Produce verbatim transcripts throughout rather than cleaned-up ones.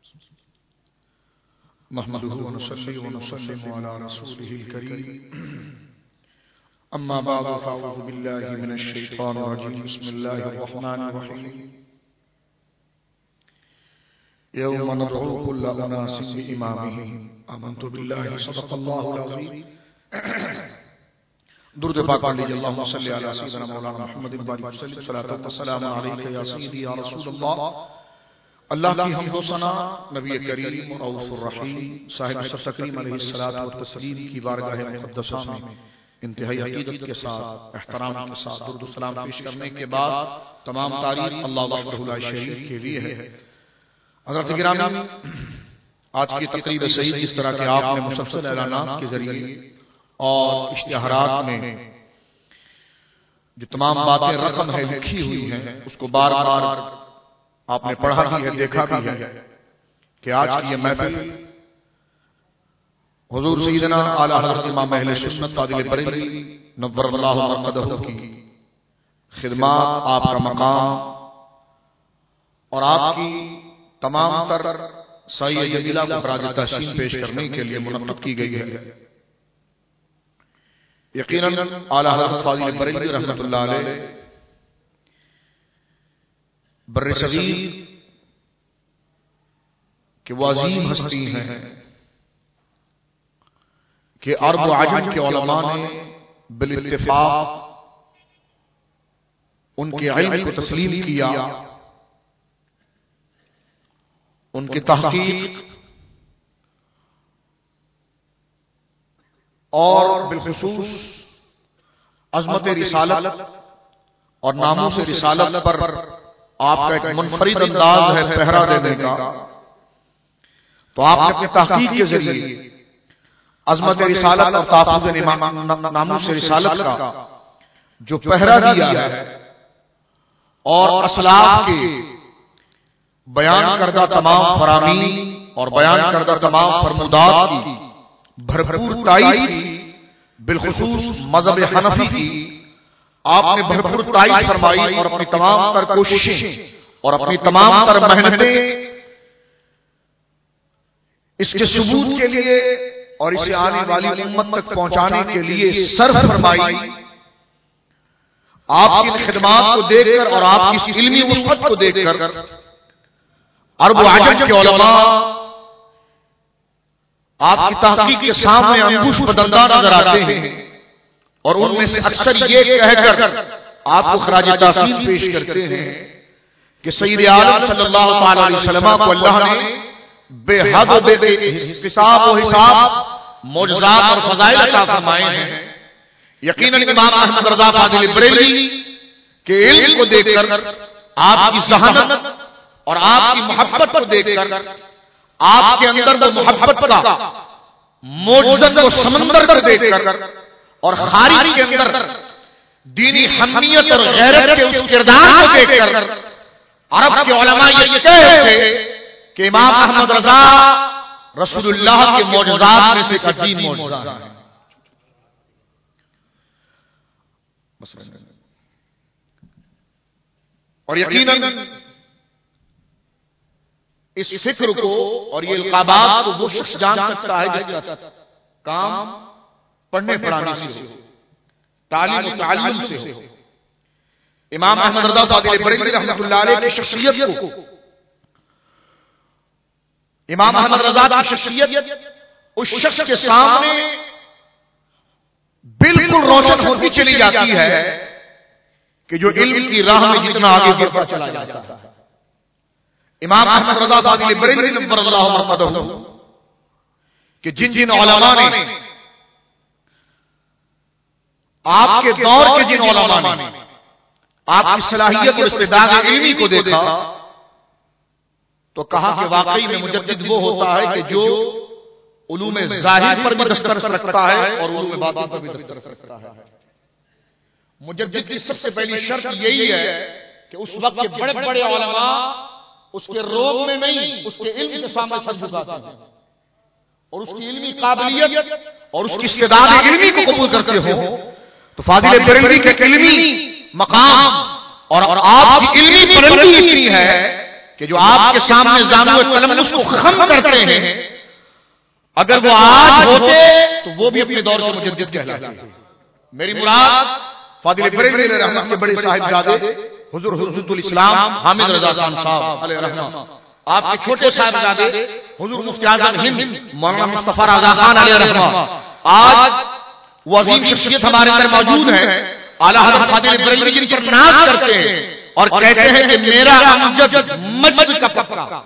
نحمده ونصلي ونسلم على رسوله الكريم أما بعد فأعوذ بالله من الشيطان الرجيم بسم الله الرحمن الرحيم يوم ندعو كل أناس بإمامهم آمنت بالله صدق الله العظيم درود پاک پڑھ لیجیے اللهم صل على سيدنا مولانا محمد وعلى آله وسلم صلاۃ والسلام عليك يا سيدي يا رسول الله. اللہ کی حمد و ثنا نبی کریم رؤوف الرحیم صاحب تقریم علیہ الصلوۃ والتسلیم کی بارگاہ مقدسہ میں انتہائی عقیدت کے ساتھ احترام کے ساتھ درود و سلام پیش کرنے کے بعد تمام تعریف اللہ وحدہ لا شریک کے لیے ہے. حضرت گرامی، آج کی تقریر سعید اس طرح کہ آپ نے مسلسل اعلانات کے ذریعے اور اشتہارات میں جو تمام باتیں رقم ہے لکھی ہوئی ہیں اس کو بار بار آپ نے پڑھا بھی ہے، دیکھا بھی ہے کہ آج کی یہ محفل حضور سیدنا اعلی حضرت امام اہل سنت عادل بریلوی نور اللہ مرقدہ کی خدمات، آپ کا مقام اور آپ کی تمام تر سعی جلیلہ کو خراج تحسین پیش کرنے کے لیے منعقد کی گئی ہے. یقیناً اعلی حضرت فاضل بریلوی رحمۃ اللہ علیہ بر صغیر کہ وہ عظیم ہستی ہیں کہ عرب و عجم کے علماء نے بالاتفاق ان کے علم کو تسلیم کیا، ان کی تحقیق اور بالخصوص عظمت رسالت اور ناموس رسالت پر آپ کا ایک منفرد انداز ہے پہرا دینے کا. تو آپ نے اپنی تحقیق کے ذریعے عظمت رسالت اور تحفظ ناموس رسالت کا جو پہرا دیا ہے اور اسلاف کے بیان کردہ تمام فرامین اور بیان کردہ تمام فرمودات کی بھرپور تائید کی، بالخصوص مذہب حنفی کی آپ نے بھرپور تائید فرمائی اور اپنی تمام تر کوششیں اور اپنی تمام تر محنتیں اس کے ثبوت کے لیے اور اسے آنے والی امت تک پہنچانے کے لیے صرف فرمائی. آپ کی خدمات کو دیکھ کر اور آپ کی علمی وسعت کو دیکھ کر عرب و عجم کے علماء آپ کی تحقیق کے سامنے انگوش بدندہ نظر آتے ہیں اور ان میں سے اکثر یہ کہہ کر آپ کو خراج تحسین پیش کرتے ہیں کہ سید عالم صلی اللہ تعالی علیہ وسلم کو اللہ نے بے حد و بے حساب و حساب معجزات اور فضائل عطا فرمائے ہیں. یقیناً امام احمد رضا فاضل بریلوی کے علم کو دیکھ کر، آپ کی ذہانت اور آپ کی محبت کو دیکھ کر، آپ کے اندر وہ محبت کا معجزت و سمندر کو دیکھ کر اور خارج کے اندر دینی حمیت اور غیرت کے اس کردار کو دیکھ کر عرب کے علماء یہ کہتے تھے کہ امام احمد رضا رسول اللہ کے معجزات میں سے ایک عظیم معجزہ ہے. اور یقیناً اس فکر کو اور یہ القابات کو وہ شخص جان سکتا ہے جس کا کام پڑھنے پڑھانے سے ہو، تعلیم و تعلم سے ہو. امام احمد رضا فاضل بریلوی رحمۃ اللہ علیہ کی شخصیت کو، امام احمد رضا کی شخصیت اس شخص کے سامنے بالکل روشن ہوتی چلی جاتی ہے کہ جو علم کی راہ میں جتنا آگے بڑھتا چلا جاتا ہے. امام احمد رضا فاضل بریلوی نور اللہ مرقدہ کہ جن جن علماء نے، آپ کے دور کے جن علماء نے آپ کی صلاحیت اور استعداد علمی کو دیکھا تو کہا کہ واقعی میں مجدد وہ ہوتا ہے کہ جو علوم ظاہر پر بھی دسترس رکھتا ہے اور علوم باطن پر بھی دسترس رکھتا ہے. مجدد کی سب سے پہلی شرط یہی ہے کہ اس وقت کے بڑے بڑے علماء اس کے روب میں نہیں، اس کے علم کے سامنے سر جھکاتے ہیں اور اس کی علمی قابلیت اور اس کی استعداد علمی کو قبول کرتے ہو. تو فاضل بریلوی کے علمی مقام اور آپ کی علمی بلندی اتنی ہے کہ جو آپ کے سامنے زانو تلمس کو خم کرتے ہیں، اگر وہ آج ہوتے تو وہ بھی اپنے دور کے مجدد کہلاتے ہیں۔ میری مراد فاضل بریلوی علیہ رحمت کے بڑے صاحبزادے حضور حجت الاسلام حامد رضا خان صاحب علیہ رحمت، آپ کے چھوٹے صاحبزادے حضور مفتی اعظم ہند مولانا مصطفیٰ رضا خان علیہ رحمت، آج وہ عظیم شخصیت ہمارے اندر موجود ہے، اعلیٰ حضرت فاضل بریلوی جن پر ناز کرتے ہیں اور کہتے ہیں کہ میرا امجد مجد کا پکا۔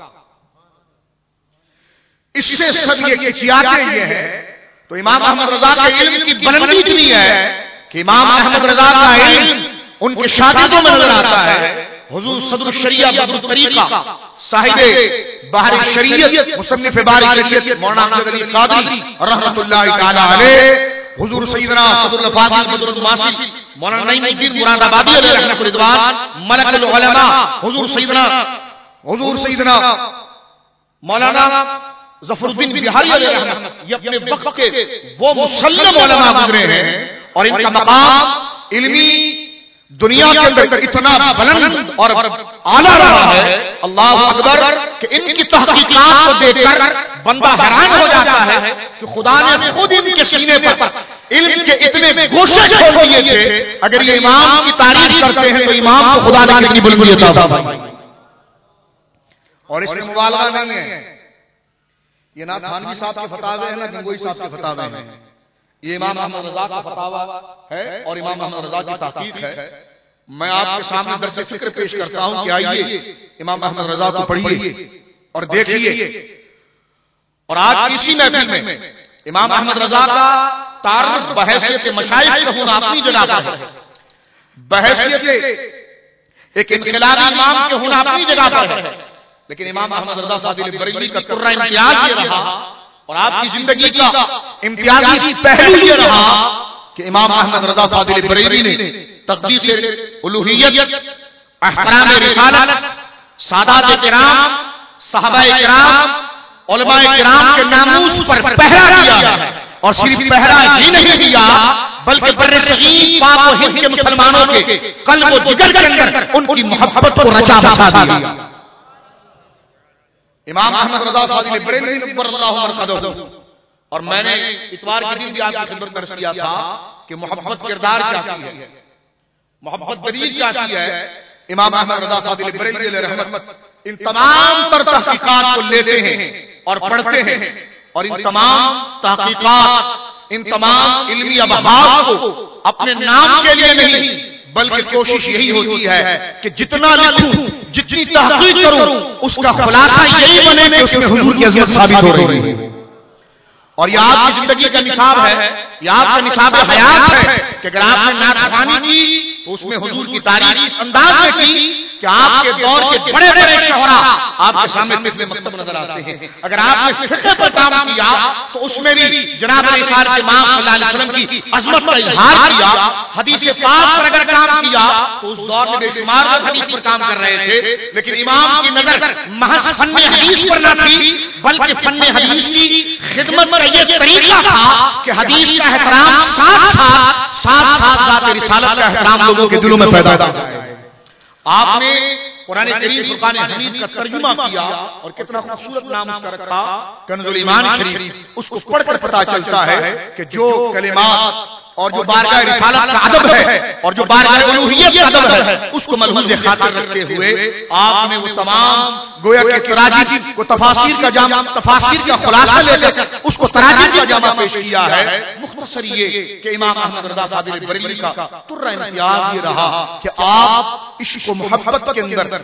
اس سے سب یہ کھچیاتے یہ ہے تو امام احمد رضا کے علم کی بلندی اتنی ہے کہ امام احمد رضا کا علم ان کے شاگردوں میں نظر آتا ہے۔ حضور صدر الشریعہ بدر الطریقہ صاحب بحر شریعت مصنف بحر شریعت مولانا احمد علی قادری رحمۃ اللہ تعالی علیہ، حضور سیدنا صدر الفاضل بدر الماسی مولانا نعیم الدین مراد آبادی علیہ رحمۃ رضوان، ملک العلماء حضور سیدنا حضور سیدنا مولانا ظفر الدین بہاری علیہ رحمۃ، یہ اپنے وقت کے وہ مسلم علماء گزرے ہیں اور ان کا مقام علمی دنیا کے اندر اتنا بلند اور اعلیٰ رہا ہے، اللہ اکبر، کہ ان کی تحقیقات کو دیکھ کر بندہ حیران ہو جاتا ہے کہ خدا نے خود ان کے سینے پر علم کے اتنے گوشے کھول دیے تھے۔ اگر یہ امام کی تعریف کرتے ہیں تو امام کو خدا نے کتنی بلندی عطا فرمائی۔ اور اس میں مبالغہ نہیں ہے، یہ نہ تھانوی صاحب کے فتاوے ہیں نہ گنگوئی صاحب کے فتاوے ہیں، یہ امام احمد رضا کا فتاوی ہے اور امام احمد رضا کی تحقیق ہے۔ میں آپ کے سامنے درس فکر پیش کرتا ہوں کہ آئیے امام احمد رضا کو پڑھیے اور دیکھیے، اور آج اسی محفل میں امام احمد رضا کا تعارف بحیثیت مشائخ کا ہونا اپنی جگہ پر ہے، بحیثیت ایک انقلابی امام کے ہونا اپنی جگہ پر ہے، لیکن امام احمد رضا فاضل بریلوی کا ترہ امتیاز یہ رہا اور آپ کی زندگی کا امتیازی پہلو یہ رہا کہ امام احمد رضا فاضل بریلوی نے تقدیس الوہیت، احترام رسالت، سادات کرام، صحابہ کرام، علماء کرام کے ناموس پر پہرا دیا ہے، اور صرف پہرا ہی نہیں دیا بلکہ بر صغیر پاک و ہند کے مسلمانوں کے قلب و جگر کے اندر ان کی محبت کو رچا بسا دیا۔ امام احمد رضا فاضل بریلوی نبر اللہ مرقدہ، اور میں نے اتوار کے دن بھی آپ کی خدمت میں عرض کیا تھا کہ محبت کردار چاہتی ہے، محبت دلیل چاہتی ہے۔ امام احمد رضا فاضل بریلوی علیہ رحمت ان تمام تر تحقیقات کو لیتے ہیں اور پڑھتے ہیں، اور ان تمام تحقیقات، ان تمام علمی ابحاث کو اپنے نام کے لیے نہیں بلکہ کوشش یہی ہوتی ہے کہ جتنا لکھوں، جتنی تحقیق کروں، اس کا خلاصہ یہی بنے کہ اس میں حضور کی عظمت ثابت ہو رہی ہے۔ اور یہ آپ کی زندگی کا نصاب ہے، یہ آپ کا نصاب حیات ہے کہ اگر آپ نے نعت خوانی کی تو اس میں حضور کی تعریف اس انداز میں کی کہ آپ کے دور کے بڑے بڑے شعراء آپ کے سامنے مثل مکتب نظر آتے ہیں۔ اگر آپ نے فقہ پر کام کیا تو اس میں بھی جناب رسالت امام صلی اللہ علیہ وسلم کی عظمت کا اظہار کیا۔ حدیث پاک پر اگر کام کیا تو اس دور میں بے شمار لوگ حدیث پر کام کر رہے تھے، لیکن امام کی نظر محض فن حدیث پر نہ تھی بلکہ فن حدیث کی خدمت کا یہ طریقہ تھا کہ حدیث کا احترام ساتھ ساتھ ساتھ ساتھ ذات رسالت کا احترام لوگوں کے دلوں میں پیدا ہو جائے۔ آپ نے قرآن کریم فرقان حمید کا ترجمہ کیا اور کتنا خوبصورت نام اس کا رکھا، کنز الایمان شریف۔ اس کو پڑھ کر پتہ چلتا ہے کہ جو کلمات اور جو بارگاہ رسالت کا ادب ہے اور جو بارگاہ الوہیت کا ادب ہے اس کو ملحوظ خاطر رکھتے ہوئے آپ نے وہ تمام گویا کہ تراجم کو تفاسیر کا جامع، تفاسیر کا خلاصہ لے کر اس کو تراجم کا جامع پیش کیا ہے۔ مختصر یہ کہ امام احمد رضا فاضل بریلوی کا ترہ امتیاز یہ رہا کہ آپ عشق و محبت کے اندر،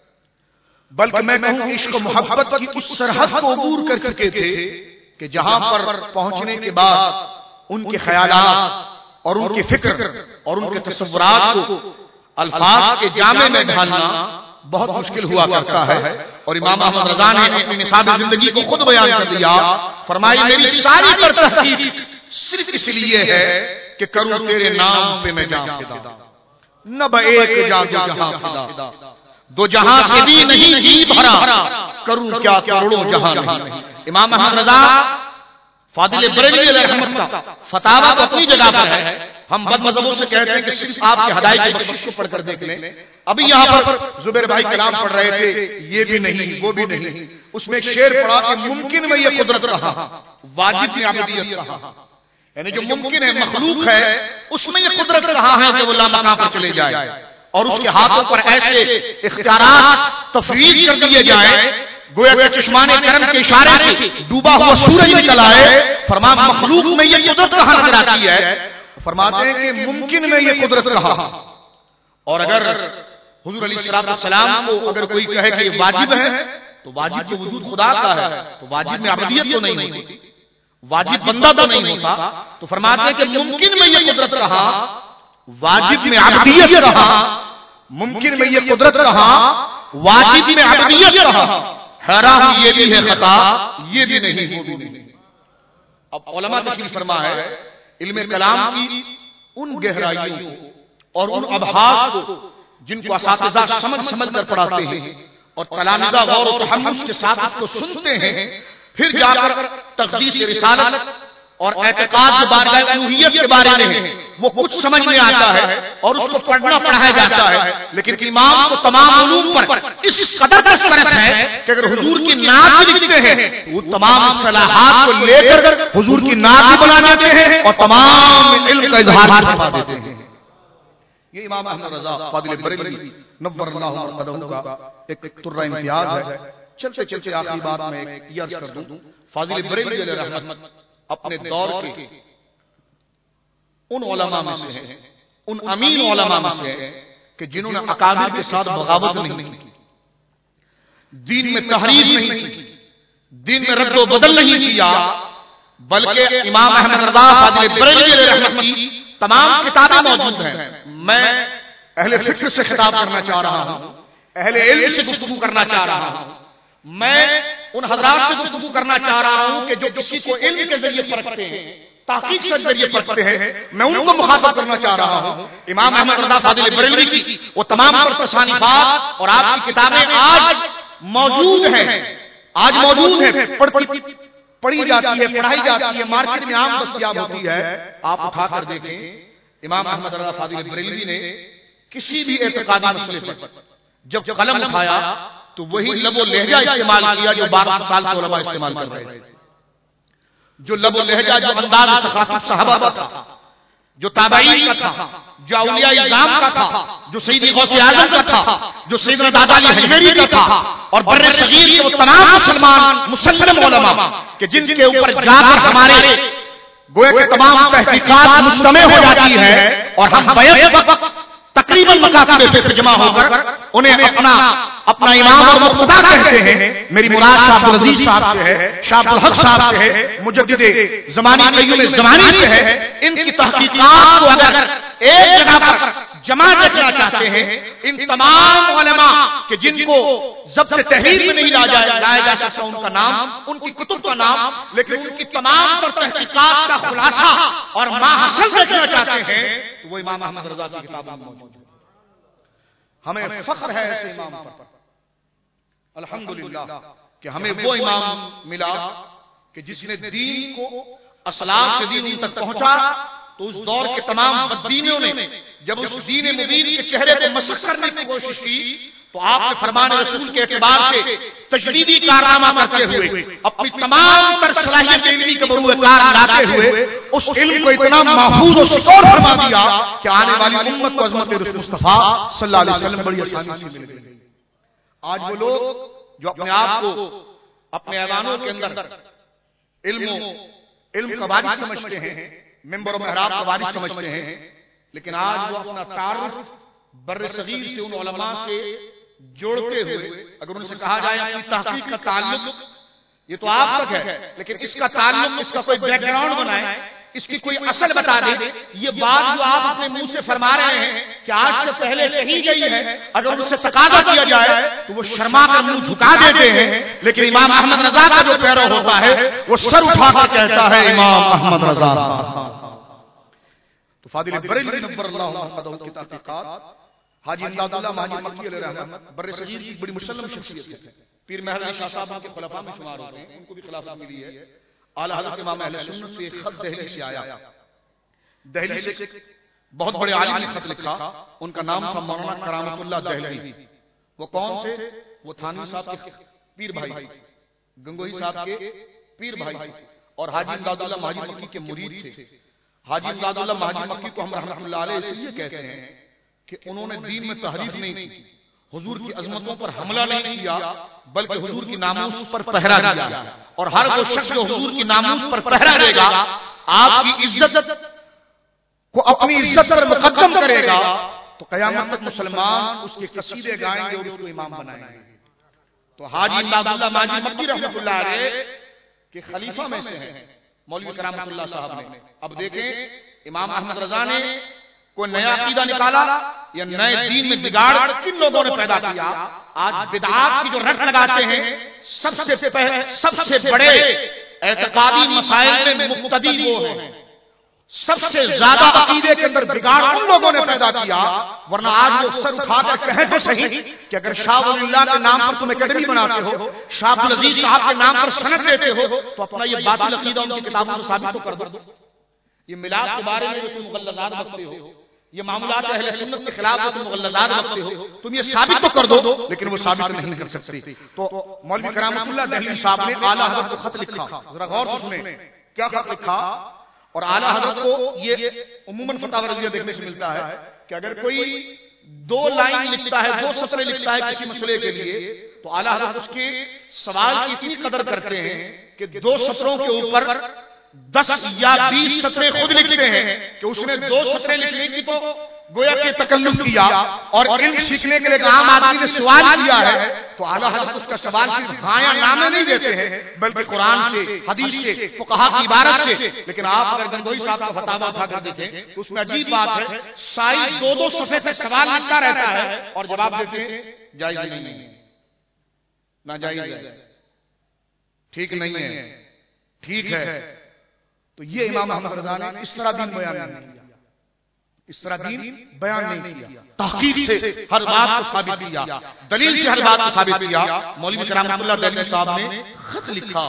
بلکہ میں کہوں عشق و محبت کی اس سرحد کو عبور کر چکے تھے کہ جہاں پر پہنچنے کے بعد ان کے خیالات اور ان کی فکر اور ان کے تصورات کو الفاظ کے جامع میں ڈھالنا بہت مشکل ہوا کرتا ہے۔ اور امام احمد رضا نے اپنی نصاب زندگی کو خود بیان کر دیا، فرمائی میری ساری تر تحقیق صرف اس لیے ہے کہ کروں تیرے نام پہ میں جان فدا، نہ بہ ایک جان جہاں فدا، دو جہاں کے بھی نہیں جی بھرا، کروں کیا کروڑوں جہاں نہیں۔ امام احمد رضا فاضل بریلوی علیہ رحمت کا فتاوی تو اپنی جگہ پر ہے، ہم بد مذہبوں سے کہتے ہیں کہ صرف آپ کی ہدایت کی بخشش کو پڑھ کر دیکھ لیں. ابھی یہاں پر زبیر بھائی کلام پڑھ رہے تھے، یہ بھی نہیں وہ بھی نہیں، اس میں ایک شعر پڑھا کہ ممکن میں یہ قدرت رہا، واجب میں عبودیت رہا. یعنی جو ممکن ہے مخلوق ہے اس میں یہ قدرت رہا ہے کہ وہ لامکان پر چلے جائے اور اس کے ہاتھوں پر ایسے اختیارات تفویض کر دیے جائیں گویا کہ چشمان کرم کے اشارے سے ڈوبا ہوا سورج نکل آئے. فرما مخلوق میں یہ قدرت کہاں نظر آتی ہے؟ فرماتے ہیں کہ ممکن میں یہ قدرت رہا. اور اگر حضور علیہ الصلوۃ والسلام کو اگر کوئی کہے کہ یہ واجب ہے تو واجب تو وجود خدا کا ہے، تو واجب میں عبودیت تو نہیں ہوتی، واجب بندہ تو نہیں ہوتا. تو فرماتے ہیں کہ ممکن میں یہ قدرت رہا، واجب میں عبودیت رہا. ممکن میں یہ قدرت رہا، واجب میں عبودیت رہا. حرام یہ بھی ہے خطا، یہ بھی نہیں وہ بھی نہیں. اب علماء تشریف فرما ہے علم کلام کی ان گہرائیوں کو اور ان ابحاث کو جن کو اساتذہ سمجھ سمجھ کر پڑھاتے ہیں اور تلامذہ غور و تحمل کے ساتھ اس کو سنتے ہیں، پھر جا کر تقدیس رسالت اور اعتقاد کے بارے الوہیت کے بارے میں وہ کچھ سمجھ میں آتا ہے اور اس کو پڑھنا پڑھایا جاتا ہے. لیکن امام کو تمام علوم پر اس قدر دسترس ہے کہ اگر حضور کی نعت لکھتے ہیں وہ تمام اصطلاحات کو لے کر حضور کی نعت بنا دیتے ہیں اور تمام علم کا اظہار فرما دیتے ہیں. یہ امام احمد رضا فاضل بریلوی نور اللہ مرقدہ کا ایک ترہ امتیاز ہے. چلتے چلتے آخری بات میں ایک عرض کر دوں، فاضل بریلوی علیہ رحمت اپنے دور کے ان علماء میں سے ہیں، ان امین علماء میں سے ہیں کہ جنہوں نے اکابر کے ساتھ بغاوت نہیں کی، دین میں تحریف نہیں کی، دین میں رد و بدل نہیں کیا، بلکہ امام احمد رضا فاضل بریلوی علیہ رحمت کی تمام کتابیں موجود ہیں. میں اہل فکر سے خطاب کرنا چاہ رہا ہوں، اہل علم سے گفتگو کرنا چاہ رہا ہوں، میں ان حضرات سے گفتگو کرنا چاہ رہا ہوں کہ جو کسی کو علم کے ذریعے پرکھتے ہیں، تحقیق کے ذریعے پرکھتے ہیں، میں ان کو مخاطب کرنا چاہ رہا ہوں. امام احمد رضا فاضل بریلوی کی وہ تمام تصانیفات اور آپ کی کتابیں آج موجود ہیں، آج موجود ہیں، پڑھی جاتی ہے، پڑھائی جاتی ہے، مارکیٹ میں عام دستیاب ہوتی ہے. آپ اٹھا کر دیکھیں امام احمد رضا فاضل بریلوی نے کسی بھی اعتقادی مسئلے پر جب قلم اٹھایا تو وہی لب و لہجہ استعمال کیا جو بارہ سال سے علماء استعمال کر رہے تھے. جو لب و لہجہ، جو انداز ثقافت صحابہ کا تھا، جو تابعین کا تھا، جو اولیاء اعظام کا تھا، جو سیدی غوث اعظم کا تھا، جو سیدنا دادا علی حجویری کا تھا، اور بر صغیر کے وہ تمام مسلمان مسلم علماء کہ جن کے اوپر جا کر ہمارے گویا کہ تمام تحقیقات مجتمع ہو جاتی ہے اور ہم بیک وقت تقریباً مکاتب پہ جمع ہو کر انہیں اپنا اپنا امام اور مقتدا کہتے ہیں. میری مراد شاہ عبدالعزیز صاحب سے ہے، شاہ عبدالحق صاحب سے ہے، مجدد زمانی قیوم زمانی سے ہے. ان کی تحقیقات کو اگر ایک جگہ پر جمع رکھنا چاہتے ہیں، ان تمام علماء کہ جن کو ضبط تحریر میں نہیں لایا جا سکتا ان کا نام، ان کی کتب کا نام، لیکن ان کی تمام تر تحقیقات کا خلاصہ اور ماحصل دیکھنا چاہتے ہیں تو وہ امام احمد رضا کی کتابوں میں موجود ہے. ہمیں فخر ہے ایسے امام پر، الحمدللہ کہ ہمیں وہ امام ملا کہ جس نے دین کو اسلاف سے دین ان تک پہنچا. تو اس دور کے تمام بددینوں نے جب اس دین مبین کے چہرے کو مسخ کرنے کی کوشش کی تو آپ کے فرمان رسول کے اعتبار سے تجدیدی کارنامہ کرتے ہوئے، اپنی تمام تر صلاحیت علمی کے بروئے کار لاتے ہوئے اس علم کو اتنا محفوظ و سکور فرما دیا کہ آنے والی امت کو عظمت رسول مصطفیٰ صلی اللہ علیہ وسلم بڑی آسانی سے مل گئی. آج وہ لوگ جو اپنے آپ کو اپنے ایوانوں کے اندر علم علم کا وارث سمجھتے ہیں، ممبر و محراب کا وارث سمجھتے ہیں، لیکن آج وہ اپنا تعارف بر صغیر سے ان علماء سے جوڑتے ہوئے اگر ان سے کہا جائے اپنی تحقیق کا تعلق یہ تو آپ تک ہے، لیکن اس کا تعلق، اس کا کوئی بیک گراؤنڈ بنائے، اس کی کوئی اصل بتا دے. یہ بات جو آپ اپنے منہ سے فرما رہے ہیں کہ آج سے پہلے کہی گئی ہے، اگر ان سے تقاضا کیا جائے تو وہ شرما کر منہ جھکا دیتے ہیں. لیکن امام احمد رضا کا جو پیرو ہوتا ہے وہ سر اٹھا کر کہتا ہے امام احمد رضا. تو فاضل بریلوی نور اللہ مرقدہ کی تحقیقات حاجی امداد اللہ مہاجر مکی علیہ رحمت بر صغیر کی بڑی مسلم شخصیت ہے. پیر محل شاہ صاحب کے خلفاء میں شمار ہوتے ہیں، ان کو بھی خلافت ملی ہے. اعلیٰ حضرت امام اہل سنت سے ایک خط دہلی سے آیا، دہلی سے بہت بڑے عالم نے خط لکھا، ان کا نام تھا مولانا کرامت اللہ دہلوی۔ وہ کون تھے؟ وہ تھانوی صاحب کے پیر بھائی تھے، گنگوہی صاحب کے پیر بھائی تھے، اور حاجی امداد اللہ مہاجر مکی کے مرید تھے۔ حاجی امداد اللہ مہاجر مکی کو ہم رحمۃ اللہ علیہ اس لیے کہتے ہیں کہ انہوں نے دین میں تحریف نہیں کی، حضور کی عظمتوں پر حملہ نہیں کیا، بلکہ حضور کی ناموس پر پہرا دیا، اور ہر وہ شخص جو حضور کی ناموس پر پہرا دے گا، آپ کی عزت کو اپنی عزت پر مقدم کرے گا، تو قیامت تک مسلمان اس کے قصیدے گائیں گے اور اس کو امام بنائیں گے۔ تو حاجی امداد اللہ مہاجر مکی رحمۃ اللہ علیہ کے خلیفہ میں سے ہیں مولوی کرامت اللہ صاحب نے۔ اب دیکھیں امام احمد رضا نے کوئی نیا عقیدہ نکالا یا نئے دین میں بگاڑ کن لوگوں نے پیدا کیا؟ آج بدعات کی جو رٹ لگاتے ہیں، سب سے سب سے بڑے اعتقادی مسائل میں مقتدی وہ ہیں، سب سے زیادہ عقیدے کے اندر بگاڑ ان لوگوں نے پیدا کیا۔ ورنہ آج وہ سر اٹھا کر کہیں تو صحیح کہ اگر شاہ ولی اللہ کے نام پر تم اکیڈمی بناتے ہو، شاہ عبدالعزیز صاحب کے نام پر سند دیتے ہو، تو اپنا یہ باطل عقیدہ ان کی کتابوں میں ثابت تو کر دو۔ یہ میلاد کے بارے میں جو تم مغلظات بکتے ہو، یہ معاملات اہل سنت کے خلاف جو تم مغلظات بکتے ہو، تم یہ ثابت تو کر دو، لیکن وہ ثابت نہیں کر سکتے۔ تو مولوی کرامت اللہ دہلوی صاحب نے اعلیٰ حضرت کو خط لکھا، ذرا غور سے سنیں کیا خط لکھا۔ اور اعلیٰ حضرت کو یہ عموماً فتاوی رضیہ دیکھنے سے ملتا ہے کہ اگر کوئی دو لائن لکھتا ہے، دو سطریں لکھتا ہے کسی مسئلے کے لیے، تو اعلیٰ حضرت اس کے سوال کی اتنی قدر کرتے ہیں کہ دو سطروں کے اوپر دس یا بیس سطریں خود لکھتے ہیں کہ اس نے دو سطریں لکھنے کی تو گویا کہ تکلف کیا، اور علم سیکھنے کے لیے عام آدمی نے سوال کیا ہے، تو اعلیٰ حضرت اس کا سوال صرف ہاں یا نہ میں نہیں دیتے ہیں، بلکہ قرآن سے، حدیث سے، فقہا کی عبارت سے۔ لیکن آپ اگر گنگوہی صاحب کا فتاوی اٹھا کر دیکھیں تو اس میں عجیب بات ہے، سائز دو دو صفحے تک سوال لکھتا رہتا ہے اور جواب دیتے ہیں جائز نہیں ہے، ناجائز ہے، ٹھیک نہیں ہے، ٹھیک ہے۔ تو یہ امام احمد رضا نے اس طرح دین بیان نہیں کیا، اس طرح دین بیان نہیں کیا، تحقیق سے ہر بات کو ثابت کیا، دلیل سے ہر بات کو ثابت کیا۔ مولوی کرامت اللہ دہلوی صاحب نے خط لکھا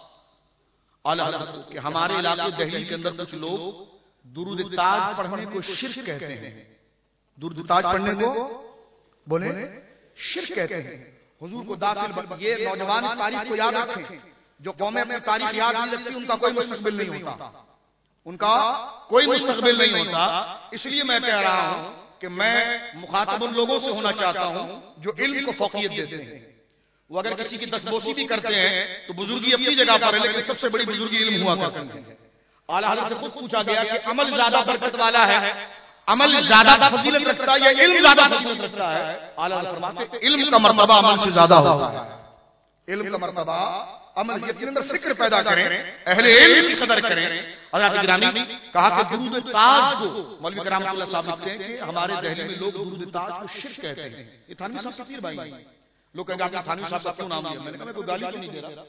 اعلیٰ حضرت کو کہ ہمارے علاقے دہلی کے اندر کچھ لوگ درود تاج پڑھنے کو شرک کہتے ہیں۔ درود تاج پڑھنے کو بولے شرک کہتے ہیں، حضور کو داخل۔ یہ نوجوان تاریخ کو یاد رکھیں، جو قومیں اپنی تاریخ یاد نہیں رکھتی ان کا کوئی مستقبل نہیں ہوتا، ان کا کوئی مستقبل نہیں ہوتا۔ اس لیے میں کہہ رہا ہوں کہ میں مخاطب ان لوگوں سے ہونا چاہتا ہوں جو علم کو فوقیت دیتے ہیں۔ وہ اگر کسی کی دستبوسی بھی کرتے ہیں تو بزرگی اپنی جگہ پر ہے، لیکن سب سے بڑی بزرگی علم ہوا کرتی ہے۔ اعلیٰ حضرت سے خود پوچھا گیا کہ عمل زیادہ برکت والا ہے، عمل زیادہ فضیلت رکھتا ہے یا علم زیادہ فضیلت رکھتا ہے؟ اعلیٰ حضرت فرماتے ہیں علم کا مرتبہ عمل سے زیادہ ہوتا ہے، علم کا مرتبہ عمل۔ یہ اپنے اندر فکر پیدا کریں، اہل علم کی قدر کریں۔ حضرات گرامی کہا کہ درود تاج کو مولوی کرامت اللہ صاحب لکھتے ہیں کہ ہمارے دہلی میں لوگ درود تاج کو شرک کہتے ہیں۔ یہ تھانوی صاحب کے پیر بھائی ہیں، لوگ کہیں گے آپ نے تھانوی صاحب کا کیوں نام لیا؟ میں نے کہا میں کوئی گالی تو نہیں دے رہا،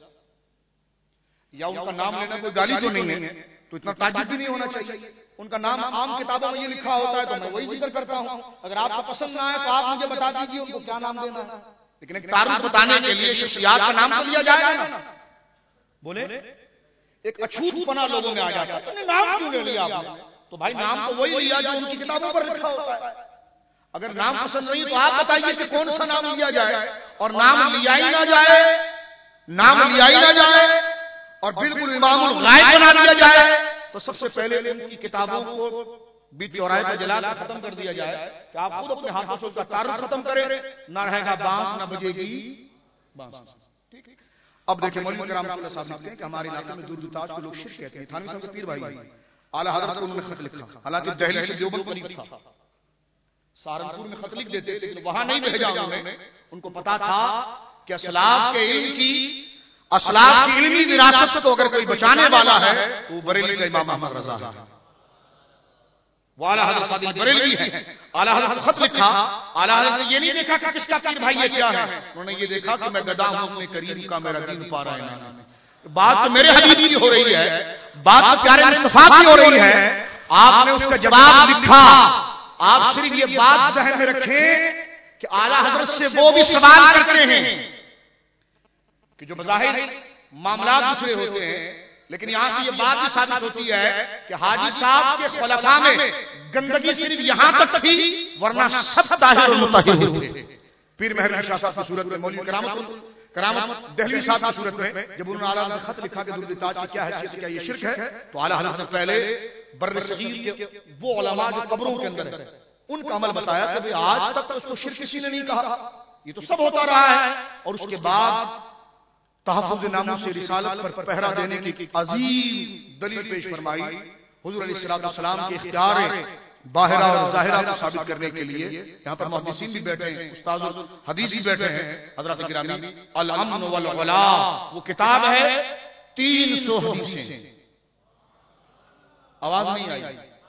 یا ان کا نام لینا کوئی گالی تو نہیں ہے، تو اتنا تعجب بھی نہیں ہونا چاہیے۔ ان کا نام عام کتابوں میں یہ لکھا ہوتا ہے تو میں وہی ذکر کرتا ہوں۔ اگر آپ کو پسند نہ آئے تو آپ مجھے بتا دیجیے ان کو کیا نام دینا ہے، لیکن ایک تعارف بتانے کے لیے شخصیات کا نام تو لیا جائے گا نا۔ بولے ایک اچھوت پنا لوگوں میں آ جاتا ہے، نام کیوں لے لیا آپ نے؟ تو بھائی نام تو وہی لیا جو ان کی کتابوں پر لکھا ہوتا ہے۔ اگر نام پسند نہیں تو آپ بتائیے کہ کون سا نام لیا جائے، اور نام لیا ہی نہ جائے، نام لیا ہی نہ جائے اور بالکل امام الغائب بنا دیا جائے، تو سب سے پہلے ان کی کتابوں کو بیچ چوراہے پر جلا کر ختم کر دیا جائے کہ آپ خود اپنے ہاتھوں سے اس کا تعارف ختم کریں، نہ رہے گا بانس نہ بجے گی بانس۔ ٹھیک ہے، اب دیکھیں مولوی کرامت اللہ صاحب لکھتے ہیں کہ ہمارے علاقے میں درود تاج کو لوگ شرک کہتے ہیں۔ تھانوی صاحب کے پیر بھائی اعلیٰ حضرت کو انہوں نے خط لکھا، حالانکہ دہلی سے دیوبند قریب تھا، سہارنپور میں خط لکھ دیتے لیکن وہاں نہیں بھیجا انہوں نے۔ ان کو پتا تھا کہ اسلاف کے علم کی اسلاف کی علمی وراثت کو اگر کوئی بچانے والا ہے تو وہ بریلی کا امام احمد رضا ہے، وہ اعلیٰ حضرت فاضل بریلوی ہے۔ اعلیٰ حضرت خط لکھا، اعلیٰ حضرت نے یہ نہیں دیکھا کہ کس کا پیر بھائی ہے کیا ہے، انہوں نے یہ دیکھا کہ میں گدا ہوں اپنے کریم کا، میرا دین پا رہا ہے۔ بات تو میرے حبیب کی ہو رہی ہے، بات تو پیارے مصطفیٰ کی ہو رہی ہے، آپ نے اس کا جواب لکھا۔ آپ صرف یہ بات ذہن میں رکھیں کہ اعلیٰ حضرت سے وہ بھی سوال کرتے ہیں کہ جو بظاہر معاملات دوسرے ہوتے ہیں، لیکن یہاں سے یہ بات بھی ثابت ہوتی ہے کہ حاجی صاحب کے خلفاء میں گندگی صرف یہاں تک تھی ورنہ سب طاہر و مطہر ہوتے. پیر مہر شاہ صاحب کی صورت میں، مولوی کرامت کرامت دہلوی صاحب کی صورت میں جب انہوں نے اعلیٰ حضرت خط لکھا کہ درود تاج کی کیا حیثیت، کیا یہ شرک ہے، تو اعلیٰ حضرت نے پہلے بر صغیر کے وہ علماء جو قبروں کے اندر ہیں ان کا عمل بتایا کہ آج تک اس کو شرک کسی نے نہیں کہا، یہ تو سب ہوتا رہا ہے. اور اس کے بعد تحفظ ناموس رسالت پر پہرا دینے کی عظیم دلیل پیش فرمائی. حضور علیہ الصلوۃ والسلام کے اختیار باہرہ اور ظاہرہ کو ثابت کرنے کے لیے یہاں پر محدثین بھی بیٹھے ہیں، استاد الحدیث بھی بیٹھے ہیں حضرات گرامی. الامن والعلا وہ کتاب ہے، تین سو حدیثیں. آواز نہیں آئی؟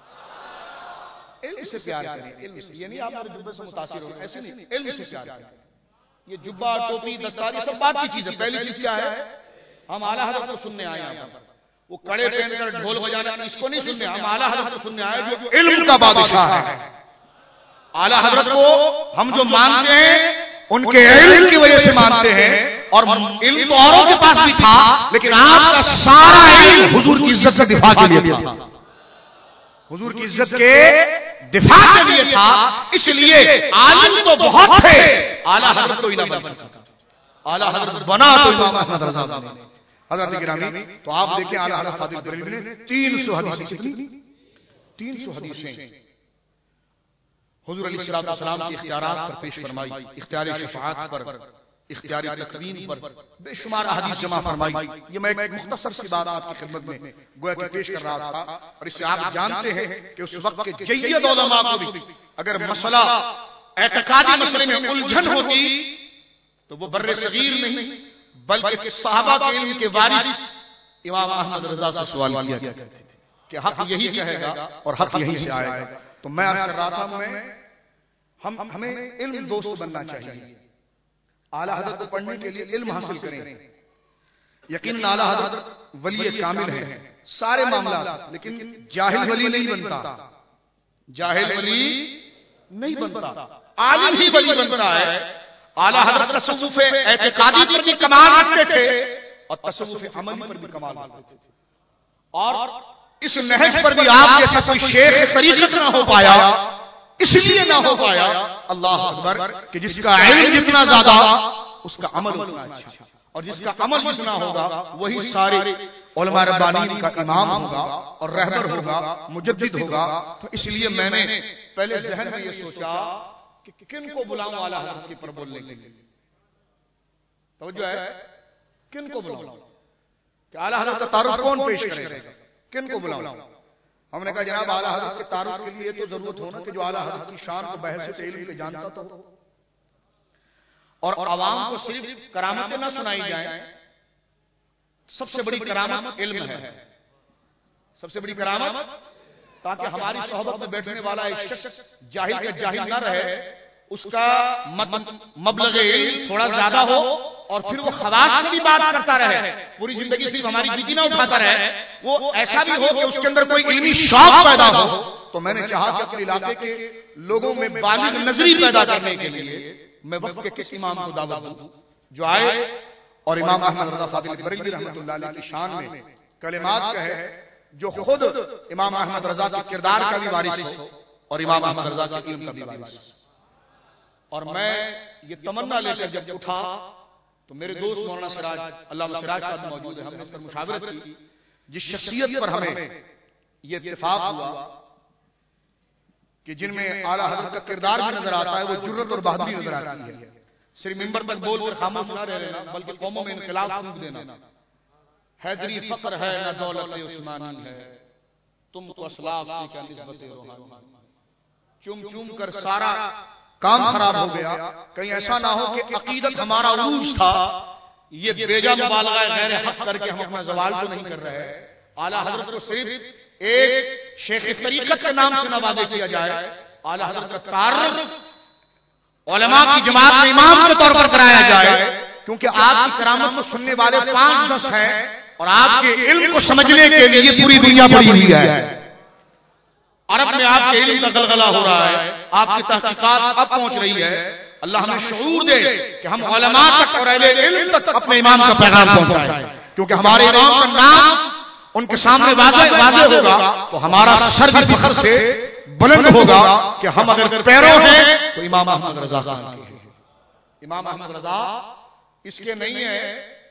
علم سے پیار کریں، علم سے، یہ نہیں آپ میرے جبے سے متاثر ہو، ایسے نہیں، علم سے پیار کریں. یہ جبہ ٹوپی دستاری سب بات کی چیز ہے. پہلی چیز کیا ہے، ہم اعلیٰ حضرت کو سننے آئے ہیں. وہ کڑے پہن کر ڈھول بجانا اس کو نہیں سننے، ہم اعلیٰ حضرت کو سننے آئے جو علم کا بادشاہ ہے. اعلیٰ حضرت کو ہم جو مانتے ہیں ان کے علم کی وجہ سے مانتے ہیں، اور علم تو اوروں کے پاس بھی تھا لیکن آپ کا سارا علم حضور کی عزت کے دفاع کے لیے تھا، حضور کی عزت کے دفاع کے لیے تھا. اس لیے عالم تو بہت تھے، اعلیٰ حضرت کو ہی نہ بن سکا. اعلیٰ حضرت بنا تو امام احمد رضا نے. حضرت گرامی تو آپ دیکھیں اعلیٰ حضرت فاضل بریلوی نے تین سو حدیثیں، کتنی؟ تین سو حدیثیں حضور علیہ الصلوۃ والسلام کے اختیارات پر پیش فرمائی، اختیار شفاعت پر، اختیار تقویم پر بے شمار احادیث جمع فرمائی. یہ میں ایک مختصر سی بات آپ کی خدمت میں گویا کہ پیش کر رہا تھا، اور اس سے آپ جانتے ہیں کہ اس وقت کے جید علماء کو بھی اگر مسئلہ اعتقادی مسئلے میں الجھن ہوتی تو وہ بر صغیر نہیں بلکہ صحابہ کے علم کے وارث امام احمد رضا سے سوال کیا کرتے تھے کہ حق یہی کہے گا اور حق یہی سے آئے گا. تو میں عرض کر رہا تھا میں ہم ہمیں علم دوست بننا چاہیے. اعلیٰ حضرت کو پڑھنے کے لیے علم حاصل کریں. یقیناً اعلیٰ حضرت ولی کامل ہیں سارے معاملات، لیکن جاہل ولی نہیں بنتا، جاہل ولی نہیں بنتا، عالم ہی ولی بنتا ہے. اعلیٰ حضرت تصوف اعتقادی پر بھی کمال رکھتے تھے اور تصوف عملی پر بھی کمال رکھتے تھے، اور اس نہج پر بھی آپ جیسا کوئی شیخ طریقت نہ ہو پایا. اس لیے نہ ہو پایا اللہ اکبر کہ جس کا علم جتنا زیادہ اس کا عمل اتنا اچھا، اور جس کا عمل جتنا ہوگا وہی سارے علماء ربانیین کا امام ہوگا اور رہبر ہوگا، مجدد ہوگا. تو اس لیے میں نے پہلے ذہن میں یہ سوچا کہ کن کو بلاؤں اعلیٰ حضرت کے پر بولنے کے لیے. توجہ ہے، کن کو بلاؤں کہ اعلیٰ حضرت کا تعارف کون پیش کرے گا، کن کو بلاؤں. ہم نے کہا جناب اعلیٰ حضرت کے تعارف کے لیے تو ضرورت ہونا کہ جو اعلیٰ حضرت کی شان کو بحث علم کے جانتا تو، اور عوام کو صرف کرامتیں نہ سنائی جائیں. سب سے بڑی کرامت علم ہے، سب سے بڑی کرامت، تاکہ ہماری صحبت میں بیٹھنے والا ایک شخص جاہل کا جاہل نہ رہے، اس کا مبلغ علم تھوڑا زیادہ ہو اور پھر وہ خواص سے بھی بات کرتا رہے، پوری زندگی صرف ہماری ڈیوٹی نہ اٹھاتا رہے. وہ ایسا بھی ہو کہ اس کے اندر کوئی علمی شوق پیدا ہو. تو میں نے چاہا کہ اپنے علاقے کے لوگوں میں بالغ نظری پیدا کرنے کے لیے میں وقت کے کس امام کو دعوت دوں جو آئے اور امام احمد رضا فاضل بریلوی رحمۃ اللہ علیہ کی شان میں کلمات کہے، جو خود امام احمد رضا کے کردار کا بھی وارث ہو اور امام احمد رضا کے علم کا بھی وارث. اور میں یہ تمنا لے کر جب اٹھا تو میرے دوست مولانا سراج، علامہ سراج صاحب موجود ہیں، ہم نے اس پر مشاورت کی. جس شخصیت پر ہمیں یہ اتفاق ہوا کہ جن میں اعلیٰ حضرت کا کردار بھی نظر آتا ہے، وہ جرت اور بہادری نظر آتی ہے. صرف ممبر تک بول کر خاموش نہ رہنا بلکہ قوموں میں انقلاب پھونک دینا. حیدری فخر ہے نہ دولت عثمانی ہے، تم تو اسلاف سے کیا نسبت روحانی. چوم چوم کر سارا کام خراب ہو گیا. کہیں ایسا نہ ہو کہ عقیدت ہمارا عروج تھا، یہ بیجا مبالغہ غیر حق کر کے ہم اپنا زوال تو نہیں کر رہے. اعلیٰ حضرت کو صرف ایک شیخ طریقت کے نام سے نوازے کیا جائے. اعلیٰ حضرت کا تعارف علماء کی جماعت میں امام کے طور پر کرایا جائے، کیونکہ آپ کی کرامت کو سننے والے پانچ دس ہیں اور آپ کے علم کو سمجھنے کے لیے پوری دنیا پڑی ہوئی ہے. عرب میں آپ کے علم کا گلگلہ ہو رہا ہے، آپ کی تحقیقات اب پہنچ رہی ہے. اللہ ہمیں شعور دے کہ ہم علماء تک اور اہل علم تک اپنے امام کا پیغام پہنچائیں، کیونکہ ہمارے امام کا نام ان کے سامنے واضح واضح ہوگا تو ہمارا سر بھی فخر سے بلند ہوگا کہ ہم اگر پیروں ہیں تو امام احمد رضا خان کے ہیں. امام احمد رضا اس کے نہیں ہے،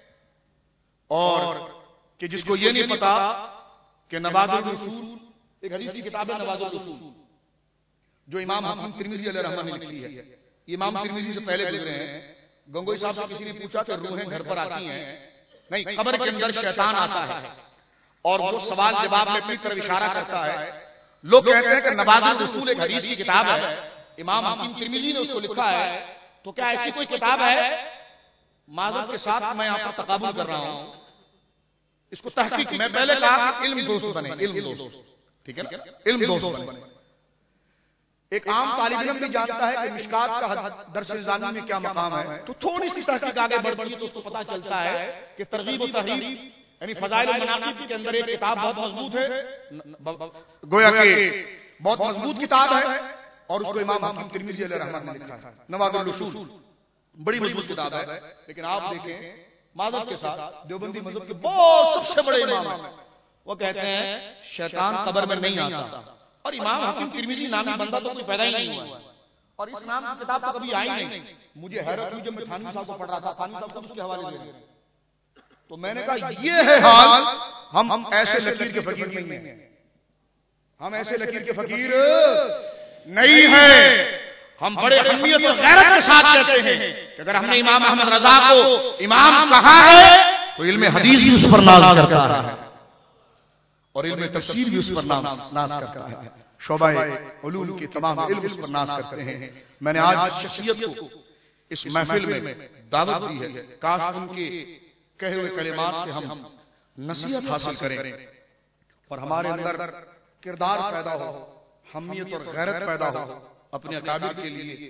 اور کہ جس کو یہ نہیں پتا کہ نواز الرسول ایک حدیث کی کتاب ہے نواز الرسول جو امام حکیم ترمذی علیہ رحمہ نے لکھی ہے. امام ترمذی سے پہلے گزرے ہیں. گنگوئی صاحب سے کسی نے پوچھا کہ روحیں گھر پر آتی ہیں؟ نہیں، قبر کے اندر شیطان آتا ہے اور وہ سوال جواب میں اپنی طرف اشارہ کرتا ہے. لوگ کہتے ہیں کہ نواز الرسول ایک حدیث کی کتاب ہے، امام حکیم ترمذی نے اس کو لکھا ہے، تو کیا ایسی کوئی کتاب ہے؟ معذرت کے ساتھ میں یہاں پر تقابل کر رہا ہوں، اس کو تحقیق میں پہلے کہا کہ علم دوست بنے، علم دوست، ٹھیک ہے نا، علم دوست بنے. ایک عام طالب علم بھی جانتا ہے کہ مشکات کا درس نظامی میں کیا مقام ہے، تو تھوڑی سی تحقیق آگے بڑھتی ہے تو اس کو پتا چلتا ہے کہ ترغیب و ترہیب یعنی فضائل و مناقب کے اندر ایک کتاب بہت مضبوط ہے، گویا کہ بہت مضبوط کتاب ہے، اور اس کو امام حکیم ترمذی علیہ رحمہ نے لکھا ہے نواز الرسول. بڑی مضبوط کتاب ہے. لیکن آپ دیکھیں معذرت کے ساتھ دیوبندی مذہب کے بہت سب سے بڑے امام ہیں، وہ کہتے ہیں شیطان قبر میں نہیں آتا، اور امام حکیم ترمذی نامی بندہ تو کوئی پیدا ہی نہیں ہوا، اور اس نام کی کتاب تو کبھی آئی نہیں. مجھے حیرت ہوئی جب میں تھانوی صاحب کو پڑھ رہا تھا، تھانوی صاحب اس کے حوالے دے رہے ہیں، تو میں نے کہا یہ ہے حال. ہم ایسے لکیر کے فقیر نہیں ہیں، ہم ایسے لکیر کے فقیر نہیں ہیں. ہم بڑے اہمیت اور غیرت کے ساتھ کہتے ہیں کہ اگر ہم نے امام احمد رضا کو امام کہا ہے تو علم حدیث بھی اس پر ناز کرتا ہے اور علم تفسیر بھی اس پر ناز کرتا ہے. شعبہ علوم کے تمام علم اس پر ناز کرتے ہیں. میں نے آج شخصیت کو اس محفل میں دعوت دی ہے، کاش ان کے کہے ہوئے کلمات سے ہم نصیحت حاصل کریں اور ہمارے اندر کردار پیدا ہو، حمیت اور غیرت پیدا ہو اپنے اکابر کے لیے.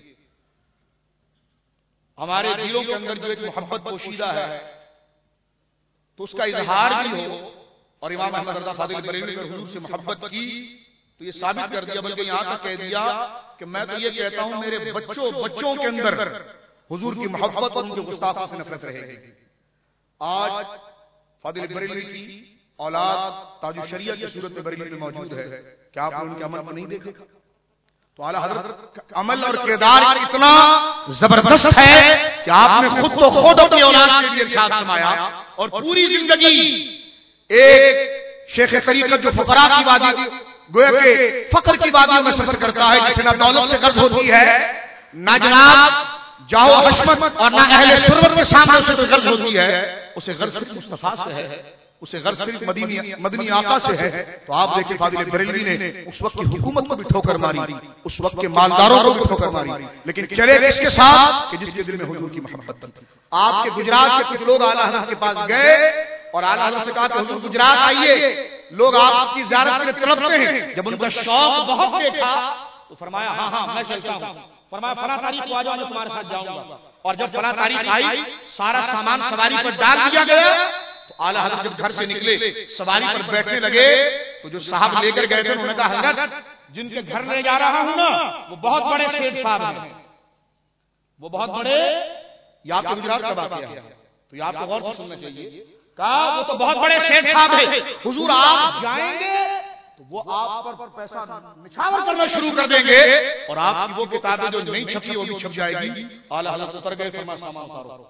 ہمارے دلوں کے اندر جو ایک محبت پوشیدہ ہے تو اس کا اظہار بھی ہو. اور امام احمد رضا فاضل بریلوی نے حضور سے محبت کی تو یہ ثابت کر دیا، بلکہ یہاں تک کہہ دیا کہ میں تو یہ کہتا ہوں میرے بچوں بچوں کے اندر حضور کی محبت اور ان کے گستاخوں سے نفرت رہے گی. آج فاضل بریلوی کی اولاد تاج الشریعہ کی صورت میں بریلوی میں موجود ہے. کیا آپ نے ان کے عمل کو نہیں دیکھا؟ تو اعلیٰ حضرت عمل اور کردار اتنا زبردست ہے کہ آپ نے خود تو خود اپنی اولاد کے لیے ارشاد فرمایا، اور پوری زندگی ایک شیخ طریقت جو فقراء کی وادی گویا کہ فقر کی وادیوں میں سفر کرتا ہے، جسے نہ دولت سے غرض ہوتی ہے، نہ جناب جاؤ حشمت اور نہ اہل ثروت کے سامنے اسے غرض ہوتی ہے، اسے غرض صرف مصطفیٰ سے ہے، اسے غرض صرف مدینی مدنی آقا سے ہے. تو آپ دیکھیں فاضل بریلوی نے اس وقت کی حکومت کو بھی ٹھوکر ماری، اس وقت کے مالداروں کو بھی ٹھوکر ماری، لیکن چلے کس کے ساتھ کہ جس کے دل میں حضور کی محبت تھی. آپ کے گجرات کے کچھ لوگ اعلیٰ حضرت کے پاس گئے اور اعلیٰ حضرت سے کہا کہ حضور گجرات آئیے، لوگ آپ کی زیارت کے لیے تڑپتے ہیں. جب ان کا شوق بہت تھا تو فرمایا ہاں ہاں میں چلتا ہوں. فرمایا فلاں تاریخ کو آ جاؤ، میں تمہارے ساتھ جاؤں گا. اور جب فلاں تاریخ آئی سارا سامان سواری پر ڈال دیا گیا. تو اعلیٰ حضرت جب گھر سے نکلے سواری پر بیٹھنے لگے تو جو صاحب لے کر گئے تھے انہوں نے کہا حضرت جن کے گھر لے جا رہا ہوں نا وہ بہت بڑے شیخ صاحب ہیں، وہ بہت بڑے، یہ آپ کے گجرات کا واقعہ ہے تو یہ آپ کو غور سے سننا چاہیے. کہا وہ تو بہت بڑے شیخ صاحب ہیں، حضور آپ جائیں گے تو وہ آپ پر پیسہ نچھاور کرنا شروع کر دیں گے اور آپ کی وہ کتابیں جو نہیں چھپی وہ بھی چھپ جائے گی. اعلیٰ حضرت اتر گئے، فرمایا سامان اتارو.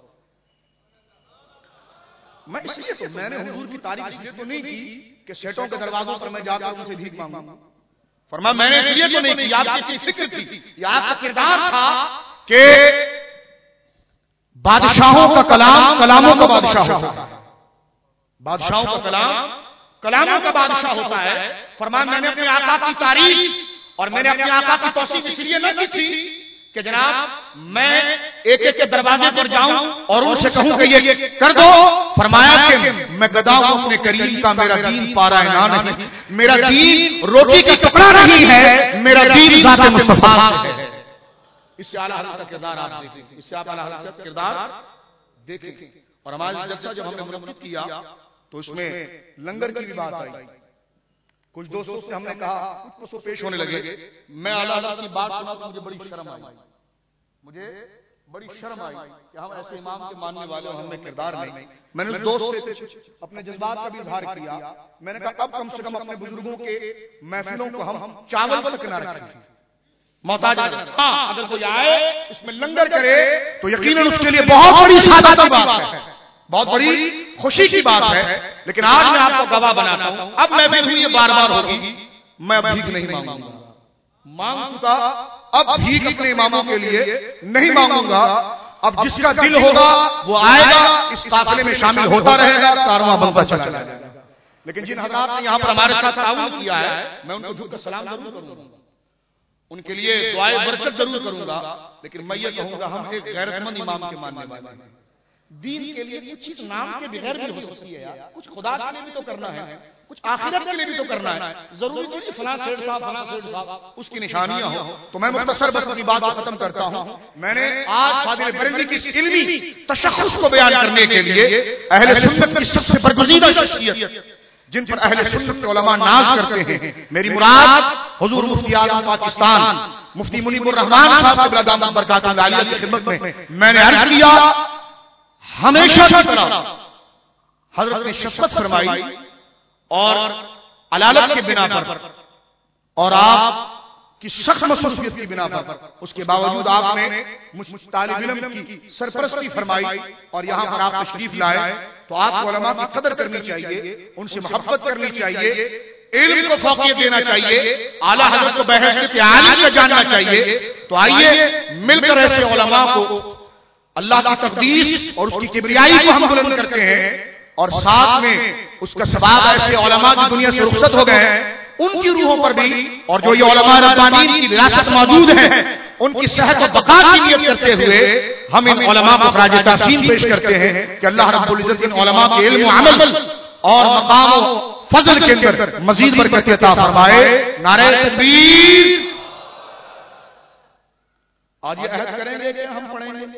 میں اس لیے تو میں نے حضور کی تعریف اس لیے تو نہیں کی کہ سیٹوں کے دروازوں پر میں جا کر ان سے بھیک مانگوں. فرمایا میں نے اس لیے تو نہیں کی، آپ کی فکر تھی، یہ آپ کا کردار تھا کہ بادشاہوں کا کلام کلاموں کا بادشاہ ہوتا ہے، بادشاہوں کا کلام کلاموں کا بادشاہ ہوتا ہے. فرمایا میں نے اپنے آقا کی تعریف اور میں نے اپنے آقا کی توصیف اس لیے نہ کی تھی کہ جناب میں ایک ایک کے دروازے پر جاؤں اور ان سے کہوں کہ یہ کر دو. فرمایا کہ میں گدا ہوں اپنے کریم کا، میرا دین پارا نہ نہیں، میرا دین روٹی کا ٹکڑا نہیں ہے، میرا دین ذات مصطفیٰ سے ہے. اس سے اعلیٰ حضرت کا کردار آپ دیکھیں، اس سے آپ اعلیٰ حضرت کا کردار دیکھیں. اور ہمارا جلسہ جب ہم نے منعقد کیا تو اس میں لنگر کی بھی بات آئی. کچھ دوستوں سے ہم نے کہا کچھ پسو پیش ہونے لگے. میں اعلیٰ حضرت کی بات سنا تو مجھے بڑی شرم آئی، مجھے بڑی شرم آئی کہ ہم ایسے امام کے ماننے والے ہم میں کردار نہیں. میں نے اس دوست سے اپنے جذبات کا بھی اظہار کیا. میں نے کہا اب کم سے کم اپنے بزرگوں کے محفلوں کو ہم چاول تک نہ رکھیں, محتاج ہاں اگر کوئی آئے اس میں لنگر کرے تو یقیناً اس کے لیے بہت بڑی سعادت کی بات ہے, بہت بڑی خوشی کی بات ہے. لیکن آج میں آپ کو گواہ بناتا ہوں, اب میں بھی ہوئی بار بار ہوگی, میں بھیک نہیں مانگوں گا. مانگ چکا, اب بھیک اپنے اماموں کے لیے نہیں مانگوں گا. اب جس کا دل ہوگا وہ آئے گا, اس قافلے میں شامل ہوتا رہے گا, کارواں بنتا چلا جائے گا. لیکن جن حضرات نے یہاں پر ہمارے ساتھ تعاون کیا ہے, میں ان کو جھک کر سلام ضرور کروں گا, ان کے لیے دعائے برکت ضرور کروں گا. لیکن میں یہ کہوں گا ہم ایک غیرت مند امام کے ماننے والے ہیں. دین کے لیے کچھ چیز نام کے بغیر بھی ہو سکتی ہے, کچھ خدا کے لیے بھی تو کرنا ہے, کچھ آخرت کے لیے بھی تو کرنا ہے. ضروری تو نہیں فلاں سیٹ صاحب فلاں سیٹ صاحب اس کی نشانیاں ہوں. تو میں مختصر بس اپنی بات کو ختم کرتا ہوں. میں نے آج فاضل بریلوی کی اس علمی تشخص کو بیان کرنے کے لیے اہل سنت کی سب سے برگزیدہ شخصیت جن پر اہل سنت کے علماء ناز کرتے ہیں, میری مراد حضور مفتی اعظم پاکستان مفتی منیب الرحمان صاحب قبلہ دامت برکاتہ عالیہ کی خدمت میں میں نے عرض کیا, ہمیشہ کی طرح حضرت نے شفقت فرمائی اور علالت کے بنا پر اور آپ کی سخت مصروفیت کی بنا پر, اس کے باوجود آپ نے مجھ طالب علم کی سرپرستی فرمائی اور یہاں پر آپ تشریف لائے. تو آپ کو علماء کی قدر کرنی چاہیے, ان سے محبت کرنی چاہیے, علم کو فوقیت دینا چاہیے, اعلیٰ حضرت کو بحیثیت عالم کا جاننا چاہیے. تو آئیے مل کر ایسے علماء کو اللہ کی تقدیس اور اس کی کبریائی کو ہم بلند کرتے ہیں, اور ساتھ میں اس کا ثواب ایسے علماء کی دنیا سے رخصت ہو گئے ہیں ان کی روحوں پر بھی, اور جو یہ علماء ربانیین کی وراثت موجود ہے ان کی صحت و بقا کی نیت کرتے ہوئے ہم ان علماء کو خراج تحسین پیش کرتے ہیں کہ اللہ رب العزت ان علماء کے علم و عمل اور مقام و فضل کے اندر مزید برکت عطا فرمائے. نعرہ تکبیر. آج یہ عہد کریں گے کہ ہم پڑھیں گے,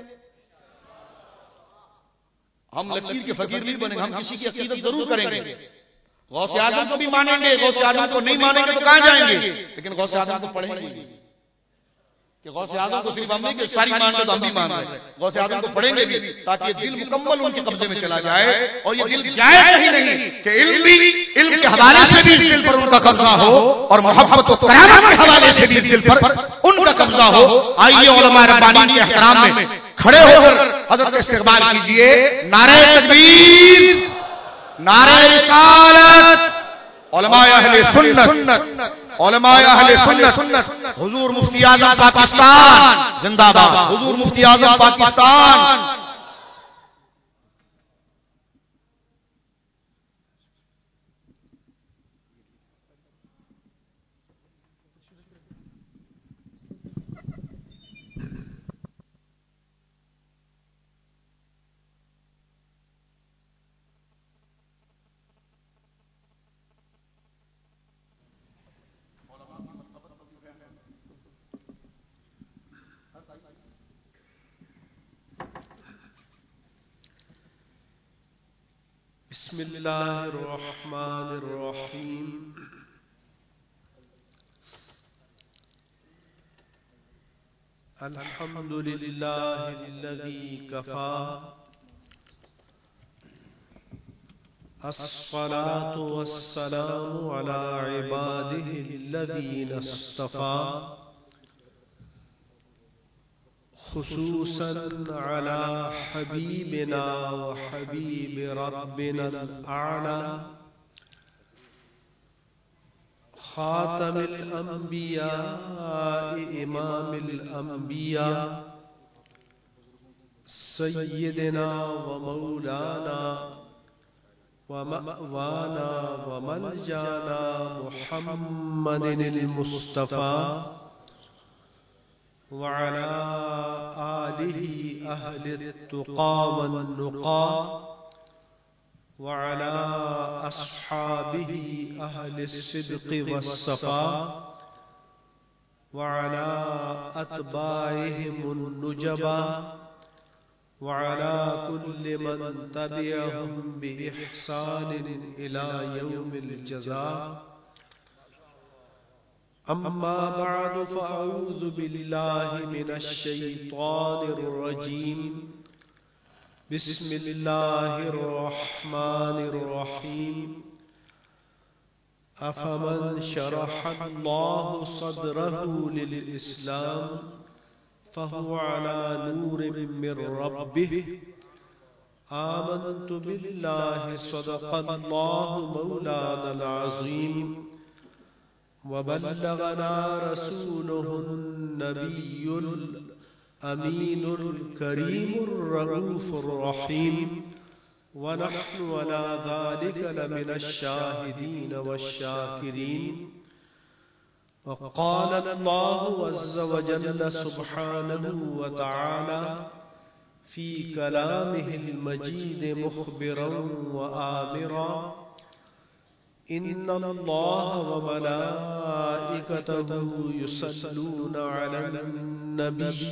ہم لکیر کے فقیر نہیں بنیں گے, ہم کسی کی عقیدت ضرور کریں گے. غوث اعظم کو بھی مانیں گے, غوث اعظم کو نہیں مانیں گے تو کہاں جائیں گے, لیکن غوث اعظم کو پڑھیں گے کہ غوث اعظم کو صرف ہم نہیں کہ ساری مان کے تو ہم بھی مان رہے ہیں, غوث اعظم کو پڑھیں گے بھی تاکہ یہ دل مکمل ان کے قبضے میں چلا جائے. اور یہ دل جائے کہیں نہیں کہ علم بھی علم کے حوالے سے بھی دل پر ان کا قبضہ ہو اور محبت و کرامت کے حوالے سے بھی دل پر ان کا قبضہ ہو. آئیے علماء ربانی کے احترام میں کھڑے ہو کر حضرت کا استقبال کیجیے. نعرہ تکبیر, نعرہ رسالت, علماء اہل سنت, علماء اہل سنت, حضور مفتی اعظم پاکستان زندہ باد, حضور مفتی اعظم پاکستان. بسم اللہ الرحمن الرحیم. الحمد للہ الذی کفا, الصلاة والسلام علی عباده الذین اصطفى, خصوصا على حبيبنا وحبيب ربنا الأعلى خاتم الأنبياء إمام الأنبياء سيدنا ومولانا ومأوانا وملجانا محمد المصطفى وعلى آله أهل التقى والنقى وعلى أصحابه أهل الصدق والصفاء وعلى أتباعهم النجبا وعلى كل من تبعهم بإحسان إلى يوم الجزاء. أما بعد فأعوذ بالله من الشيطان الرجيم بسم الله الرحمن الرحيم أفمن شرح الله صدره للإسلام فهو على نور من ربه آمنت بالله صدق الله مولانا العظيم وبلغنا رسوله النبي الأمين الكريم الرؤوف الرحيم ونحن على ذلك لمن الشاهدين والشاكرين. وقال الله عز وجل سبحانه وتعالى في كلامه المجيد مخبرا وآمرا إن الله وملائكته يصلون على النبي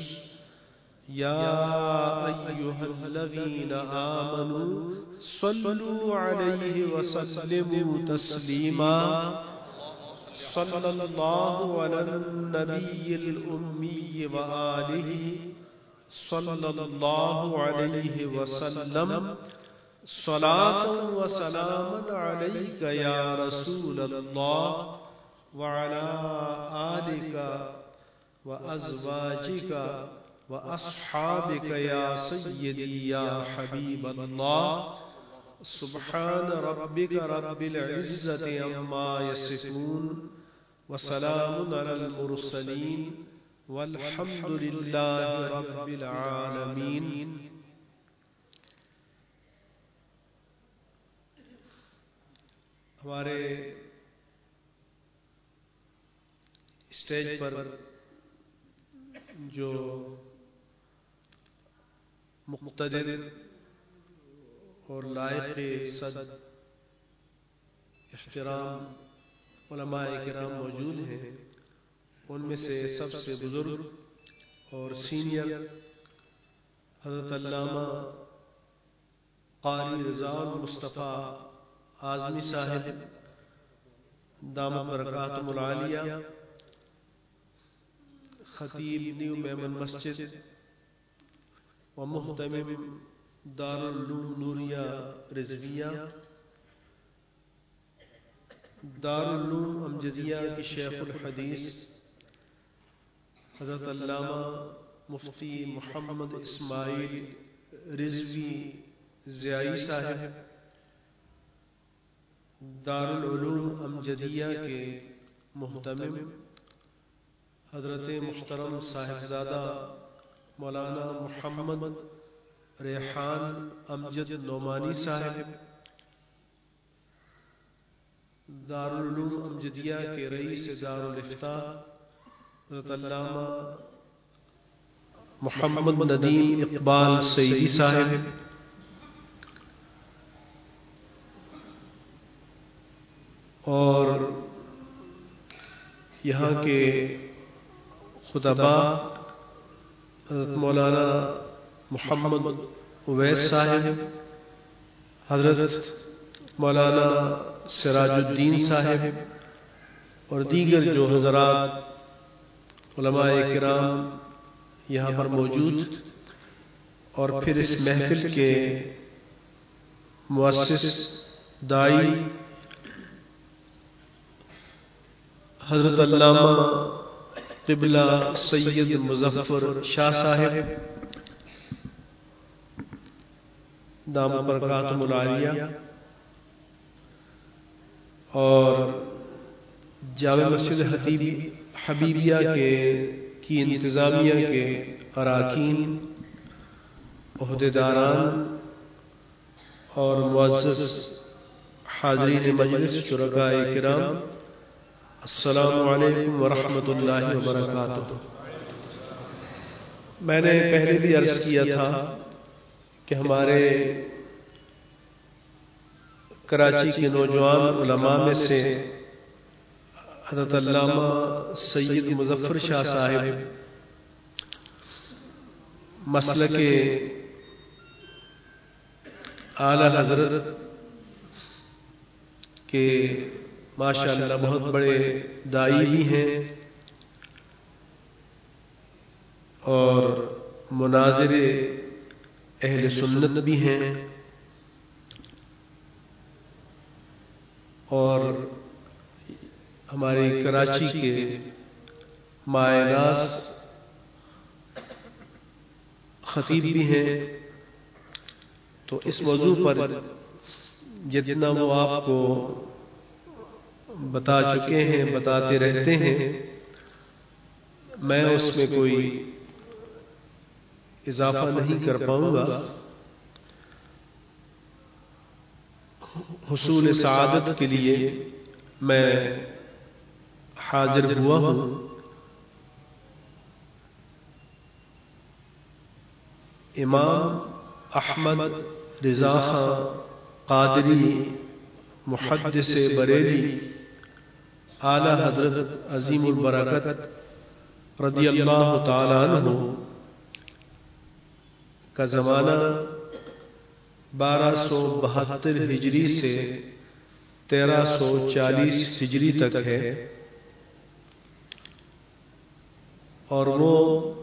يا أيها الذين آمنوا صلوا عليه وسلموا تسليما. صلى الله على النبي الأمي وآله صلى الله عليه وسلم صلاة وسلاما عليك يا رسول الله وعلى آلك وأزواجك وأصحابك يا سيدي يا حبيب الله. سبحان ربك رب العزة عما يصفون وسلام على المرسلين والحمد لله رب العالمين. ہمارے اسٹیج پر جو مقتدر اور لائق صد احترام علماء کرام موجود ہیں، ان میں سے سب سے بزرگ اور سینئر حضرت علامہ قاری رضا المصطفیٰ اعظمی صاحب دامت برکاتہم العالیہ، خطیب نیو میمن مسجد و محتمم دارالعلوم نوریہ رضویہ، دارالعلوم امجدیہ کی شیخ الحدیث حضرت علامہ مفتی محمد اسماعیل رضوی ضیائی صاحب، دارالعلوم امجدیہ کے محتمم حضرت محترم صاحبزادہ مولانا محمد ریحان امجد نعمانی صاحب، دارالعلوم امجدیہ کے رئیس دارالافتاء حضرت علامہ محمد ندیم اقبال سعیدی صاحب، اور یہاں کے خطباء حضرت مولانا محمد اویس صاحب، حضرت مولانا سراج الدین صاحب، اور دیگر جو حضرات علماء کرام یہاں پر موجود، اور پھر اس محفل کے مؤسس داعی حضرت علامہ قبلہ سید مظفر شاہ صاحب دامت برکاتہم العالیہ، اور جامع مسجد حبیبیہ کے کی انتظامیہ کے اراکین، عہدیداران اور معزز حاضرین مجلس شرکاء کرام، السلام علیکم ورحمۃ اللہ وبرکاتہ۔ میں نے پہلے بھی عرض کیا تھا کہ ہمارے کراچی کے نوجوان علماء میں سے حضرت علامہ سید مظفر شاہ صاحب مسلک اعلی حضرت کے ماشاءاللہ بہت بڑے داعی بھی ہیں اور مناظر اہل سنت بھی ہیں، اور ہماری کراچی کے مائے ناز خطیب بھی ہیں. تو اس موضوع پر جتنا وہ آپ کو بتا چکے ہیں، بتاتے رہتے ہیں، میں اس میں کوئی اضافہ نہیں کر پاؤں گا. حصول سعادت کے لیے میں حاضر ہوا ہوں. امام احمد رضا خان قادری محدث بریلی اعلی حضرت عظیم البرکت رضی اللہ تعالی عنہ کا زمانہ بارہ سو بہتر ہجری سے تیرہ سو چالیس ہجری تک ہے، اور وہ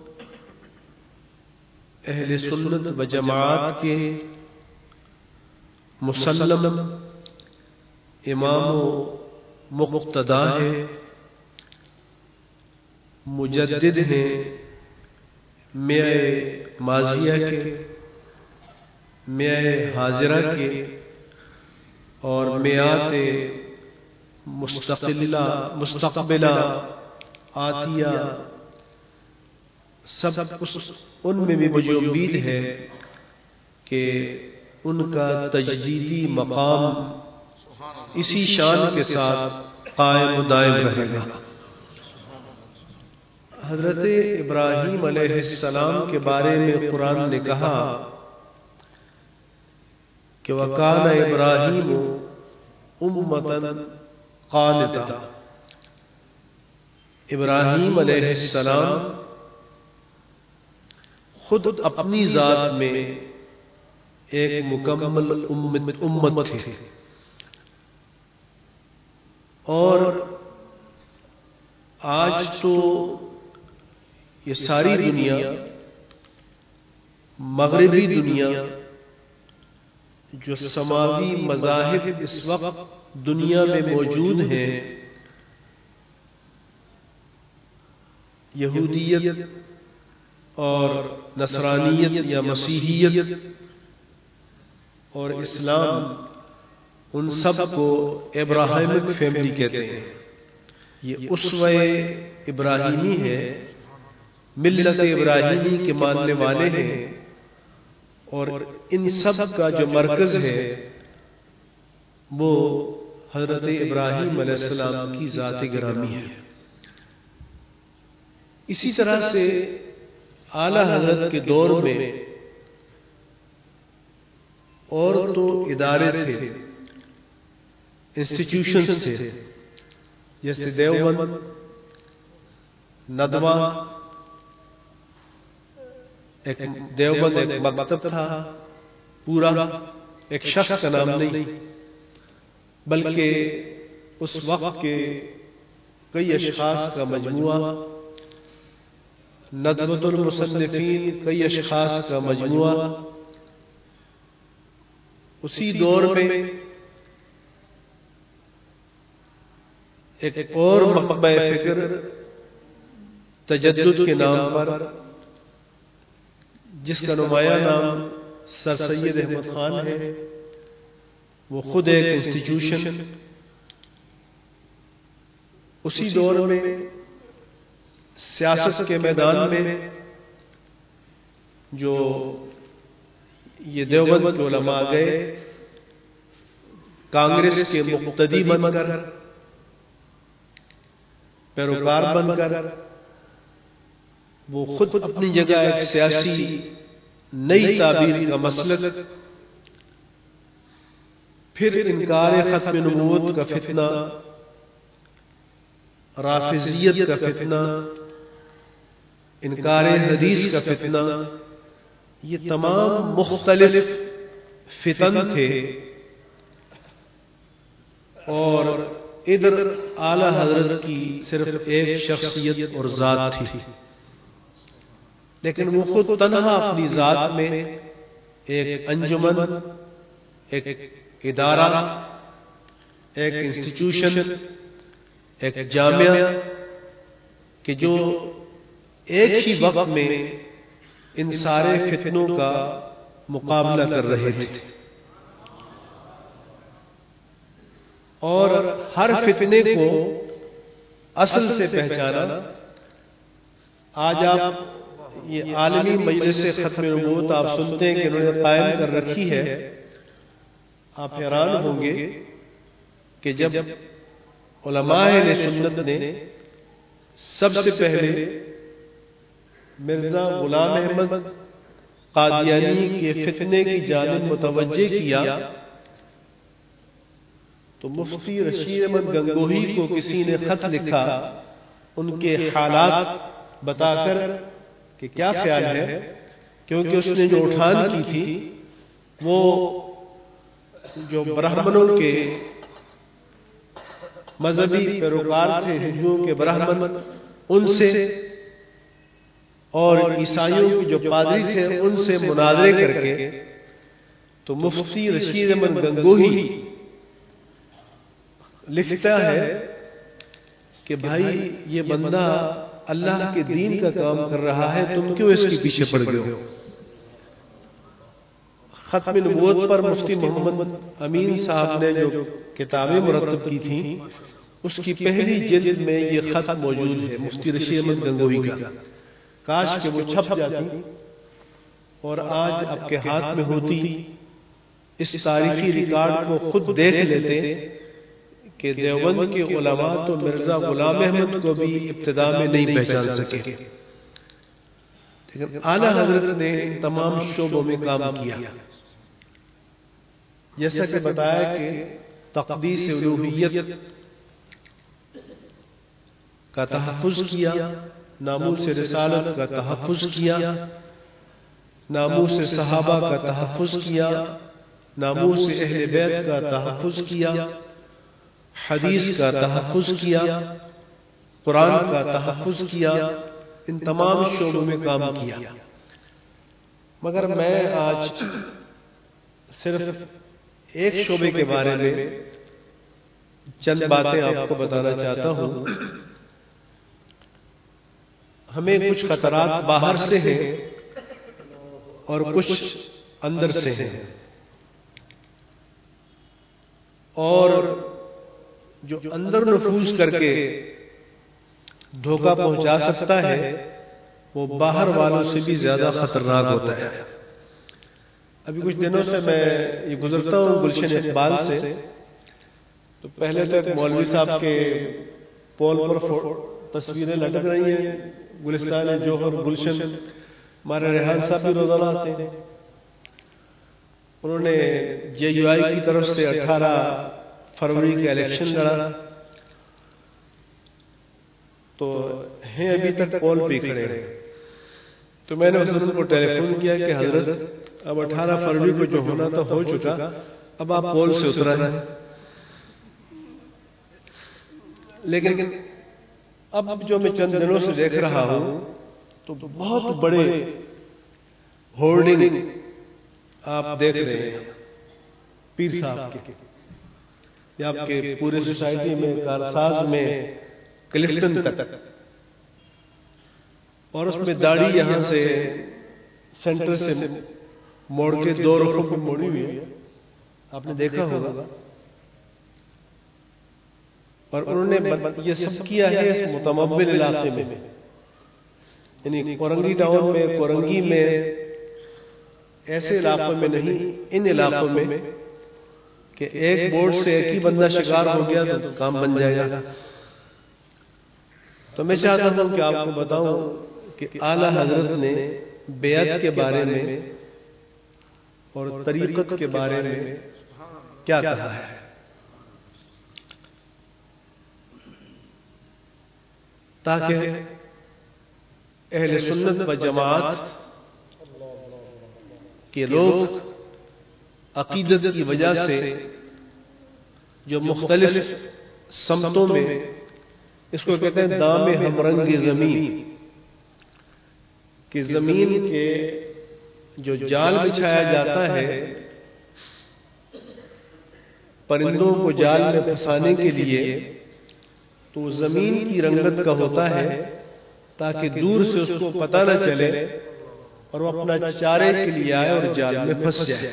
اہل سنت و جماعت کے مسلم امام و مقتدا ہیں، مجدد ہیں میعاد ماضیہ کے، میعاد حاضرہ کے، اور میعاد مستقلہ مستقبلہ آتیہ. سب ان میں بھی مجھے امید ہے کہ ان کا تجدیدی مقام اسی شان کے ساتھ قائم و دائم رہے گا. حضرت ابراہیم علیہ السلام کے بارے میں قرآن نے کہا کہ وَكَانَ إِبْرَاهِيمُ أُمَّةً قَانِتًا. ابراہیم علیہ السلام خود اپنی ذات میں ایک مکمل امت امت تھے، اور آج تو یہ ساری دنیا، مغربی دنیا، جو سماوی مذاہب اس وقت دنیا میں موجود ہیں، یہودیت اور نصرانیت یا مسیحیت اور اسلام، ان سب کو ابراہیمک فیملی کہتے ہیں. یہ اسوہ ابراہیمی ہے، ملت ابراہیمی کے ماننے والے ہیں، اور ان سب کا جو مرکز ہے وہ حضرت ابراہیم علیہ السلام کی ذات گرامی ہے. اسی طرح سے اعلی حضرت کے دور میں اور تو ادارے تھے، انسٹیٹیوشنز تھے، جیسے دیوبند، ندوہ. ایک دیوبند ایک مکتب تھا پورا، ایک شخص کا نام نہیں، بلکہ اس وقت کے کئی اشخاص کا مجموعہ. ندوۃ المصنفین کئی اشخاص کا مجموعہ. اسی دور میں ایک اور مکتبہ فکر تجدد کے نام پر، جس کا نمایاں نام سر سید احمد خان ہے، وہ خود ایک انسٹیٹیوشن. اسی دور میں سیاست کے میدان میں جو یہ دیوبند کے علماء گئے، کانگریس کے مقتدی بن کر، پیروکار بن کر، وہ خود اپنی جگہ ایک سیاسی نئی تعبیر کا مسلک، پھر انکار ختم نبوت کا فتنہ، رافضیت کا فتنہ، انکار حدیث کا فتنہ، یہ تمام مختلف فتن تھے. اور ادھر اعلی حضرت کی صرف ایک شخصیت اور ذات تھی، لیکن وہ خود تنہا اپنی ذات میں ایک انجمن، ایک ادارہ، ایک انسٹیٹیوشن، ایک جامعہ کہ جو ایک ہی وقت میں ان سارے فتنوں کا مقابلہ کر رہے تھے، اور ہر فتنے کو اصل سے پہچانا۔ آج آپ یہ عالمی مجلس ختم نبوت آپ سنتے ہیں کہ انہوں نے قائم کر رکھی ہے، آپ حیران ہوں گے کہ جب علماء اہل سنت نے سب سے پہلے مرزا غلام احمد قادیانی کے فتنے کی جانب متوجہ کیا تو مفتی رشید احمد گنگوہی کو کسی نے خط لکھا ان کے حالات بتا کر کہ کیا خیال ہے، کیونکہ اس نے جو اٹھان کی تھی وہ جو برہمنوں کے مذہبی پیروکار تھے، ہندوؤں کے برہمن، ان سے اور عیسائیوں کے جو پادری تھے ان سے مناظرے کر کے تو مفتی رشید احمد گنگوہی لکھتا ہے کہ بھائی یہ بندہ اللہ کے دین کا کام کر رہا ہے، تم کیوں اس کے پیچھے پڑ گئے ہو؟ ختم نبوت پر مفتی محمد امین صاحب نے جو کتابیں مرتب کی تھیں اس کی پہلی جلد میں یہ خط موجود ہے مفتی رشید احمد گنگوہی کا، کاش کہ وہ چھپ جاتی اور آج آپ کے ہاتھ میں ہوتی، اس تاریخی ریکارڈ کو خود دیکھ لیتے کہ دیوبند کے علماء تو مرزا غلام احمد کو بھی ابتدا میں نہیں پہچان سکے، لیکن اعلیٰ حضرت نے ان تمام شعبوں میں کام کیا، جیسا کہ بتایا کہ تقدیس الوہیت کا تحفظ کیا، ناموس رسالت کا تحفظ کیا، ناموس صحابہ کا تحفظ کیا، ناموس اہل بیت کا تحفظ کیا، حدیث کا تحفظ کیا، قرآن کا تحفظ کیا، ان تمام شعبوں میں کام کیا۔ مگر میں آج صرف ایک شعبے کے بارے میں چند باتیں آپ کو بتانا چاہتا ہوں۔ ہمیں کچھ خطرات باہر سے ہیں اور کچھ اندر سے ہیں، اور جو اندر نفوذ کر کے دھوکہ پہنچا سکتا ہے وہ باہر والوں سے بھی زیادہ خطرناک ہوتا ہے۔ ابھی کچھ دنوں سے میں یہ گزرتا ہوں گلشن اقبال سے، تو پہلے تو ایک مولوی صاحب کے پول پر تصویریں لٹک رہی ہیں، گلستان جوہر گلشن، ہمارے ریحان صاحب بھی روزانہ آتے ہیں، انہوں نے جے یو آئی کی طرف سے اٹھارہ فروری کا الیکشن لڑا، تو ہیں ابھی تک پول پہ کھڑے ہیں۔ تو میں نے حضرت کو ٹیلی فون کیا کہ حضرت اب اٹھارہ فروری کو جو ہونا تھا ہو چکا، اب آپ پول سے اترا ہے، لیکن اب جو میں چند دنوں سے دیکھ رہا ہوں تو بہت بڑے ہورڈنگ آپ دیکھ رہے ہیں پیر صاحب کے، یا آپ کے پورے سوسائٹی میں، کارساز میں، کلفٹن تک، اور اس میں داڑھی یہاں سے سینٹر سے موڑ کے دو رخوں پہ موڑی ہوئی ہے، آپ نے دیکھا ہوگا، اور انہوں نے یہ سب کیا ہے اس متمول علاقے میں، یعنی کورنگی ٹاؤن میں، کورنگی میں، ایسے علاقوں میں نہیں، ان علاقوں میں کہ ایک بورڈ سے ایک ہی بندہ شکار ہو گیا تو کام بن جائے گا۔ تو میں چاہتا ہوں کہ آپ کو بتاؤں کہ اعلیٰ حضرت نے بیعت کے بارے میں اور طریقت کے بارے میں کیا کہا ہے۔ تاکہ اہل سنت و جماعت کے لوگ عقیدت کی وجہ سے جو مختلف سمتوں میں، اس کو کہتے ہیں دام ہم رنگ زمین، کہ زمین کے جو جال بچھایا جاتا ہے پرندوں کو جال میں پھنسانے کے لیے، تو زمین کی رنگت کا ہوتا ہے تاکہ دور سے اس کو پتہ نہ چلے اور وہ اپنا چارے کے لیے آئے اور جال میں پھنس جائے۔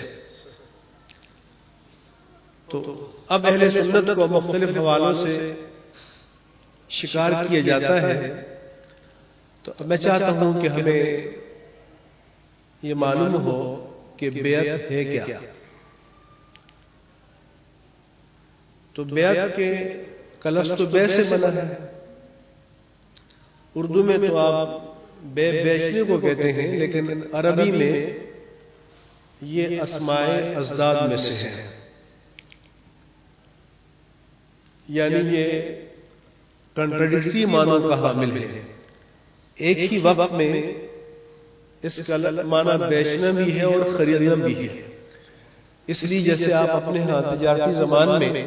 تو اب اہل سنت کو مختلف حوالوں سے شکار کیا جاتا ہے، تو میں چاہتا ہوں کہ ہمیں یہ معلوم ہو کہ بیعت ہے کیا۔ تو بیعت کے کلفظ تو بے سے بنا ہے، اردو میں تو آپ بے بیچنے کو کہتے ہیں، لیکن عربی میں یہ اسماء ازداد میں سے ہے، یعنی یہ کنٹراڈکٹری معنوں کا حامل ہے۔ ایک ہی وقت میں اس کا معنی بیچنا بھی ہے اور خریدنا بھی ہے۔ اس لیے جیسے آپ اپنے ہاں تجارتی زبان میں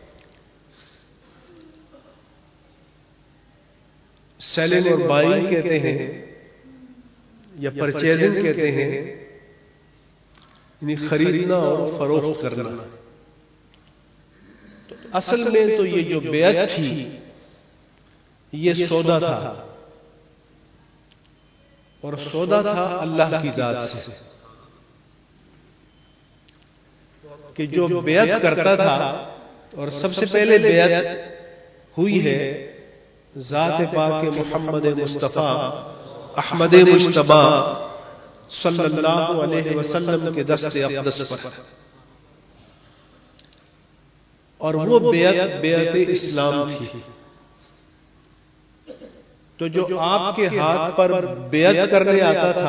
سیلنگ اور بائنگ کہتے ہیں یا پرچیزنگ کہتے ہیں، یعنی خریدنا اور فروخت کرنا، تو اصل میں تو یہ جو بیعت تھی یہ سودا تھا، اور سودا تھا اللہ کی ذات سے، کہ جو بیعت کرتا تھا، اور سب سے پہلے بیعت ہوئی ہے ذات پاک محمد مصطفیٰ احمد مجتبی صلی اللہ علیہ وسلم کے دست اقدس پر، اور وہ بیعت بیعت اسلام تھی۔ تو جو آپ کے ہاتھ پر بیعت کرنے آتا تھا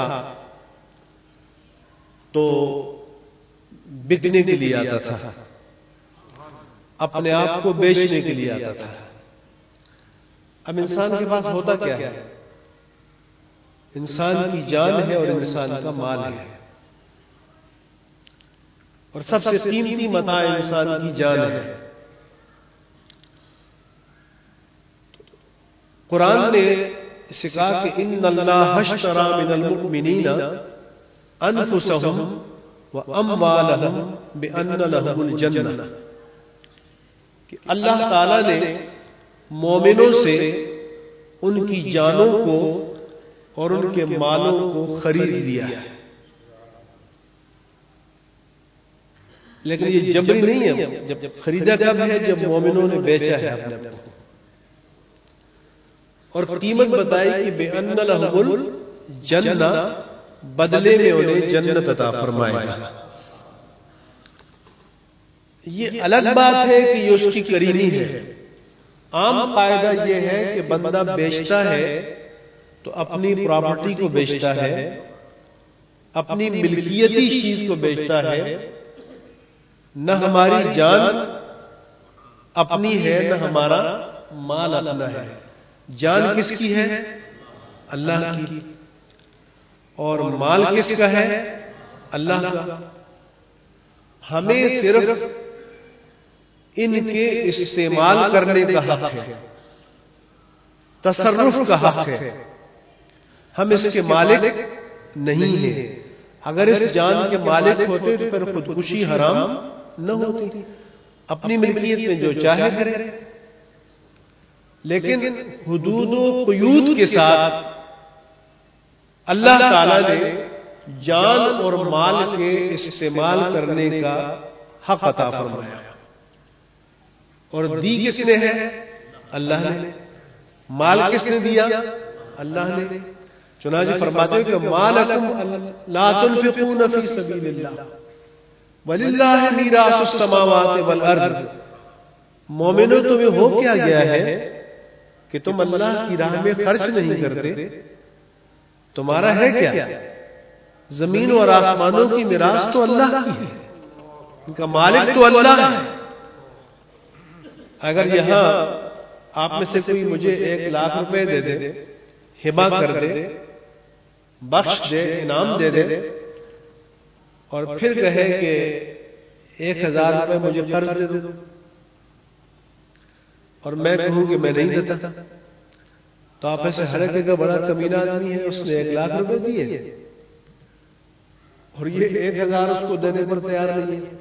تو بکنے کے لیے آتا تھا، اپنے آپ کو بیچنے کے لیے آتا تھا۔ اب انسان کے پاس ہوتا کیا ہے؟ انسان کی جان ہے اور انسان کا مال ہے، اور سب سے قیمتی متاع انسان کی جان ہے۔ قرآن نے اسے کہا کہ ان اللہ اشتری من المؤمنین انفسهم واموالهم بان لهم الجنہ، کہ اللہ تعالی نے مومنوں سے ان کی جانوں کو اور ان کے مالوں کو خرید لیا ہے، لیکن یہ جبری نہیں ہے۔ جب خریدا کب ہے؟ جب مومنوں نے بیچا ہے اپنے آپ کو، اور قیمت بتائی کہ بے ان لہم الجنہ، بدلے میں انہیں جنت عطا فرمائے گا۔ یہ الگ بات ہے کہ یہ اس کی کرینی ہے۔ عام قاعدہ یہ ہے کہ بندہ بیچتا ہے تو اپنی پراپرٹی کو بیچتا ہے، اپنی ملکیتی چیز کو بیچتا ہے، نہ ہماری جان اپنی ہے نہ ہمارا مال اپنا ہے۔ جان کس کی ہے؟ اللہ کی، اور مال کس کا ہے؟ اللہ کا۔ ہمیں صرف ان کے استعمال کرنے کا حق ہے، تصرف کا حق ہے، ہم اس کے مالک نہیں ہیں۔ اگر اس جان کے مالک ہوتے تو پھر خودکشی حرام نہ ہوتی، اپنی ملکیت میں جو چاہے کرے، لیکن حدود و قیود کے ساتھ اللہ تعالی نے جان اور مال کے استعمال کرنے کا حق عطا فرمایا، اور دی کس نے ہے؟ اللہ نے۔ مال کس نے دیا؟ اللہ نے۔ چنانچہ فرماتے ہیں کہ مالکم لا تنفقون فی سبیل اللہ وللہ میراث السماوات والارض۔ مومنوں تمہیں ہو کیا گیا ہے کہ تم اللہ کی راہ میں خرچ نہیں کرتے؟ تمہارا ہے کیا؟ زمین اور آسمانوں کی میراث تو اللہ کی ہے، ان کا مالک تو اللہ ہے۔ اگر یہاں آپ میں سے کوئی مجھے ایک لاکھ روپے دے دے، ہبہ کر دے، بخش دے، انعام دے دے، اور پھر کہے کہ ایک ہزار روپے مجھے قرض دے دو، اور میں کہوں کہ میں نہیں دیتا تو آپ ایسے ہر ایک کا بڑا کمینہ آدمی ہے، اس نے ایک لاکھ روپے دیے اور یہ ایک ہزار اس کو دینے پر تیار نہیں ہے.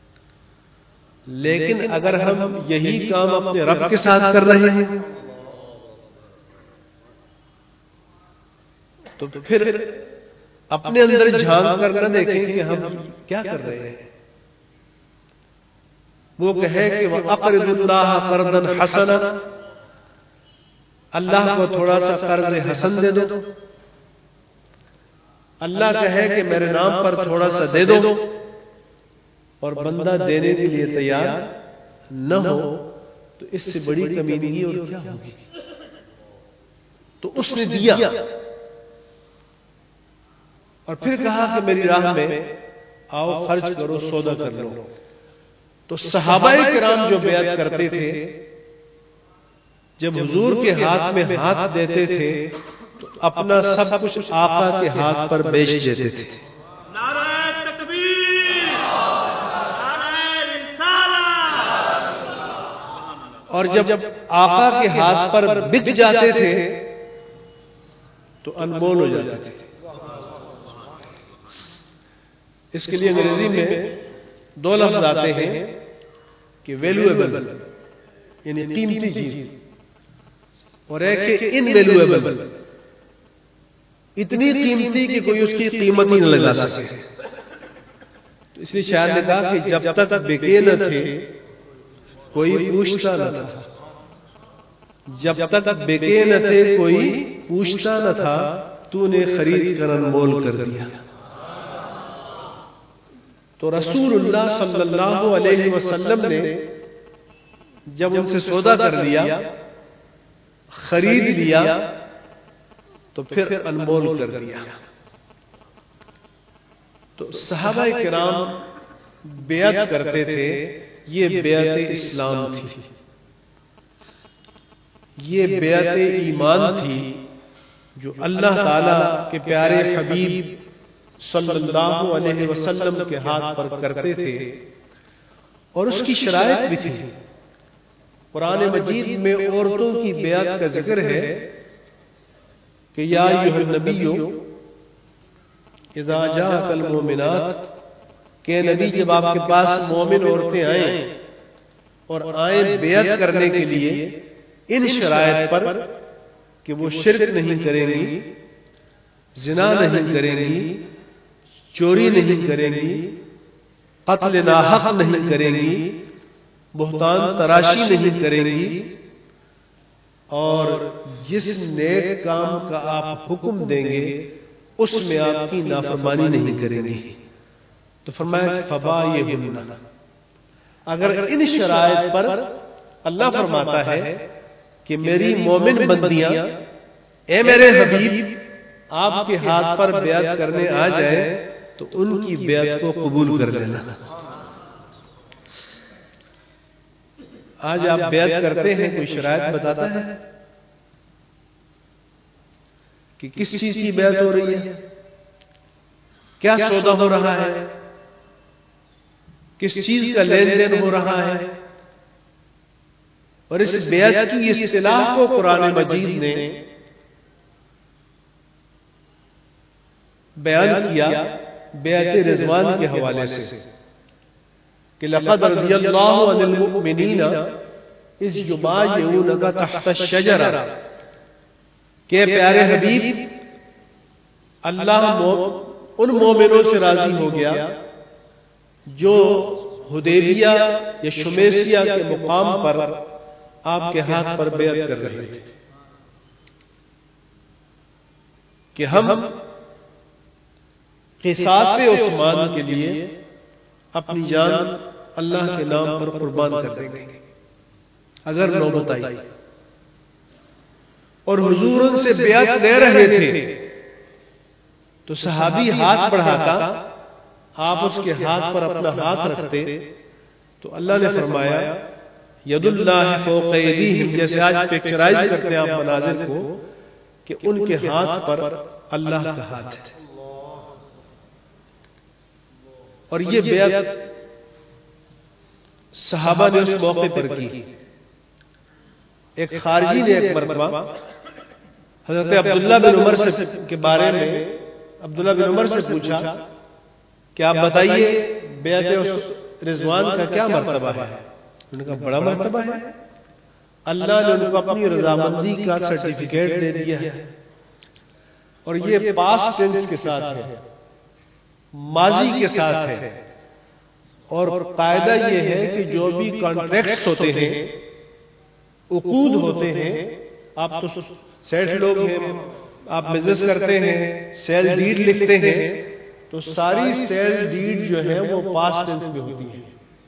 لیکن اگر ہم یہی کام اپنے رب کے ساتھ کر رہے ہیں تو پھر اپنے اندر جھانک کر نہ دیکھیں کہ ہم کیا کر رہے ہیں. وہ کہے کہ وَأَقْرِضُ اللَّهَ قَرْضًا حَسَنًا، اللہ کو تھوڑا سا قرض حسن دے دو. اللہ کہے کہ میرے نام پر تھوڑا سا دے دو اور بندہ دینے کے لیے تیار نہ ہو تو اس سے بڑی کمینگی اور کیا ہوگی. تو اس نے دیا اور پھر کہا کہ میری راہ میں آؤ خرچ کرو، سودا کر لو. تو صحابہ کرام جو بیعت کرتے تھے جب حضور کے ہاتھ میں ہاتھ دیتے تھے تو اپنا سب کچھ آقا کے ہاتھ پر بیچ دیتے تھے. نعرہ تکبیر، نعرہ رسالت. اور جب آقا کے ہاتھ پر بک جاتے تھے تو انمول ہو جاتے تھے. اس کے لیے انگریزی میں دو لفظ آتے ہیں کہ ویلیویبل یعنی قیمتی چیز اور ایک کہ ان ویلیویبل، اتنی قیمتی کہ کوئی اس کی قیمت ہی نہ لگا سکے. تو اس لیے شاعر نے کہا کہ جب تک بکے نہ تھے کوئی پوچھتا نہ تھا، جب تک بکے نہ تھے کوئی پوچھتا نہ تھا، تو نے خرید کر انمول کر دیا. تو رسول اللہ صلی اللہ علیہ وسلم نے جب ان سے سودا کر لیا، خرید لیا، تو پھر انمول کر دیا. تو صحابہ کرام بیعت کرتے تھے، یہ بیعت اسلام تھی، یہ بیعت ایمان تھی جو اللہ تعالی کے پیارے حبیب صلی اللہ علیہ وسلم کے ہاتھ پر کرتے تھے. اور اس کی شرائط بھی تھی. قرآن مجید میں عورتوں کی بیعت کا ذکر ہے کہ یا ایھا النبی اذا جاءک المؤمنات، کہ نبی جب آپ کے پاس مومن عورتیں آئیں اور آئیں بیعت کرنے کے لیے ان شرائط پر کہ وہ شرک نہیں کریں گی، زنا نہیں کریں گی، چوری نہیں کریں گی، قتل ناحق نہیں کریں گی، بہتان تراشی نہیں کریں گی، اور جس نیک کام کا آپ حکم دیں گے اس میں آپ کی نافرمانی نہیں کریں گی. تو فرمایا فبایعہن، اگر ان شرائط پر اللہ فرماتا ہے کہ میری مومن بندیاں اے میرے حبیب آپ کے ہاتھ پر بیعت کرنے آ جائے تو ان کی بیعت کو قبول کر لینا. آج آپ بیعت کرتے ہیں، کوئی شرائط بتاتا ہے کہ کس چیز کی بیعت ہو رہی ہے، کیا سودا ہو رہا ہے، کس چیز کا لین دین ہو رہا ہے. اور اس بیعت کی اصطلاح کو قرآن مجید نے بیان کیا بیعت رضوان کے حوالے سے کہ لقد رضی اللہ عن المؤمنین اذ یبایعونک تحت الشجرہ، کہ پیارے حبیب اللہ ان مومنوں سے راضی ہو گیا جو حدیبیہ یا شمیسیہ کے مقام پر آپ کے ہاتھ پر بیعت کر رہے تھے کہ ہم قصاص عثمان کے لیے اپنی جان اللہ کے نام پر قربان کر دیں گے اگر نوبت آئی. اور حضور ان سے بیعت لے رہے تھے تو صحابی ہاتھ بڑھاتا، آپ اس کے ہاتھ پر اپنا ہاتھ رکھتے تو اللہ نے فرمایا ید اللہ فوق ایدیہم، جیسے آج پکچرائز کرتے ہیں آپ مناظر کو کہ ان کے ہاتھ پر اللہ کا ہاتھ ہے. اور یہ بیعت صحابہ نے اس موقع پر کی. ایک خارجی نے ایک مرتبہ حضرت عبداللہ بن عمر سے کے بارے میں عبداللہ بن عمر سے پوچھا کہ آپ بتائیے بیعت رضوان کا کیا مرتبہ ہے؟ انہوں نے کہا بڑا مرتبہ ہے، اللہ نے ان کو اپنی رضامندی کا سرٹیفکیٹ دے دیا ہے، اور یہ پاسٹ ٹینس کے ساتھ ہے، ماضی کے ساتھ ہے، اور قاعدہ یہ ہے کہ جو بھی کانٹریکٹس ہوتے ہیں، عقود ہوتے ہیں، آپ تو سیٹ لوگ ہیں، آپ بزنس کرتے ہیں، سیل ڈیڈ لکھتے ہیں، تو ساری سیل ڈیڈ جو ہے وہ پاسٹ ٹینس میں ہوتی ہے،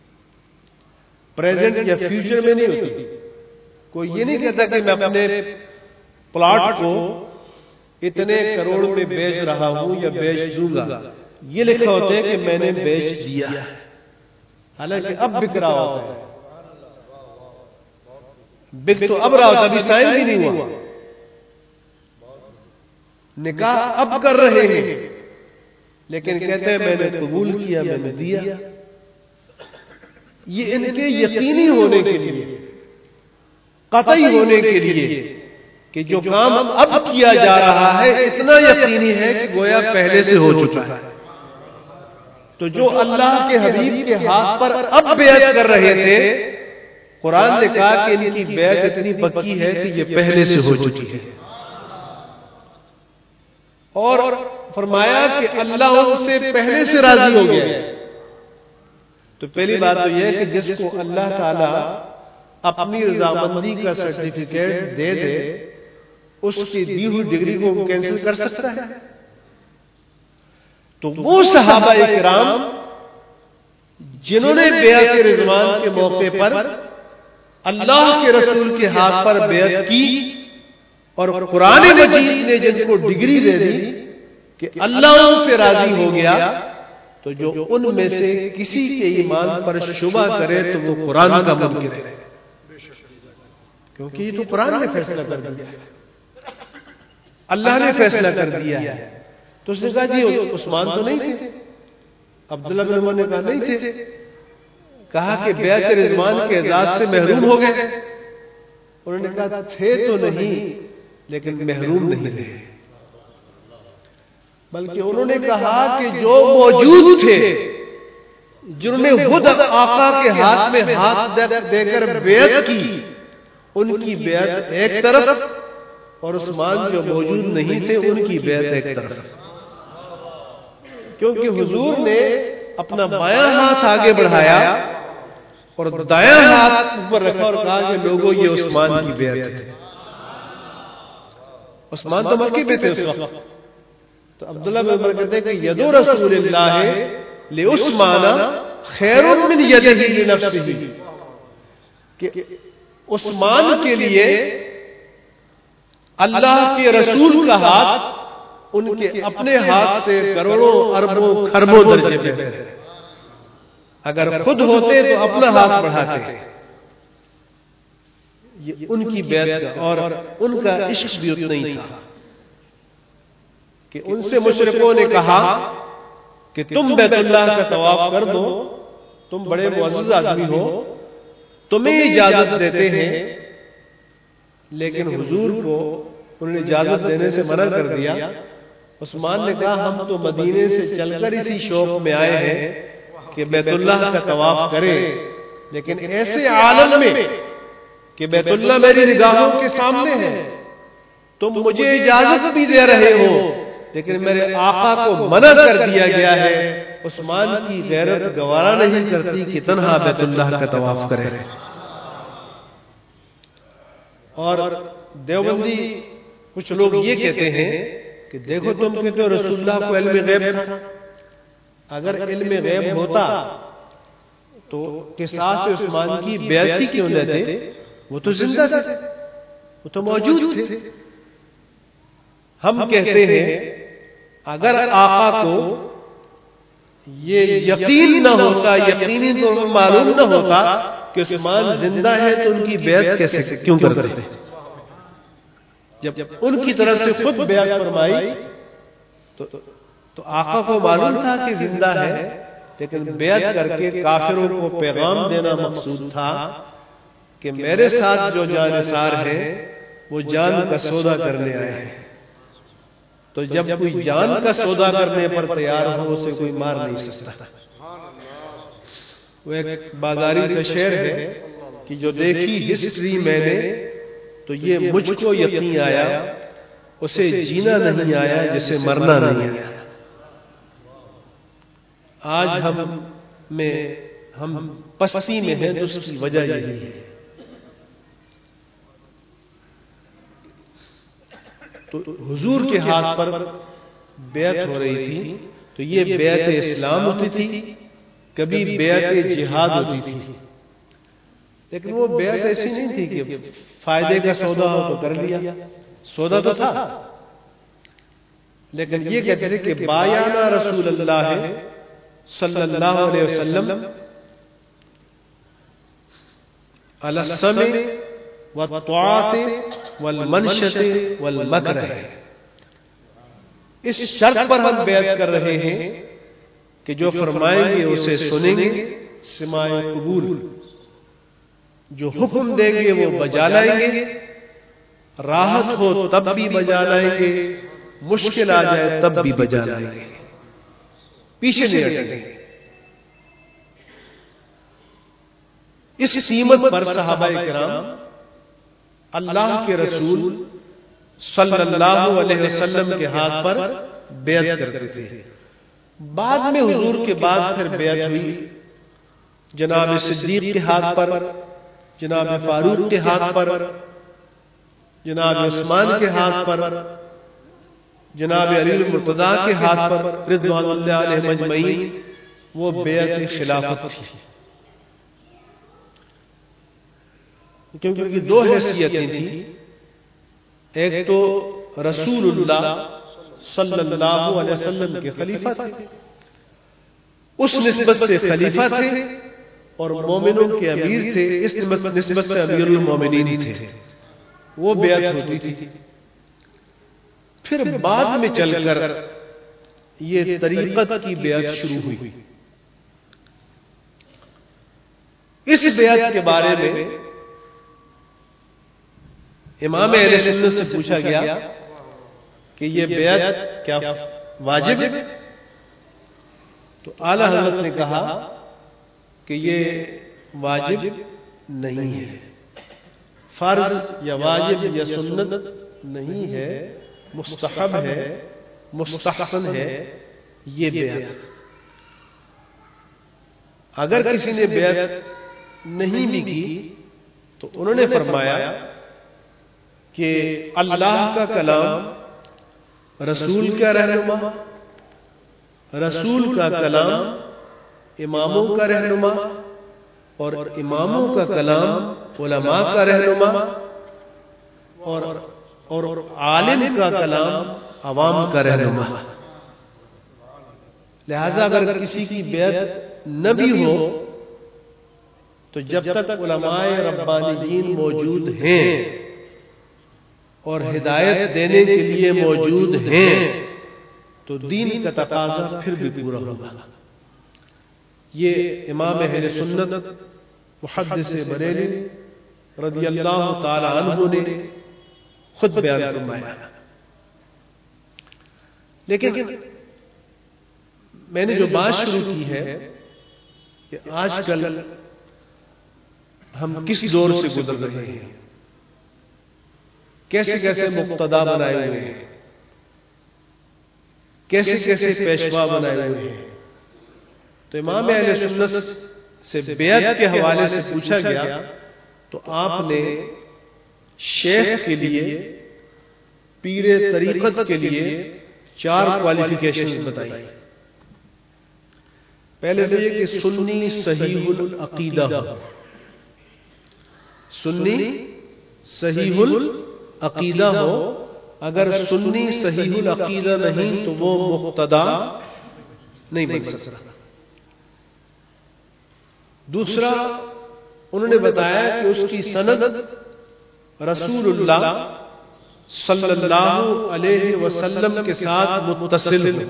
پریزنٹ یا فیوچر میں نہیں ہوتی۔ کوئی یہ نہیں کہتا کہ میں اپنے پلاٹ کو اتنے کروڑ میں بیچ رہا ہوں یا بیچ دوں گا، یہ لکھا ہوتا ہے کہ میں نے بیچ دیا، حالانکہ اب بک رہا ہوتا ہے، بک تو اب رہا ہوتا ہے، ابھی سائن بھی نہیں ہوا، نکاح اب کر رہے ہیں، لیکن کہتے ہیں میں نے قبول کیا، میں نے دیا۔ یہ ان کے یقینی ہونے کے لیے، قطعی ہونے کے لیے کہ جو کام اب کیا جا رہا ہے اتنا یقینی ہے کہ گویا پہلے سے ہو چکا ہے۔ تو جو اللہ کے حبیب کے ہاتھ پر اب بیعت کر رہے تھے، قرآن نے کہا کہ ان کی بیعت اتنی پکی ہے کہ یہ پہلے سے ہو چکی ہے، اور فرمایا کہ اللہ ان سے پہلے سے راضی ہو گیا۔ تو پہلی بات تو یہ ہے کہ جس کو اللہ تعالی اپنی رضامندی کا سرٹیفکیٹ دے دے، اس کی دی ہوئی ڈگری کو کینسل کر سکتا ہے؟ تو وہ صحابہ کرام جنہوں نے بیعت رضوان کے موقع پر اللہ کے رسول کے ہاتھ پر بیعت کی، اور قرآن مجید نے جن کو ڈگری دے دی کہ اللہ ان سے راضی ہو گیا، تو جو ان میں سے کسی کے ایمان پر شبہ کرے تو وہ قرآن کا منکر ہے، کیونکہ یہ تو قرآن نے فیصلہ کر دیا ہے، اللہ نے فیصلہ کر دیا ہے۔ تو اس نے کہا جی عثمان تو نہیں تھے، عبداللہ بن عمر نے کہا نہیں تھے، کہا کہ بیعت رضوان کے اعزاز سے محروم ہو گئے، انہوں نے کہا تھے تو نہیں لیکن محروم نہیں رہے، بلکہ انہوں نے کہا کہ جو موجود تھے، جنہوں نے خود آقا کے ہاتھ میں ہاتھ دے کر بیعت کی، ان کی بیعت ایک طرف، اور عثمان جو موجود نہیں تھے ان کی بیعت ایک طرف، کیونکہ حضور نے اپنا بایاں ہاتھ آگے بڑھایا اور دایاں ہاتھ اوپر رکھا اور کہا کہ لوگوں یہ عثمان کی بیعت ہے۔ عثمان تو مکی میں تھے اس وقت، تو عبداللہ بن عمر کہتے ہیں کہ ید رسول اللہ لعثمان خیر من یدہ لنفسہ، کہ عثمان کے لیے اللہ کے رسول کا ہاتھ ان کے اپنے ہاتھ سے کروڑوں اربوں خربوں درجے بہتر ہے۔ اگر خود ہوتے تو اپنا ہاتھ بڑھاتے، یہ ان کی بیعت کا اور ان کا عشق بھی اتنا ہی تھا کہ ان سے مشرکوں نے کہا کہ تم بیت اللہ کا طواف کر دو، تم بڑے معزز آدمی ہو، تمہیں اجازت دیتے ہیں، لیکن حضور کو انہوں نے اجازت دینے سے منع کر دیا۔ عثمان نے کہا ہم تو مدینے سے چل کر اسی شوق میں آئے ہیں کہ بیت اللہ کا طواف کریں، لیکن ایسے عالم میں کہ بیت اللہ میری نگاہوں کے سامنے ہے، تم مجھے اجازت بھی دے رہے ہو لیکن میرے آقا کو منع کر دیا گیا ہے۔ عثمان کی غیرت گوارا نہیں کرتی کہ تنہا بیت اللہ کا طواف کرے۔ اور دیوبندی کچھ لوگ یہ کہتے ہیں کہ دیکھو تم کہتے ہو رسول اللہ کو علم غیب تھا، اگر علم غیب ہوتا تو قصاص عثمان کی بیعت ہی کیوں لیتے؟ وہ تو زندہ تھے، وہ تو موجود تھے۔ ہم کہتے ہیں اگر آقا کو یہ یقین نہ ہوتا، یقینی طور پر معلوم نہ ہوتا کہ عثمان زندہ ہے تو ان کی بیعت کیسے کیوں کرتے؟ جب ان کی طرف سے خود بیعت فرمائی تو تو آقا کو معلوم تھا کہ زندہ ہے، لیکن بیعت کر کے کافروں کو پیغام دینا مقصود تھا کہ میرے ساتھ جو جانثار ہیں وہ جان کا سودا کرنے آئے ہیں. تو جب کوئی جان کا سودا کرنے پر تیار ہو اسے کوئی مار نہیں سکتا. وہ ایک بازاری سے شعر ہے کہ جو دیکھی ہسٹری میں نے تو یہ مجھ کو یقین آیا اسے جینا نہیں آیا جسے مرنا نہیں آیا. آج ہم میں ہم پستی میں ہیں تو اس کی وجہ یہی ہے. تو حضور کے ہاتھ پر بیعت ہو رہی تھی تو یہ بیعت اسلام ہوتی تھی، کبھی بیعت جہاد ہوتی تھی. لیکن وہ بیعت ایسی نہیں تھی کہ فائدے کا سودا ہو تو کر لیا، سودا تو تھا. لیکن یہ کہتے تھے کہ بایعنا رسول اللہ صلی اللہ علیہ وسلم علی السمع والطاعت والمنشط والمکرہ. اس شرط پر ہم بیعت کر رہے ہیں کہ جو فرمائیں گے اسے سنیں گے سماع قبول، جو حکم دیں گے وہ بجا لائیں گے، راحت ہو تب بھی بجا لائیں گے، مشکل آ جائے تب بھی بجا لائیں گے، پیچھے نہیں ہٹیں گے. اس قیمت پر صحابہ کرام اللہ کے رسول صلی اللہ علیہ وسلم کے ہاتھ پر بیعت کرتے تھے. بعد میں حضور کے بعد پھر بیعت ہوئی جناب صدیق کے ہاتھ پر، جناب فاروق کے ہاتھ پر، جناب عثمان کے ہاتھ پر، جناب علی المرتضیٰ کے ہاتھ پر رضوان اللہ علیہ مجمعین. وہ بیعت خلافت تھی، کیونکہ دو حیثیتیں تھیں. ایک تو رسول اللہ صلی اللہ علیہ وسلم کے خلیفہ تھے، اس نسبت سے خلیفہ تھے، اور مومنوں کے امیر تھے، اس نسبت سے امیر المومنین تھے. وہ بیعت ہوتی تھی. پھر بعد میں چل کر یہ طریقت کی بیعت شروع ہوئی. اس بیعت کے بارے میں امام اہل سنت سے پوچھا گیا کہ یہ بیعت کیا واجب ہے؟ تو اعلی حضرت نے کہا کہ یہ واجب نہیں ہے، فرض یا واجب یا سنت نہیں ہے، مستحب ہے، مستحسن ہے یہ بیعت. اگر کسی نے بیعت نہیں بھی کی تو انہوں نے فرمایا کہ اللہ کا کلام، رسول کا رہنما، رسول کا کلام اماموں کا رہنما، اور اماموں کا کلام علماء کا رہنما، اور اور عالم کا کلام عوام کا رہنما. لہذا اگر کسی کی بیعت نہ بھی ہو تو جب تک علماء ربانیین موجود ہیں اور ہدایت دینے کے لیے موجود ہیں تو دین کا تقاضا پھر بھی پورا ہوگا. یہ امام اہل سنت محدث بریلوی رضی اللہ تعالی عنہ نے خود بیان فرمایا. لیکن میں نے جو بات شروع کی ہے کہ آج کل ہم کس دور سے گزر رہے ہیں، کیسے کیسے مقتدا بنائے ہوئے ہیں، کیسے کیسے پیشوا بنائے ہوئے ہیں. تو امام اہل سنت سے بیعت کے حوالے سے پوچھا گیا تو آپ نے شیخ کے لیے، پیر طریقت کے لیے چار کوالیفیکیشنز بتائی. پہلے تو یہ کہ سنی صحیح العقیدہ ہو. سنی صحیح العقیدہ ہو. اگر سنی صحیح العقیدہ نہیں تو وہ مقتدا نہیں بن سکتا. دوسرا انہوں نے بتایا کہ اس کی سند رسول اللہ صلی اللہ علیہ وسلم کے ساتھ متصل ہو.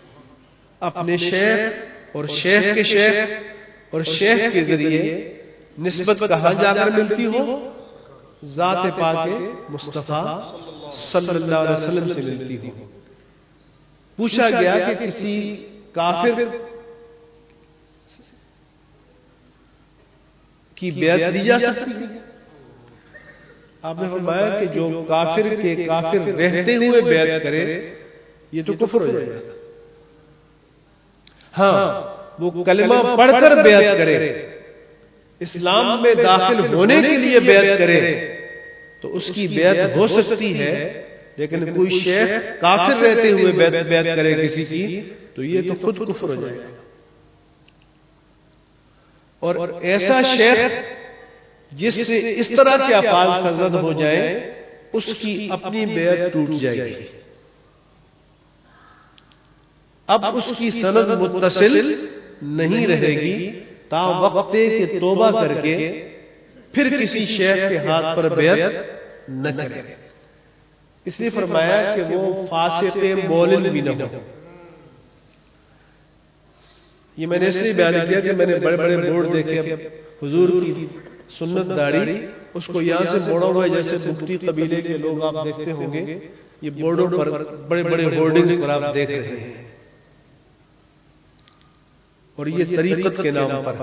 اپنے شیخ اور شیخ کے شیخ اور شیخ کے ذریعے نسبت کہاں جا کر ملتی ہو؟ ذات پاک مصطفیٰ صلی اللہ علیہ وسلم سے ملتی ہو۔ پوچھا گیا کہ کسی کافر کی بیعت دی جا سکتی ہے؟ آپ نے فرمایا کہ جو کافر کے کافر رہتے ہوئے بیعت کرے یہ تو کفر ہو جائے گا۔ ہاں وہ کلمہ پڑھ کر بیعت کرے، اسلام میں داخل ہونے کے لیے بیعت کرے تو اس کی بیعت ہو سکتی ہے، لیکن کوئی شیخ کافر رہتے ہوئے بیعت کرے کسی کی تو یہ تو خود کفر ہو جائے گا۔ اور ایسا شیخ جس سے اس طرح کے افعال سرزد ہو جائے اس کی اپنی بیعت ٹوٹ جائے گی۔ اب اس کی سند متصل نہیں رہے گی تا وقت کہ توبہ کر کے پھر کسی شیخ کے ہاتھ پر بیعت نہ کرے۔ اس لیے فرمایا کہ وہ فاسق مولن بھی نہ ہو۔ یہ میں نے اس لیے بیان کیا کہ میں نے بڑے بڑے بورڈ دیکھے حضور کی سنت داڑھی، اس کو یہاں سے موڑا ہوا ہے جیسے مفتی قبیلے کے لوگ آپ دیکھتے ہوں گے، یہ بورڈوں پر بڑے بڑے ہورڈنگز پر آپ دیکھ رہے ہیں، اور یہ طریقت کے نام پر۔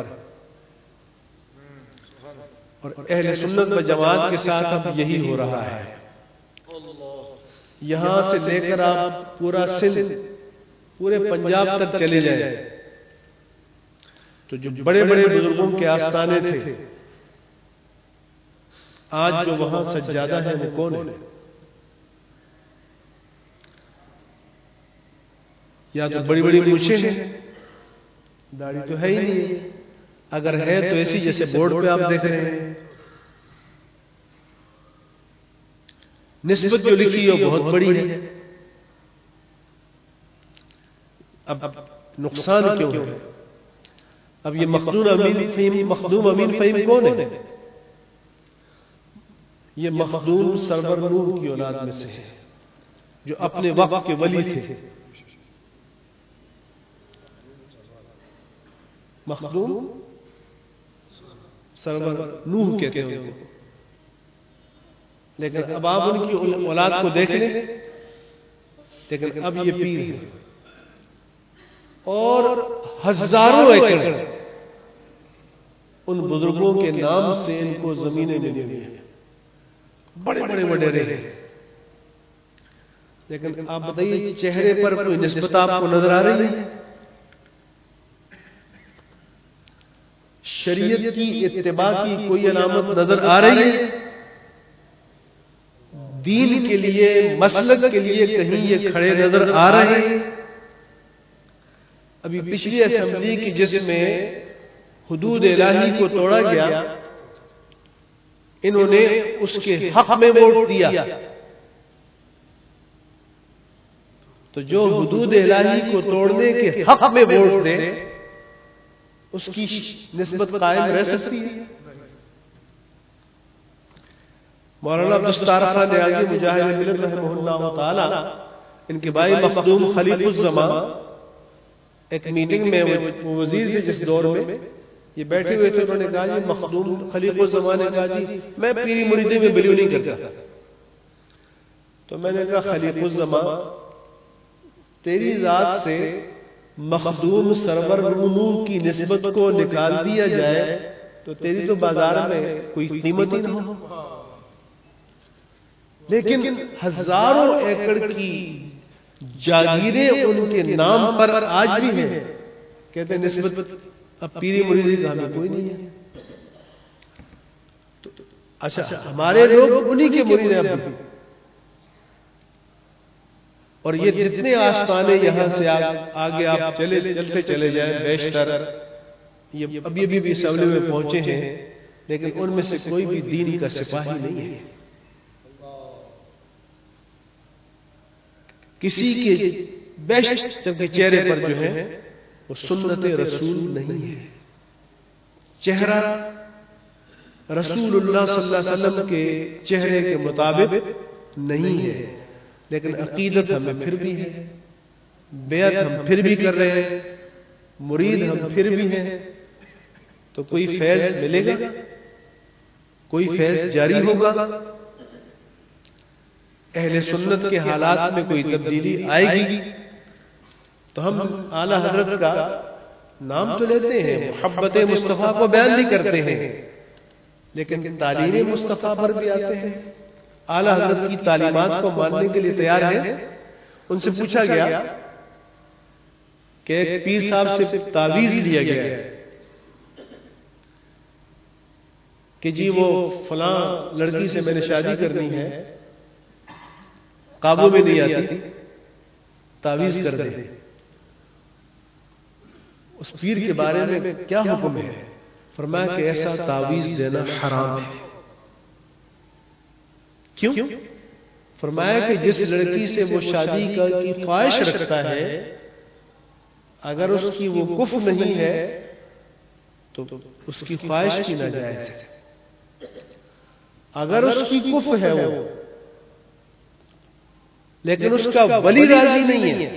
اور اہل سنت و جماعت کے ساتھ اب یہی ہو رہا ہے۔ یہاں سے لے کر آپ پورا سندھ، پورے پنجاب تک چلے جائیں تو جو بڑے بڑے بزرگوں کے آستانے تھے، آج جو وہاں سجادہ ہے وہ کون ہے؟ یا تو بڑی بڑی مونچھیں ہیں، داڑھی تو ہے ہی نہیں، اگر ہے تو ایسی جیسے بورڈ پہ آپ دیکھ رہے ہیں۔ نسبت جو لکھی ہے بہت بڑی ہے، اب نقصان کیوں ہے؟ اب یہ مخدوم امین فہیم مخدوم امین فہیم کون ہے؟ یہ مخدوم سرور نوح کی اولاد میں سے ہے، جو اپنے وقت کے ولی تھے۔ مخدوم سرور نوح کہتے ہیں ان کو، لیکن اب آپ ان کی اولاد کو دیکھ لیں، لیکن اب یہ پیر ہیں اور ہزاروں ایکڑ ان بزرگوں کے نام سے ان کو زمینیں ملی ہوئی ہیں، بڑے بڑے وڈیرے ہیں، لیکن آپ بتائیے چہرے پر کوئی نسبت آپ کو نظر آ رہی ہے؟ شریعت کی اتباع کی کوئی علامت نظر آ رہی ہے؟ دین کے لیے مسلک کے لیے کہیں یہ کھڑے نظر آ رہے ہیں؟ ابھی پچھلی اسمبلی کی جس میں حدود الہی کو توڑا گیا، انہوں نے اس کے حق میں ووٹ دیا، تو جو حدود الہی کو توڑنے کے حق میں ووٹ دے اس کی نسبت قائم رہ سکتی ہے؟ مولانا عبدالستار خان نیازی مجاہد ملت رحمہ اللہ تعالی، ان کے بھائی مخدوم خلیف الزمان ایک میٹنگ میں، وہ وزیر تھے جس دور میں، یہ بیٹھے ہوئے تھے، انہوں نے کہا جی مخدوم خلیف الزمان نے کہا جی میں پیری مریدی میں بلیو نہیں کرتا۔ تو میں نے کہا خلیف الزمان تیری ذات سے مخدوم سرور نوح کی نسبت کو نکال دیا جائے تو تیری تو بازار میں کوئی قیمت ہی نہ ہو، لیکن ہزاروں ایکڑ کی جاگیریں ان کے نام پر آج بھی ہیں، کہتے ہیں نسبت اب پیری مریدی کا ہمیں کوئی نہیں ہے۔ اچھا ہمارے لوگ انہی کے مرید ہیں اب، اور یہ جتنے آستانے یہاں سے آگے آپ چلے چلتے چلے جائیں بیشتر یہ ابھی ابھی بھی اسمبلی میں پہنچے ہیں، لیکن ان میں سے کوئی بھی دین کا سپاہی نہیں ہے، کسی کے بیشتر کے چہرے پر جو ہے وہ سنت رسول نہیں ہے، چہرہ رسول اللہ صلی اللہ علیہ وسلم کے چہرے کے مطابق نہیں ہے، لیکن عقیدت ہمیں پھر بھی ہے، بیعت ہم پھر بھی کر رہے ہیں، مرید ہم پھر بھی ہیں، تو کوئی فیض ملے گا، کوئی فیض جاری ہوگا، اہل سنت کے حالات میں کوئی تبدیلی آئے گی؟ تو ہم اعلی حضرت کا نام تو لیتے ہیں، محبت مصطفیٰ کو بیان بھی کرتے ہیں، لیکن تعلیم مصطفیٰ پر بھی آتے ہیں، اعلی حضرت کی تعلیمات کو ماننے کے لیے تیار ہیں۔ ان سے پوچھا گیا کہ ایک پیر صاحب سے تعویذ لیا گیا ہے کہ جی وہ فلاں لڑکی سے میں نے شادی کرنی ہے، قابو میں نہیں آتی، تعویذ کر دے۔ اس پیر کے بارے میں کیا حکم ہے؟ فرمایا کہ ایسا تعویذ دینا حرام ہے۔ کیوں؟ فرمایا کہ جس لڑکی سے وہ شادی کی خواہش رکھتا ہے، اگر اس کی وہ کفر نہیں ہے تو اس کی خواہش کی ناجائز ہے، اگر اس کی کفر ہے وہ لیکن اس کا ولی راضی نہیں ہے،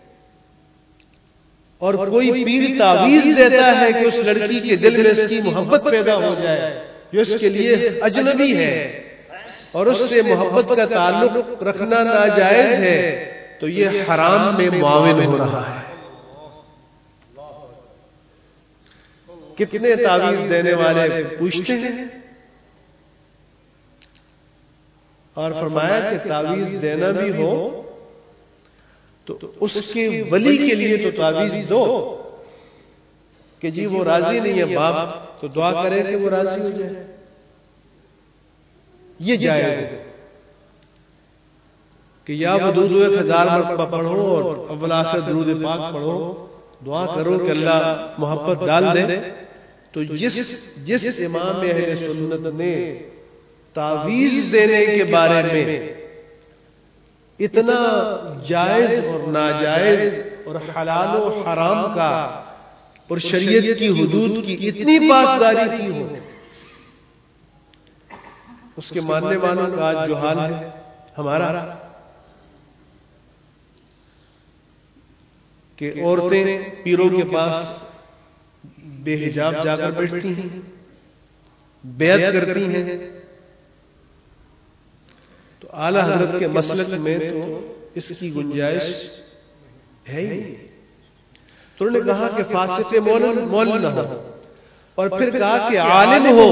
اور کوئی پیر تعویذ دیتا ہے کہ اس لڑکی کے دل میں اس کی محبت پیدا ہو جائے جو اس کے لیے اجنبی ہے اور اس سے محبت کا تعلق رکھنا ناجائز ہے، تو یہ حرام میں معاون ہو رہا ہے۔ کتنے تعویذ دینے والے پوچھتے ہیں، اور فرمایا کہ تعویذ دینا بھی ہو تو اس کے ولی کے لیے تو تعویذ دو کہ جی وہ راضی نہیں ہے باپ، تو دعا کرے کہ وہ راضی ہو جائے، یہ جائز ہے کہ یا ودود ایک ہزار مرتبہ پڑھو اور اول آخر درود پاک پڑھو، دعا کرو کہ اللہ محبت ڈال دے۔ تو جس جس امام اہل سنت نے تعویذ دینے کے بارے میں اتنا جائز اور ناجائز اور حلال و حرام کا اور شریعت کی حدود کی اتنی پاسداری کی ہو، اس کے ماننے والوں کا آج جو حال ہے ہمارا کہ عورتیں پیروں کے پاس بے حجاب جا کر بیٹھتی ہیں، بیعت کرتی ہیں، تو اعلی حضرت کے مسلک میں تو اس کی گنجائش ہے ہی نہیں۔ تو انہوں نے کہا کہ فاسق مولن مولن نہ ہو، اور پھر کہا کہ عالم ہو،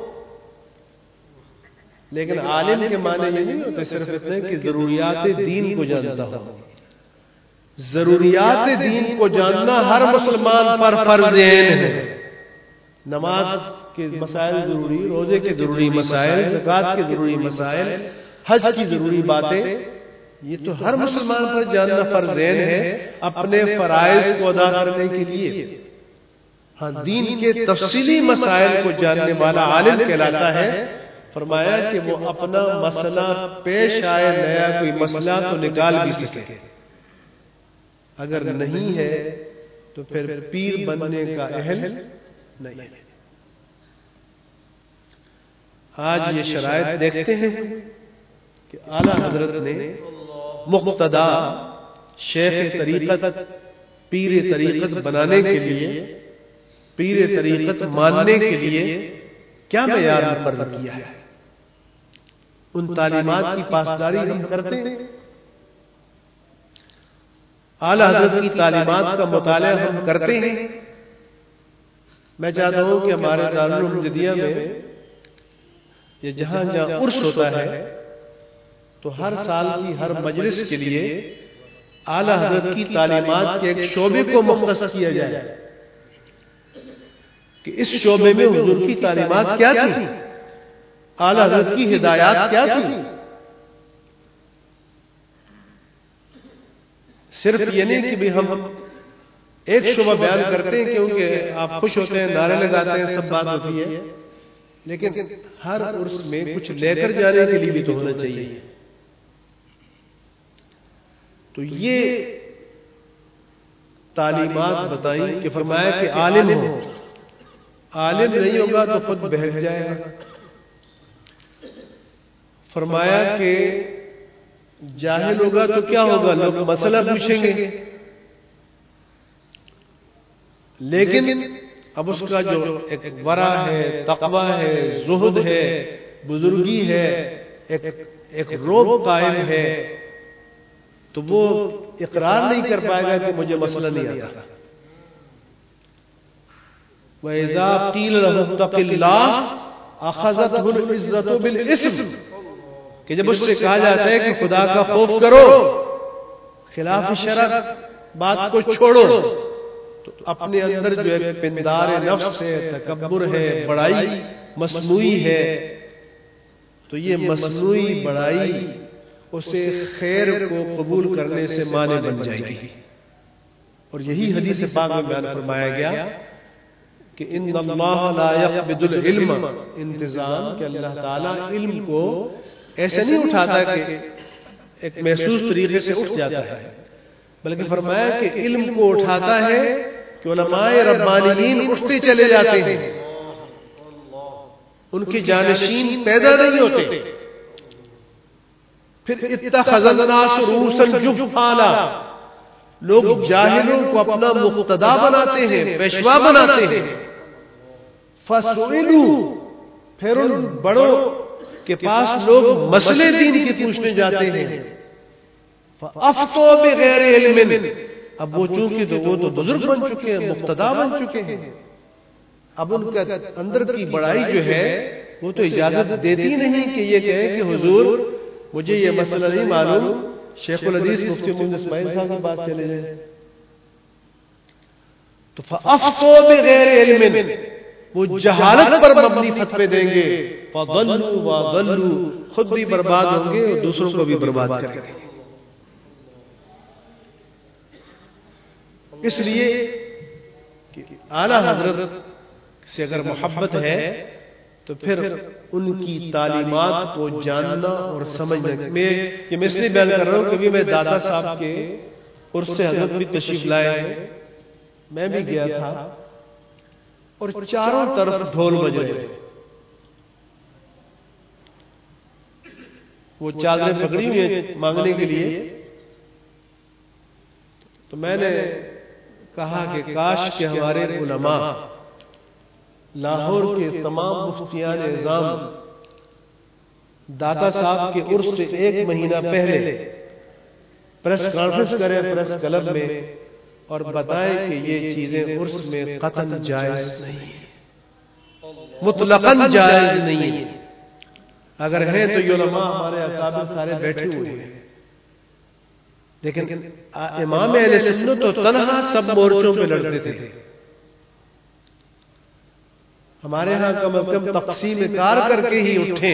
لیکن عالم کے معنی یہ نہیں ہوتے صرف اتنے کہ ضروریات دین کو جانتا ہو۔ ضروریات دین کو جاننا ہر مسلمان پر فرض عین ہے۔ نماز کے مسائل ضروری، روزے کے ضروری مسائل، زکات کے ضروری مسائل، حج کی ضروری باتیں، یہ تو ہر مسلمان پر جاننا فرض عین ہے اپنے فرائض کو ادا کرنے کے لیے۔ ہاں، دین کے تفصیلی مسائل کو جاننے والا عالم کہلاتا ہے۔ فرمایا کہ وہ اپنا مسئلہ پیش آئے، نیا کوئی مسئلہ تو نکال بھی سکے، اگر نہیں ہے تو پھر پیر بننے کا اہل نہیں ہے۔ آج یہ شرائط دیکھتے ہیں کہ اعلی حضرت نے مقتدا شیخ طریقت، پیر طریقت بنانے کے لیے، پیر طریقت ماننے کے لیے کیا معیار مقرر کیا ہے۔ ان تعلیمات کی پاسداری ہم کرتے ہیں، اعلی حضرت کی تعلیمات کا مطالعہ ہم کرتے ہیں۔ میں چاہتا ہوں کہ ہمارے دارالعلوم جدیدیہ میں یہ جہاں جہاں عرس ہوتا ہے تو ہر سال کی ہر مجلس کے لیے اعلی حضرت کی تعلیمات کے ایک شعبے کو مختص کیا جائے کہ اس شعبے میں حضور کی تعلیمات کیا تھی، اعلی حضرت کی ہدایات کیا تھی۔ صرف یہ نہیں کہ بھی ہم ایک شعبہ بیان کرتے ہیں کیونکہ آپ خوش ہوتے ہیں، نعرے لگاتے ہیں، سب بات ہوتی ہے، لیکن ہر عرس میں کچھ لے کر جانے کے لیے بھی تو ہونا چاہیے۔ تو یہ تعلیمات بتائیں کہ فرمایا کہ عالم ہو، عالم نہیں ہوگا تو خود بہک جائے گا۔ فرمایا کہ جاہل ہوگا تو کیا ہوگا، لوگ مسئلہ پوچھیں گے، لیکن اب اس کا جو ایک ورع ہے، تقوی ہے، زہد ہے، بزرگی ہے، ایک ایک روب قائم ہے، تو وہ اقرار نہیں کر پائے گا کہ مجھے مسئلہ نہیں آتا۔ وَإِذَا قِيلَ لَهُ اتَّقِ اللَّهَ أَخَذَتْهُ الْعِزَّةُ بِالْإِثْمِ، کہ جب اس سے کہا جاتا ہے کہ خدا کا خوف کرو، خلاف شرع بات کو چھوڑو، تو اپنے اندر جو ایک پندار نفس ہے، تکبر ہے، بڑائی مصنوعی ہے، تو یہ مصنوعی بڑائی اسے خیر کو قبول کرنے سے مانع بن جائے گی۔ اور یہی حدیث پاک میں بیان فرمایا گیا کہ ان اللہ لا یقبض العلم، انتظام کہ اللہ تعالیٰ علم کو ایسے نہیں اٹھاتا کہ ایک محسوس طریقے سے اٹھ جاتا ہے، بلکہ فرمایا کہ علم کو اٹھاتا ہے کہ علماء ربانیین اٹھتے چلے جاتے ہیں، ان کے جانشین پیدا نہیں ہوتے۔ پھر اتخذ الناس رؤوسا جهالا، لوگ جاہلوں کو اپنا مقتدا بناتے ہیں، پیشوا بناتے ہیں۔ فسئلوا، پھر ان بڑوں کے پاس لوگ مسئلے دین کی پوچھنے جاتے ہیں۔ فافتوا بغیر علم، اب وہ چونکہ تو وہ تو بزرگ بن چکے ہیں، مقتدا بن چکے ہیں، اب ان کا اندر کی بڑائی جو ہے وہ تو اجازت دیتی نہیں کہ یہ کہے کہ حضور مجھے یہ مسئلہ نہیں معلوم، شیخ الحدیث مفتی محمد اسماعیل صاحب کی بات چلے جائے۔ تو فافتوا بغیر علم، وہ جہالت پر مبنی فتوے دیں گے، فضلوا وضلوا، خود بھی برباد ہوں گے اور دوسروں کو بھی برباد کریں گے۔ اس لیے کہ اعلیٰ حضرت سے اگر محبت ہے تو پھر ان کی تعلیمات کو جاننا اور سمجھنا۔ میں یہ میں اس لیے بیان کر رہا ہوں، کبھی میں دادا صاحب کے عرس سے حضرت بھی تشریف لائے ہیں، میں بھی گیا تھا، اور چاروں طرف ڈھول بج رہے، وہ چادریں پکڑی ہوئی ہیں مانگنے کے لیے۔ تو میں نے کہا کہ کاش کہ ہمارے علماء لاہور کے تمام مفتیان اعظام داتا صاحب کے عرس سے ایک مہینہ پہلے پریس کانفرنس کریں پریس کلب میں، اور بتائیں کہ یہ چیزیں عرس میں قطعاً جائز نہیں، مطلقاً جائز نہیں۔ اگر ہے تو یہ علماء ہمارے اکابر سارے بیٹھے ہوئے ہیں، لیکن امام اہل سنت تو تنہا سب مورچوں پہ لڑتے تھے۔ ہمارے ہاں کم از کم تقسیم کار کر کے ہی اٹھے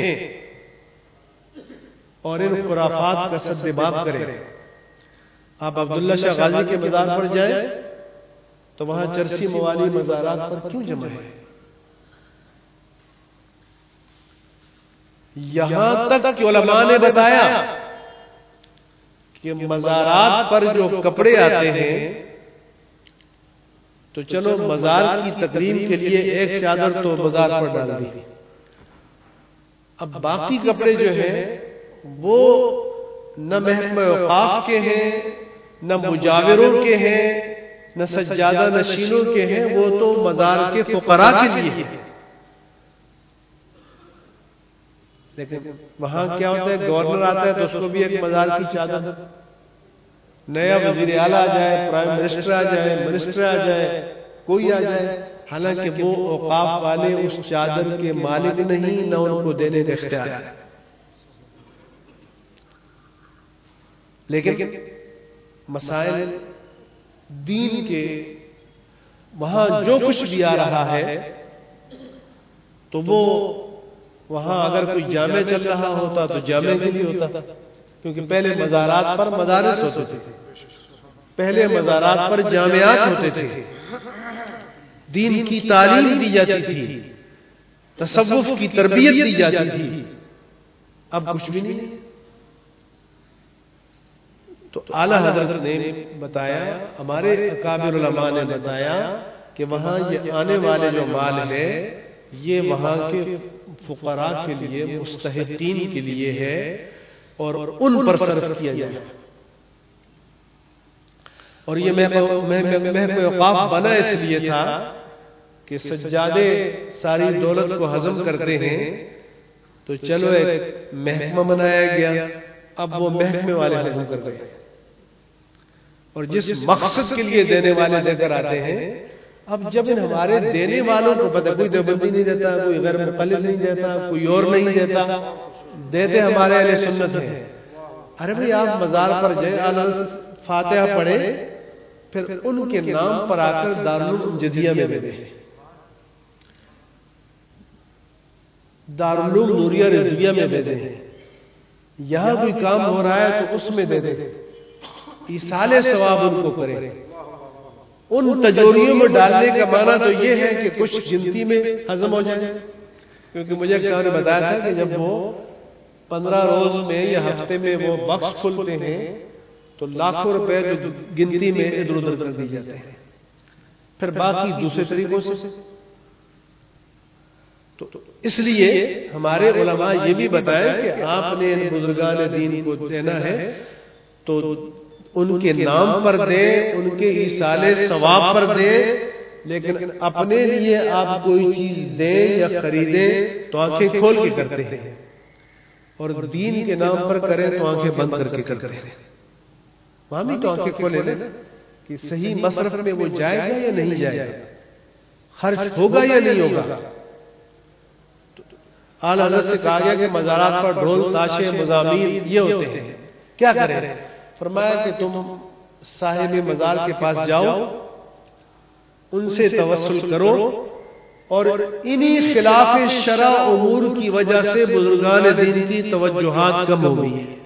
اور ان خرافات کا سد باب کریں۔ آپ عبداللہ شاہ غازی کے مزار پر جائیں تو وہاں چرسی موالی مزارات پر کیوں جمع ہے؟ یہاں تک کہ علماء نے بتایا کہ مزارات پر جو کپڑے آتے ہیں تو چلو مزار کی تکریم کے لیے ایک چادر تو مزار پر ڈال دی، اب باقی کپڑے جو ہیں وہ نہ محکمہ اوقاف کے ہیں، نہ مجاوروں کے ہیں، نہ سجادہ نشینوں کے ہیں، وہ تو مزار کے فقراء کے لیے ہیں۔ لیکن وہاں کیا ہوتا ہے، گورنر آتا ہے تو اس کو بھی ایک مزار کی چادر، نیا وزیر اعلیٰ آ جائے، پرائم منسٹر آ جائے، منسٹر آ جائے، کوئی آ جائے، حالانکہ وہ اوقاف والے اس چادر کے مالک نہیں، نہ ان کو دینے کا اختیار ہے۔ لیکن مسائل دین کے وہاں جو کچھ بھی آ رہا ہے تو وہ وہاں اگر کوئی جامع چل رہا ہوتا تو جامع کے لیے ہوتا، کیونکہ پہلے مزارات پر مدارس ہوتے تھے، پہلے مزارات پر جامعات ہوتے تھے، دین کی تعلیم دی جاتی تھی، تصوف کی تربیت دی جاتی تھی، اب کچھ بھی نہیں۔ تو اعلیٰ حضرت نے بتایا، ہمارے اکابر علماء نے بتایا کہ وہاں یہ آنے والے جو مال ہے یہ وہاں کے فقراء کے لیے، مستحقین کے لیے ہے، اور ان پر صرف کیا جائے۔ اور یہ محکمہ اوقاف بنا اس لیے تھا کہ سجادے ساری دولت کو ہضم کرتے ہیں، تو چلو ایک محکمہ بنایا گیا، اب وہ محکمے والے ہضم کر رہے ہیں، اور جس مقصد کے لیے دینے والے دے کر آتے ہیں، اب جب ان ہمارے دینے والوں کو پتہ، کوئی دیوبندی نہیں دیتا، کوئی غیر مقلد نہیں دیتا، کوئی اور نہیں دیتا، دیتے ہمارے اہل سنت ہیں۔ ارے بھئی آپ مزار پر جائیں، اعلیٰ فاتحہ پڑھیں، پھر ان کے نام پر آ کر دارالعلوم جدیہ میں دے دیں، دارالعلوم نوریہ رضویہ میں دے دیں، یہاں کوئی کام ہو رہا ہے تو اس میں دے دیں، ایصال ثواب ان کو کریں۔ ان تجوریوں میں ڈالنے کا معنی تو یہ ہے کہ کچھ گنتی میں ہضم ہو جائے، کیونکہ مجھے ایک صاحب نے بتایا تھا کہ جب وہ پندرہ روز میں یا ہفتے میں وہ بخش کھلتے ہیں تو لاکھوں روپے جو گنتی میں ادھر ادھر کر دی جاتے ہیں، پھر باقی دوسرے طریقوں سے۔ تو اس لیے ہمارے علماء یہ بھی بتائیں کہ آپ نے ان بزرگان دین کو دینا ہے تو ان کے نام پر دیں، ان کے ایصال ثواب پر دیں، لیکن اپنے لیے آپ کوئی چیز دیں یا خریدیں تو آنکھیں کھول کے کرتے ہیں، اور دین کے نام پر کریں تو آنکھیں بند کر کے کرتے ہیں۔ وہاں بھی تو آنکھیں کھولے نا کہ صحیح مصرف میں وہ جائے گا یا نہیں جائے گا، خرچ ہوگا یا نہیں ہوگا۔ اعلیٰ حضرت سے کہا گیا کہ مزارات پر ڈھول تاشے مزامیر یہ ہوتے ہیں، کیا کریں؟ فرمایا کہ تم صاحب مزار کے پاس جاؤ، ان سے توسل کرو، اور انہی خلاف شرع امور کی وجہ سے بزرگان دین کی توجہات کم ہو گئی ہیں۔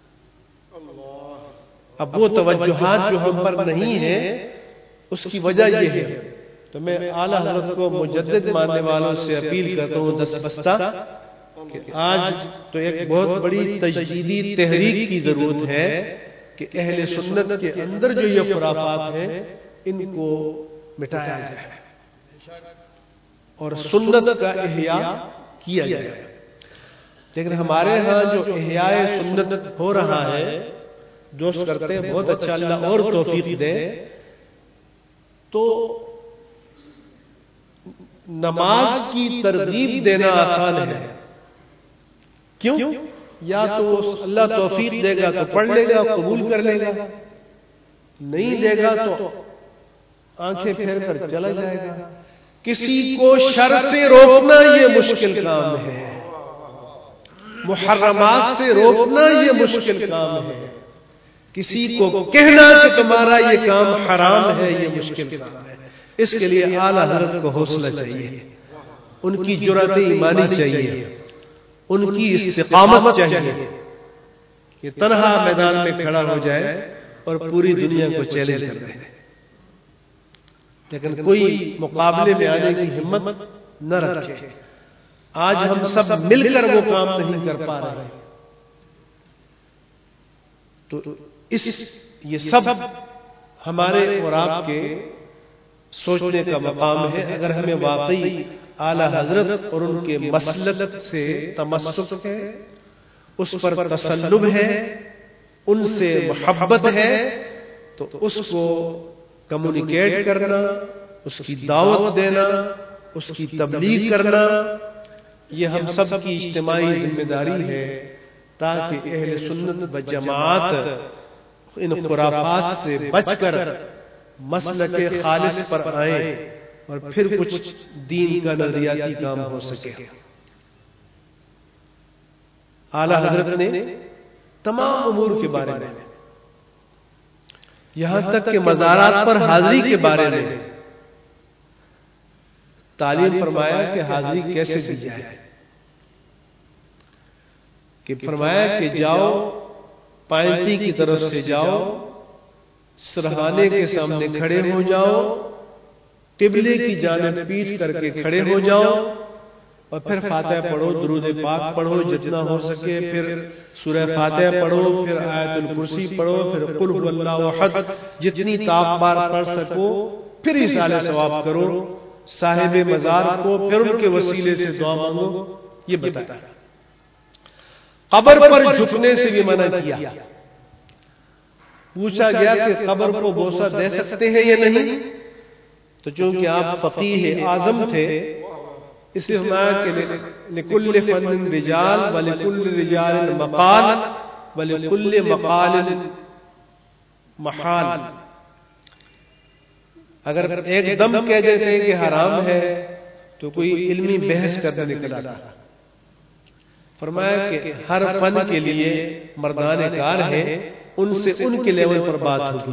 اب وہ توجہات جو ہم پر نہیں ہیں اس کی وجہ یہ ہے، تو میں اعلیٰ حضرت کو مجدد ماننے والوں سے اپیل کرتا ہوں دست بستہ کہ آج تو ایک بہت بڑی تجدیدی تحریک کی ضرورت ہے کہ اہل سنت کے اندر جو یہ خرافات ہیں ان کو مٹایا جائے اور سنت کا احیاء کیا جائے۔ لیکن ہمارے ہاں جو احیاء سنت ہو رہا ہے، دوست کرتے ہیں، بہت اچھا، اللہ اور توفیق دے۔ تو نماز کی ترغیب دینا آسان ہے، کیوں؟ یا تو اللہ توفیق دے گا تو پڑھ لے گا، قبول کر لے گا، نہیں دے گا تو آنکھیں پھیر کر چلا جائے گا۔ کسی کو شر سے روکنا یہ مشکل کام ہے، محرمات سے روکنا یہ مشکل کام ہے، کسی کو کہنا کہ تمہارا یہ کام حرام ہے یہ مشکل کام ہے۔ اس کے لیے اعلیٰ حضرت کو حوصلہ چاہیے، ان کی جرأت ایمانی چاہیے، ان کی استقامت چاہیے کہ تنہا میدان میں کھڑا ہو جائے اور پوری دنیا کو چیلنج کر دے، لیکن کوئی مقابلے میں آنے کی ہمت نہ رکھے۔ آج ہم سب مل کر وہ کام نہیں کر پا رہے، تو اس یہ سب ہمارے اور آپ کے سوچنے کا مقام ہے۔ اگر ہمیں واقعی اعلیٰ حضرت اور ان کے مسلک سے تمسک ہے، اس پر تسلب ہے، ان سے محبت ہے، تو اس کو کمیونیکیٹ کرنا، اس کی دعوت دینا، اس کی تبلیغ کرنا، یہ ہم سب کی اجتماعی ذمہ داری ہے، تاکہ اہل سنت و جماعت ان خرافات سے بچ کر مسلک خالص پر آئیں اور پھر کچھ دین کا نظریاتی کام ہو سکے۔ اعلیٰ حضرت نے تمام امور کے بارے میں، یہاں تک کہ مزارات پر حاضری کے بارے میں تعلیم فرمایا کہ حاضری کیسے دی جائے، کہ فرمایا کہ جاؤ پائنتی کی طرف سے جاؤ، سرہانے کے سامنے کھڑے ہو جاؤ، قبلے کی جانب پیٹ کر کے کھڑے ہو جاؤ، اور پھر فاتحہ پڑھو، درود پاک پڑھو جتنا ہو سکے، پھر سورہ فاتحہ پڑھو، پھر آیت الکرسی پڑھو، پھر قل هو اللہ احد جتنی تاپ بار پڑھ سکو، پھر ایصال ثواب کرو صاحب مزار کو، پھر ان کے وسیلے سے دعا مانگو۔ یہ بتایا قبر پر جھکنے سے بھی منع کیا۔ پوچھا گیا کہ قبر کو بوسہ دے سکتے ہیں یا نہیں، تو چونکہ آپ فقیہ اعظم تھے اس لیے فرمایا کہ لکل فن رجال ولکل رجال مقال ولکل مقال محال. اگر ایک دم کہہ دیتے کہ حرام ہے تو کوئی علمی بحث کرنے نکل آتا. فرمایا کہ ہر فن کے لیے مردان کار ہیں، ان سے ان کے لیول پر بات ہوگی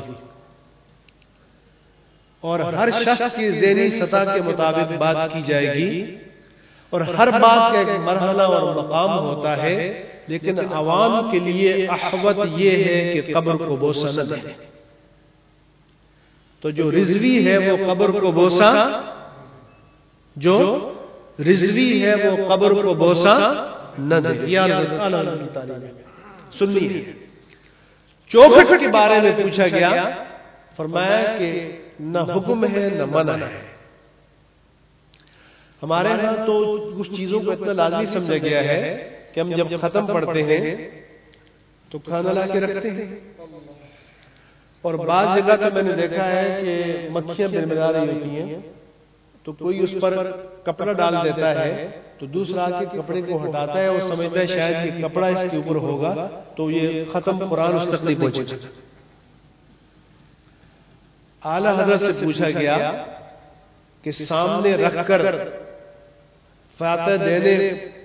اور ہر شخص کی ذہنی سطح کے مطابق بات کی جائے گی اور ہر بات کا ایک مرحلہ اور مقام ہوتا ہے. لیکن عوام کے لیے احوط یہ ہے کہ قبر کو بوسہ نہ دیں. تو جو رضوی ہے وہ قبر کو بوسہ جو رضوی ہے وہ قبر کو بوسہ نہ دے. سنیے چوکھٹ کے بارے میں پوچھا گیا، فرمایا کہ نہ حکم ہے نہ منع ہے. ہمارے ہاں تو کچھ چیزوں کو اتنا لازمی سمجھا گیا ہے کہ ہم جب ختم پڑھتے ہیں تو کھانا لا کے رکھتے ہیں، اور بعض جگہ تو میں نے دیکھا ہے کہ مکھیاں بنبنا رہی ہوتی ہیں تو کوئی اس پر کپڑا ڈال دیتا ہے تو دوسرا کے کپڑے کو ہٹاتا ہے اور سمجھتا ہے شاید یہ کپڑا اس کے اوپر ہوگا تو یہ ختم قرآن اس تک نہیں پہنچے گا. اعلی حضرت سے پوچھا گیا کہ سامنے رکھ کر فاتحہ دینے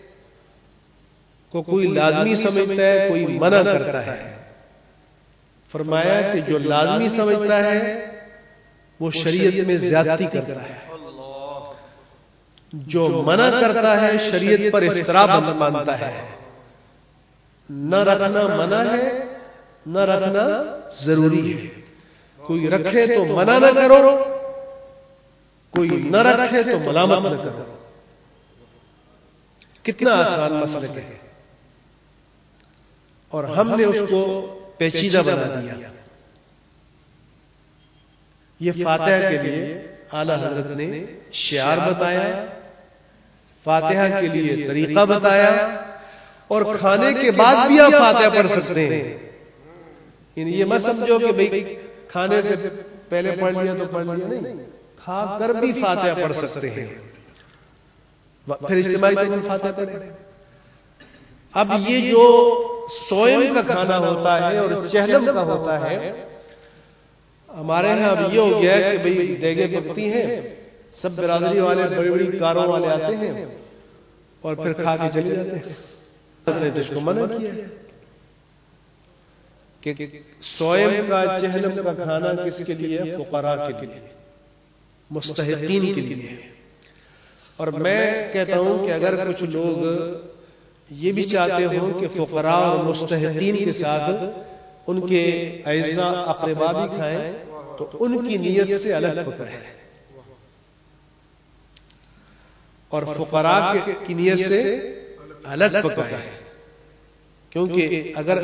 کو کوئی لازمی سمجھتا ہے کوئی منع کرتا ہے. فرمایا کہ جو لازمی سمجھتا ہے وہ شریعت میں زیادتی کرتا ہے، جو منع کرتا ہے شریعت پر اختراع مانتا ہے. نہ رکھنا منع ہے نہ رکھنا ضروری ہے. کوئی رکھے تو منع نہ کرو، کوئی نہ رکھے تو ملامت نہ کرو. کتنا آسان مسئلہ ہے اور ہم نے اس کو پیچیدہ بنا دیا. یہ فاتحہ کے لیے اعلی حضرت نے شعار بتایا، فاتحہ کے لیے طریقہ بتایا، اور کھانے کے بعد بھی آپ فاتحہ پڑھ سکتے ہیں. یعنی یہ مت سمجھو کہ بھئی کھانے سے پہلے پڑھ لیا تو پڑھ لیا، نہیں، کھا کر بھی فاتحہ پڑھ سکتے ہیں. پھر اجتماعی طور پر فاتحہ پڑھیں. اب یہ جو سوئم کا کھانا ہوتا ہے اور چہلم کا ہوتا ہے، ہمارے ہاں اب یہ ہو گیا ہے کہ بھئی دیگیں پکتی ہیں، سب برادری والے بڑی بڑی کاروں والے آتے ہیں اور پھر کھا کے چلے جاتے ہیں. نے تو اس کو منع کیا کہ سوئم کا چہلم کا کھانا کس کے لیے؟ فقراء کے لیے، مستحقین کے لیے. اور میں کہتا ہوں کہ اگر کچھ لوگ یہ بھی چاہتے ہوں کہ فقراء اور مستحقین کے ساتھ ان کے اعزاء اقربا بھی کھائیں تو ان کی نیت سے الگ پکائیں، اور فقراء کی نیت سے الگ پکائیں. کیونکہ اگر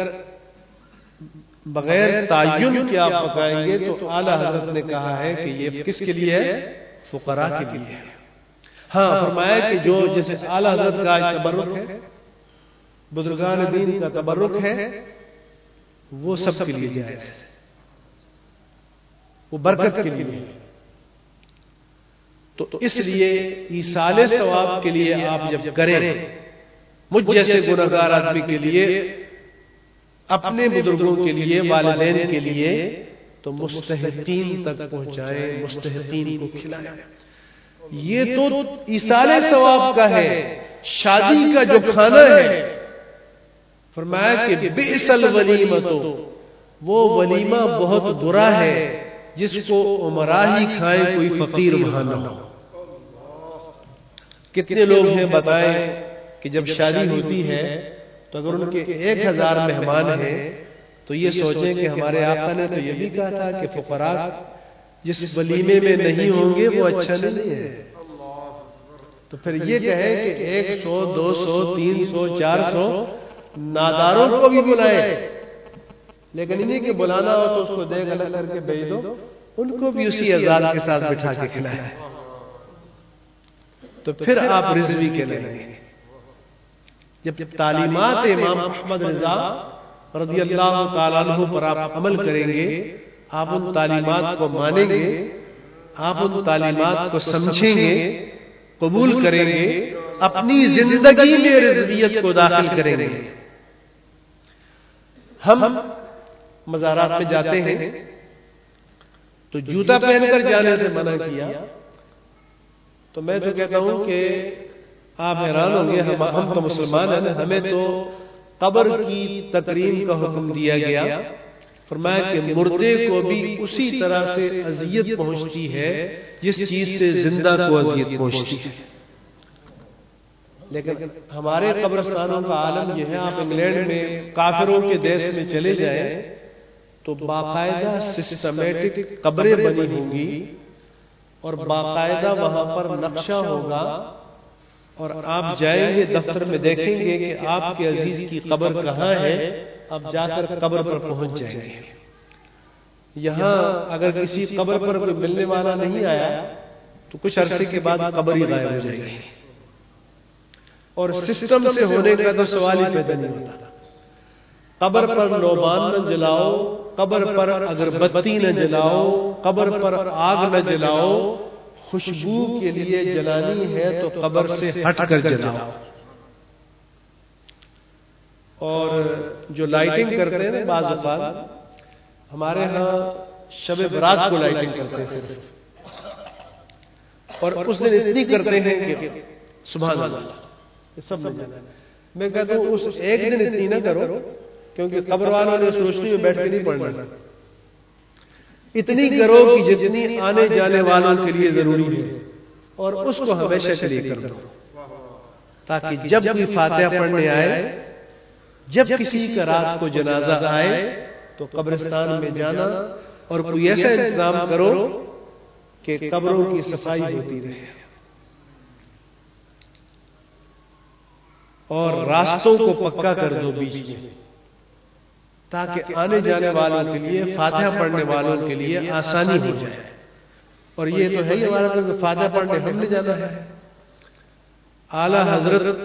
بغیر تعین کے آپ پکائیں گے تو اعلی حضرت نے کہا ہے کہ یہ کس کے لیے ہے؟ فقراء کے لیے ہے. ہاں فرمایا کہ جو جیسے اعلی حضرت کا تبرک ہے، بزرگان دین کا تبرک ہے، وہ سب کے لیے جائز ہے، وہ برکت کے لیے. تو اس لیے ایصال ثواب کے لیے آپ جب کریں، مجھ جیسے گنہگار آدمی کے لیے، اپنے بزرگوں کے لیے، والدین کے لیے، تو مستحقین تک پہنچائیں، مستحقین کو کھلائیں. یہ تو ایصال ثواب کا ہے. شادی کا جو کھانا ہے، فرمایا کہ بئس الولیمۃ، وہ ولیمہ بہت برا ہے جس کو امراء ہی کھائیں، کوئی فقیر وہاں نہ ہو. کتنے لوگ ہیں بتائیں کہ جب شادی ہوتی ہے تو اگر ان کے ایک ہزار مہمان ہیں تو یہ سوچیں کہ ہمارے آقا نے تو یہ بھی کہا تھا کہ فقراء جس ولیمے میں نہیں ہوں گے وہ اچھا نہیں ہے. تو پھر یہ کہیں کہ ایک سو دو سو تین سو چار سو ناداروں کو بھی بلائے، لیکن انہیں کے بلانا ہو تو اس کو دیکھ الگ کر کے بھیج دو، ان کو بھی اسی عزاد کے ساتھ بٹھا کے کھلائے. تو پھر آپ رضوی کے لیں گے. جب تعلیمات امام احمد رضا رضی اللہ تعالیٰ عنہ پر آپ عمل کریں گے، آپ ان تعلیمات کو مانیں گے، آپ ان تعلیمات کو سمجھیں گے، قبول کریں گے، اپنی زندگی میں رضویت کو داخل کریں گے۔ ہم مزارات میں جاتے ہیں تو جوتا پہن کر جانے سے منع کیا، تو میں تو کہتا ہوں کہ آپ حیران ہوں گے، ہم ہم تو مسلمان ہیں، ہمیں تو قبر کی تکریم کا حکم دیا گیا، فرمایا کہ مردے کو بھی اسی طرح سے اذیت پہنچتی ہے جس چیز سے زندہ کو اذیت پہنچتی ہے۔ لیکن ہمارے قبرستانوں کا عالم یہ ہے، آپ انگلینڈ میں کافروں کے دیش میں چلے جائیں تو باقاعدہ سسٹمیٹک قبریں بنی ہوں گی اور باقاعدہ وہاں پر نقشہ ہوگا، اور آپ جائیں گے دفتر میں دیکھیں گے کہ آپ کے عزیز کی قبر کہاں ہے، آپ جا کر قبر پر پہنچ جائیں گے۔ یہاں اگر کسی قبر پر کوئی ملنے والا نہیں آیا تو کچھ عرصے کے بعد قبر ہی غائب ہو جائے گی، اور سسٹم سے ہونے کا تو سوال ہی پیدا نہیں ہوتا۔ قبر پر لوبان نہ جلاؤ، قبر پر اگربتی نہ جلاؤ، قبر پر آگ نہ جلاؤ، خوشبو کے لیے جلانی ہے تو قبر سے ہٹ کر جلاؤ۔ اور جو لائٹنگ کرتے ہیں نا بعض اوقات، ہمارے ہاں شب برات کو لائٹنگ کرتے ہیں صرف، اور اس دن اتنی کرتے ہیں کہ سبحان اللہ سب میں جانا۔ میں کہتا ہوں اس ایک دن اتنی نہ کرو، کیونکہ قبر والوں نے اس روشنی میں بیٹھ کے نہیں پڑھنا، اتنی کرو کہ جتنی آنے جانے والوں کے لیے ضروری ہے، اور اس کو ہمیشہ کے لیے کر دو، تاکہ جب کوئی فاتحہ پڑھنے آئے، جب کسی کا رات کو جنازہ آئے تو قبرستان میں جانا، اور کوئی ایسا انتظام کرو کہ قبروں کی صفائی ہوتی رہے، اور راستوں کو پکا کر دو بیچ میں، تاکہ آنے جانے والوں کے لیے، فاتحہ پڑھنے والوں کے لیے آسانی ہو جائے۔ اور یہ تو ہے ہی ہمارا کہ فاتحہ پڑھنے ہم نے جانا ہے۔ اعلی حضرت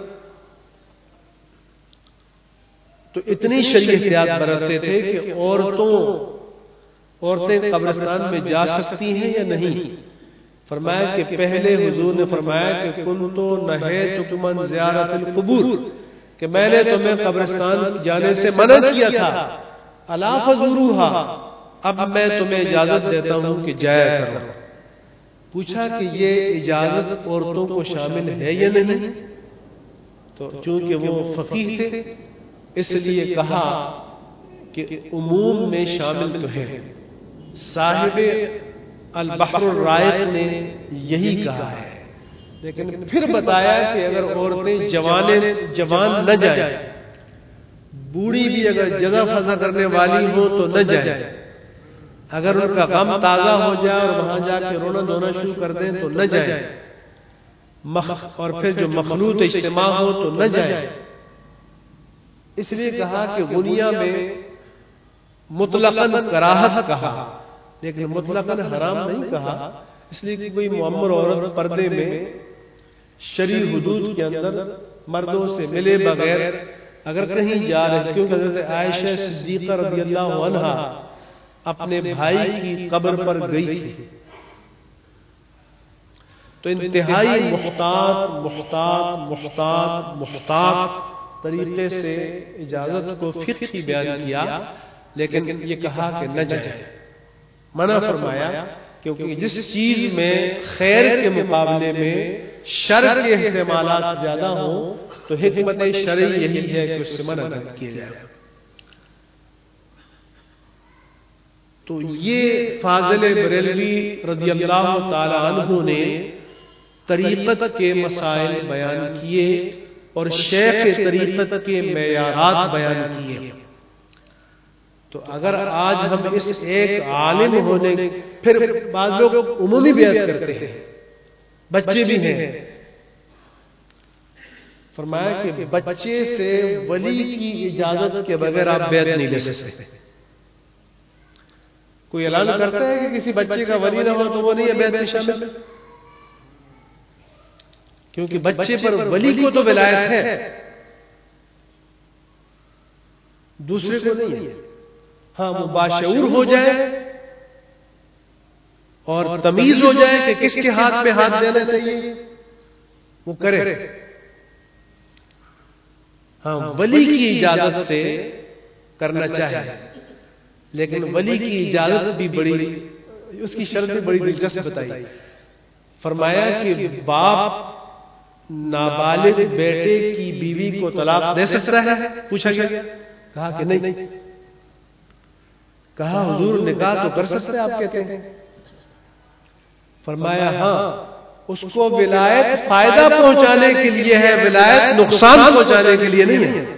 تو اتنی شرعی احتیاط برتتے تھے کہ عورتوں عورتیں قبرستان میں جا سکتی ہیں یا نہیں؟ فرمایا کہ پہلے حضور نے فرمایا کہ کنتو نہیتکم عن زیارت القبور، کہ میں نے تمہیں قبرستان جانے سے منع کیا تھا، الا فزوروہا، اب میں تمہیں اجازت دیتا ہوں کہ جایا کرو۔ پوچھا کہ یہ اجازت عورتوں کو شامل ہے یا نہیں؟ تو چونکہ وہ فقیہ تھے اس لیے کہا کہ عموم میں شامل تو ہے۔ صاحب البحر الرائق نے یہی کہا ہے، لیکن پھر بتایا کہ اگر عورتیں جوانے جوان نہ جائیں، بوڑھی بھی اگر جگہ فضا کرنے والی ہو تو نہ جائیں، اگر ان کا غم تازہ ہو جائے اور وہاں جا کے رونا دھونا شروع کر دیں تو نہ جائیں، اور پھر جو مخلوط اجتماع ہو تو نہ جائیں۔ اس لیے کہا کہ دنیا میں مطلقاً کراہت کہا، لیکن مطلقاً حرام نہیں کہا، اس لیے کہ کوئی معمر عورت پردے میں شرعی حدود کے اندر مردوں سے ملے بغیر اگر کہیں جا رہے، کیونکہ حضرت عائشہ صدیقہ رضی اللہ عنہا اپنے بھائی کی قبر پر گئی تھی، تو انتہائی محتاط محتاط محتاط محتاط طریقے سے اجازت کو فقہی بیان کیا، لیکن یہ کہا کہ نہ جائے، منع فرمایا، کیونکہ جس چیز میں خیر کے مقابلے میں شر کے احتمالات زیادہ ہوں تو حکمت شرعی یہی ہے کہ اس سے منع کیا جائے۔ تو یہ فاضل بریلوی رضی اللہ تعالی عنہ نے طریقت کے مسائل بیان کیے اور شیخ طریقت کے معیارات بیان کیے۔ تو اگر آج ہم اس ایک عالم ہونے، پھر بعض لوگ عمومی بیعت کرتے ہیں، بچے بھی ہیں، فرمایا کہ بچے سے ولی کی اجازت کے بغیر آپ بیعت نہیں لے سکتے۔ کوئی اعلان کرتا ہے کہ کسی بچے کا ولی نہ ہو تو وہ نہیں ہے بیعت میں شامل، کیونکہ بچے پر ولی کو تو ولایت ہے، دوسرے کو نہیں ہے۔ ہاں وہ باشعور ہو جائے اور تمیز ہو جائے کہ کس کے ہاتھ میں ہاتھ دینا چاہیے وہ کرے. ہاں ولی کی اجازت سے کرنا چاہے، لیکن ولی کی اجازت بھی بڑی، اس کی شرط بھی بڑی دلچسپ بتائی. فرمایا کہ باپ نابالغ بیٹے کی بیوی کو طلاق دے سکتا ہے؟ پوچھا گیا، کہا کہ نہیں. کہا حضور نکاح تو کر سکتے ہیں آپ کہتے ہیں؟ فرمایا ہاں، اس کو ولایت فائدہ پہنچانے کے لیے ہے، ولایت نقصان پہنچانے کے لیے نہیں ہے.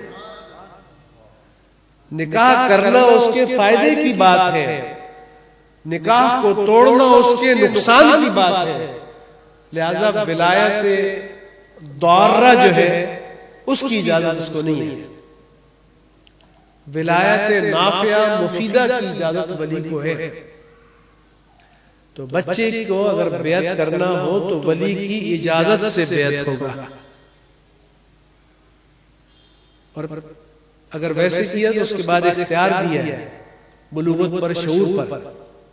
نکاح کرنا اس کے فائدے کی بات ہے، نکاح کو توڑنا اس کے نقصان کی بات ہے. لہذا ولایت دارہ جو ہے اس کی اجازت اس کو نہیں ہے. ولایت نافعہ مفیدہ کی اجازت ولی کو ہے. تو بچے کو اگر بیعت کرنا ہو تو ولی کی اجازت سے بیعت ہوگا، اور اگر ویسے کیا تو اس کے بعد اختیار دیا ہے بلوغت پر، شعور پر.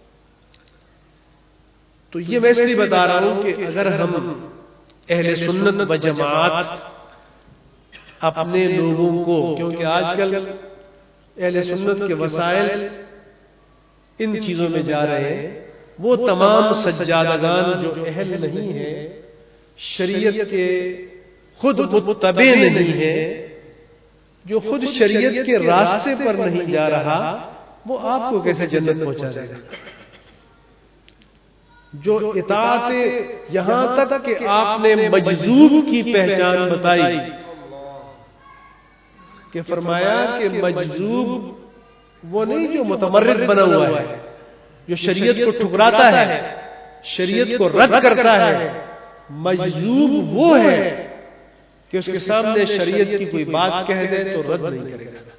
تو یہ ویسے ہی بتا رہا ہوں کہ اگر ہم اہل سنت و جماعت اپنے لوگوں کو، کیونکہ آج کل اہل سنت کے وسائل ان چیزوں میں جا رہے ہیں، وہ تمام سجادگان جو اہل نہیں ہیں، شریعت کے خود متبع نہیں ہیں، جو خود شریعت کے راستے پر نہیں جا رہا، وہ آپ کو کیسے جنت پہنچا دے گا؟ جو اطاعت یہاں تک کہ آپ نے مجذوب کی پہچان بتائی کہ فرمایا کہ مجذوب وہ نہیں جو متمرد بنا ہوا ہے، جو شریعت کو ٹھکراتا ہے، شریعت کو رد کرتا ہے. مجذوب وہ ہے کہ اس کے سامنے شریعت کی کوئی بات کہہ دے تو رد نہیں کرے گا.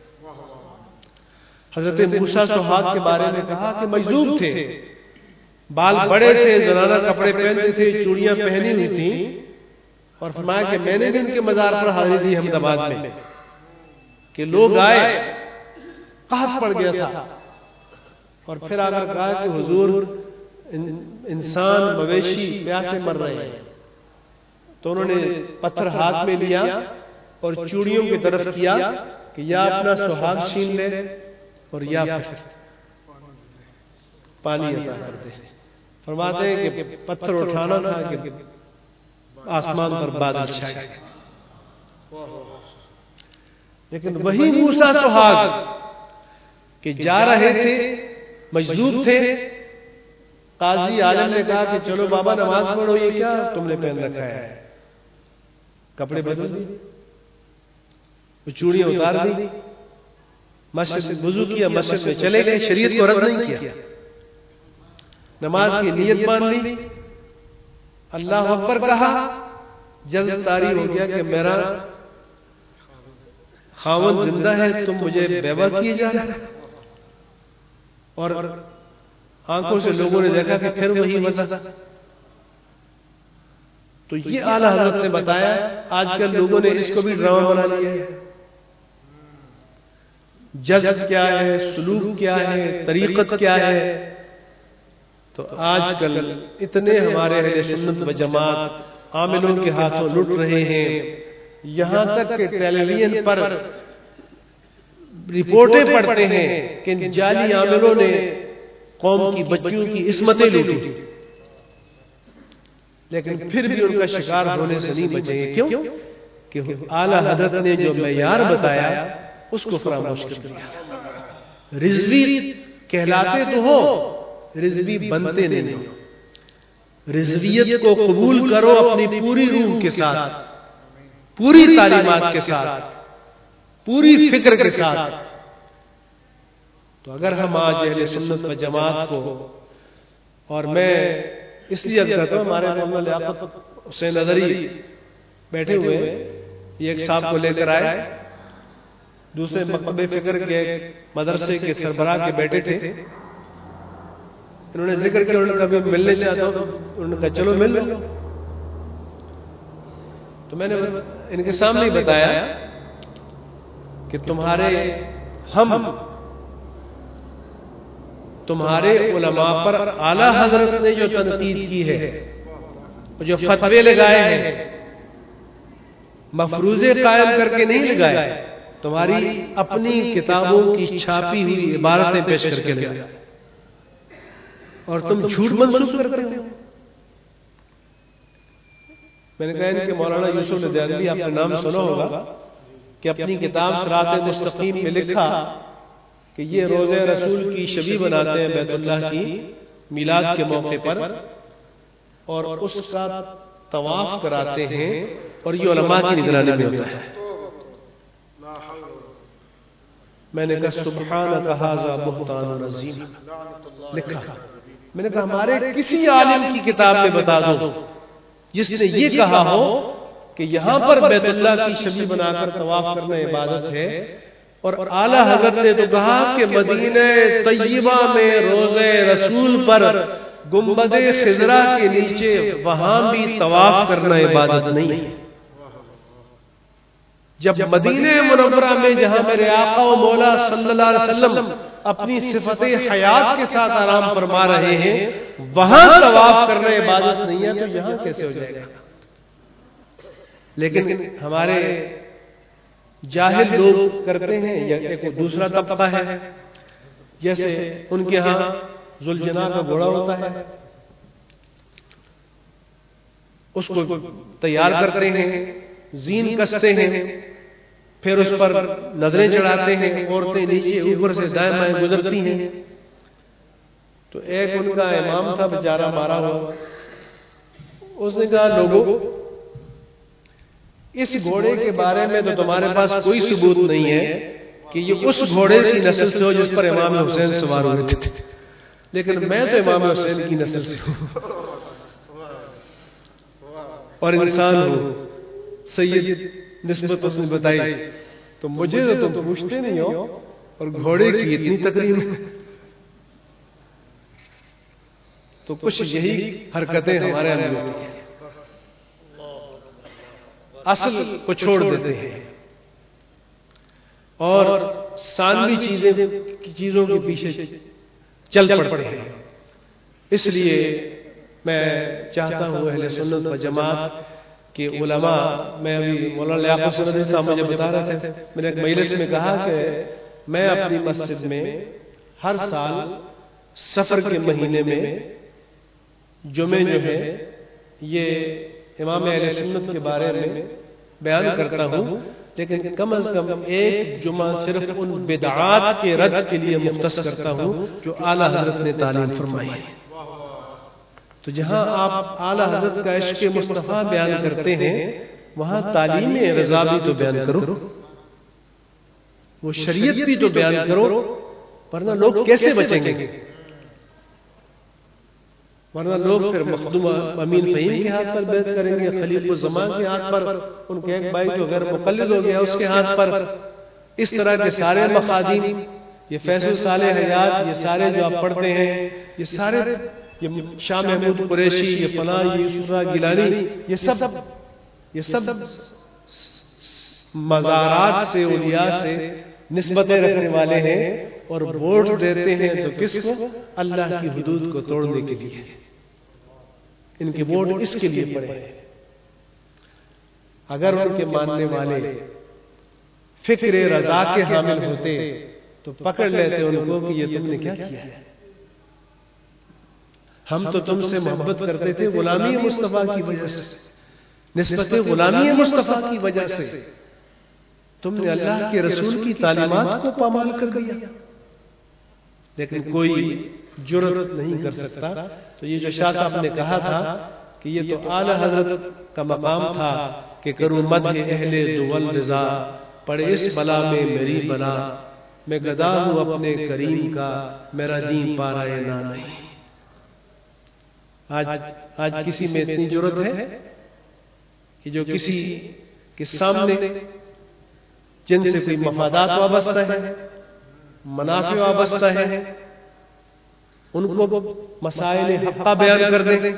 حضرت موسیٰ صحاب کے بارے میں کہا کہ مجذوب تھے، بال بڑے تھے، زنانہ کپڑے پہنتے تھے، چوڑیاں پہنی ہوئی تھیں، اور فرمایا کہ میں نے بھی ان کے مزار پر حاضری دی احمد آباد میں کہ لوگ آئے، قحط پڑ گیا تھا، اور پھر آ کر کہا کہ حضور انسان مویشی پیاسے مر رہے ہیں. تو انہوں نے پتھر ہاتھ میں لیا اور چوڑیوں کی طرف کیا کہ یا اپنا سہاگ چھین لے اور یا پانی عطا کر دے. فرماتے ہیں کہ پتھر اٹھانا تھا کہ آسمان پر بادل چھا گئے. لیکن وہی موسیٰ سہاگ کہ جا رہے تھے، مجذوب تھے، قاضی عالم نے کہا کہ چلو بابا نماز پڑھو، یہ کیا تم نے پہن رکھا ہے؟ کپڑے بدل دی، چوڑیاں اتار دی، مسجد وضو کیا، مسجد میں چلے گئے، شریعت کو رد نہیں کیا، نماز کی نیت مان لی، اللہ اکبر کہا، جلد طاری ہو گیا کہ میرا خاوند زندہ ہے، تم مجھے بیوہ کیے جا رہے. اور آنکھوں سے لوگوں نے دیکھا کہ پھر وہی وضع. تو یہ اعلیٰ حضرت نے بتایا. آج کل لوگوں نے اس کو بھی ڈرامہ بنا لیا ہے. جذب کیا ہے، سلوک کیا ہے، طریقت کیا ہے. تو آج کل اتنے ہمارے اہل سنت و جماعت عاملوں کے ہاتھوں لٹ رہے ہیں، یہاں تک کہ ٹیلی ویژن پر رپورٹیں پڑھتے ہیں کہ جعلی عاملوں نے قوم کی بچیوں کی عصمتیں لوٹی، لیکن پھر بھی ان کا شکار ہونے سے نہیں بچیں گے. کیوں؟ کہ اعلیٰ حضرت نے جو معیار بتایا اس کو فراموش کر دیا. رضوی کہلاتے تو ہو، رضوی بنتے نہیں ہو. رضویت کو قبول کرو اپنی پوری روح کے ساتھ، پوری تعلیمات کے ساتھ، پوری فکر کے ساتھ. تو اگر ہم آج اہل سنت و جماعت کو، اور میں اس لیے کہتا ہوں ہمارے مولانا لیاقت حسین نظری بیٹھے ہوئے یہ ایک صاحب کو لے کر آئے، دوسرے مکتب فکر کے مدرسے کے سربراہ کے بیٹے تھے. انہوں نے ذکر کیا، انہوں نے کہا ملنے چاہتا ہوں، انہوں نے کہا چلو مل لو. تو میں نے ان کے سامنے ہی بتایا کہ تمہارے ہم تمہارے علماء پر اعلی حضرت نے جو تنقید کی ہے، جو فتوے لگائے ہیں، مفروضے قائم کر کے نہیں لگائے، تمہاری اپنی کتابوں کی چھاپی ہوئی عبارتیں پیش کر کے لگائے، اور تم جھوٹ منسوخ کرتے ہو۔ میں نے کہا ان کے مولانا یوسف لدھیانوی، آپ نے نام سنا ہوگا کہ اپنی کتاب صراط مستقیم میں لکھا کہ یہ روزہ رسول کی شبی بناتے ہیں بیت اللہ کی میلاد کے موقع پر، اور اس کا طواف کراتے ہیں، اور یہ علماء کی نگرانی میں ہوتا ہے۔ میں نے کہا سبحانک ھذا بہتان عظیم لکھا۔ میں نے کہا ہمارے کسی عالم کی کتاب میں بتا دو جس نے یہ کہا ہو کہ یہاں پر بیت اللہ کی شبی بنا کر طواف کرنا عبادت ہے، اور اعلیٰ حضرت نے تو کہا کہ مدینہ طیبہ میں روزہ رسول پر گنبد خضرا کے نیچے وہاں بھی طواف کرنا عبادت نہیں ہے۔ جب مدینہ منورہ میں جہاں میرے آقا و مولا صلی اللہ علیہ وسلم اپنی صفت حیات کے ساتھ آرام فرما رہے ہیں، وہاں طواف کرنا عبادت نہیں ہے، تو یہاں کیسے ہو جائے گا؟ لیکن ہمارے جاہل لوگ کرتے ہیں، یا ایک دوسرا طبقہ ہے، جیسے ان کے ہاں ذوالجناح کا گھوڑا ہوتا ہے، اس کو تیار کرتے ہیں، زین کستے ہیں، پھر اس پر نظریں چڑھاتے ہیں، عورتیں نیچے اوپر سے دائیں بائیں گزرتی ہیں۔ تو ایک ان کا امام تھا بیچارہ مارا ہوا، اس نے کہا لوگوں اس گھوڑے کے بارے میں تو تمہارے پاس کوئی ثبوت نہیں ہے کہ یہ اس گھوڑے کی نسل سے ہو جس پر امام حسین سوار ہوئے تھے، لیکن میں تو امام حسین کی نسل سے ہوں اور انسان ہوں، سید نسبت اس نے بتائی، تو مجھے تو تم پوچھتے نہیں ہو، اور گھوڑے کی اتنی تقریم۔ تو کچھ یہی حرکتیں ہمارے اندر ہوتی ہیں، اصل کو چھوڑ دیتے ہیں اور ثانوی چیزیں چیزوں کے پیچھے چل پڑتے ہیں۔ اس لیے میں چاہتا ہوں اہل سنت و جماعت کے علماء، میں ابھی مولانا لیاقت سندھی صاحب مجھے بتا رہے تھے، میں نے ایک مجلس میں کہا کہ میں اپنی مسجد میں ہر سال سفر کے مہینے میں جمعے جو ہے یہ امام اہل سنت کے بارے میں بیان کرتا ہوں، لیکن کم از کم ایک جمعہ صرف ان بدعات کے رد کے لیے مختص کرتا ہوں جو اعلیٰ حضرت نے تعلیم فرمائی ہے۔ تو جہاں آپ اعلیٰ حضرت کا عشق مصطفیٰ بیان کرتے ہیں، وہاں تعلیم رضا بھی تو بیان کرو، وہ شریعت بھی تو بیان کرو، ورنہ لوگ کیسے بچیں گے؟ ورنہ لوگ پھر مخدوم امین فہیم کے ہاتھ پر بیعت کریں گے، خلیل الزمان کے ہاتھ پر، ان کے ایک بھائی جو غیر مقلد ہو گیا اس کے ہاتھ پر، اس طرح کے سارے مخادیم، یہ فیصل صالح حیات، یہ سارے جو آپ پڑھتے ہیں، یہ سارے، یہ شاہ محمود قریشی، یہ فلاں، یہ یوسف راہ گیلانی، یہ سب یہ سب مزارات سے، اولیاء سے نسبتیں رکھنے والے ہیں، اور ووٹ دیتے ہیں تو کس کو؟ اللہ کی حدود کو توڑنے کے لیے۔ ان کے ووٹ اس کے لیے پڑے ہیں۔ اگر ان کے ماننے والے فکر رضا کے حامل ہوتے تو پکڑ لیتے ان کو کہ یہ تم نے کیا کیا ہے، ہم تو تم سے محبت کرتے تھے غلامی مصطفیٰ کی وجہ سے، نسبت غلامی مصطفیٰ کی وجہ سے تم نے اللہ کے رسول کی تعلیمات کو پامال کر دیا، لیکن کوئی جرأت نہیں کر سکتا۔ تو یہ جو شاہ صاحب نے کہا تھا کہ یہ تو اعلیٰ حضرت کا مقام تھا کہ کروں مدح اہل دول رضا، پڑے اس بلا میں میری بلا، میں گدا ہوں اپنے کریم کا، میرا دین پارائے نہ نہیں۔ آج آج کسی میں اتنی جرأت ہے کہ جو کسی کے سامنے جن سے کوئی مفادات وابستہ ہے، منافع وابستہ ہے، ان کو مسائل حقہ بیان کر دیں،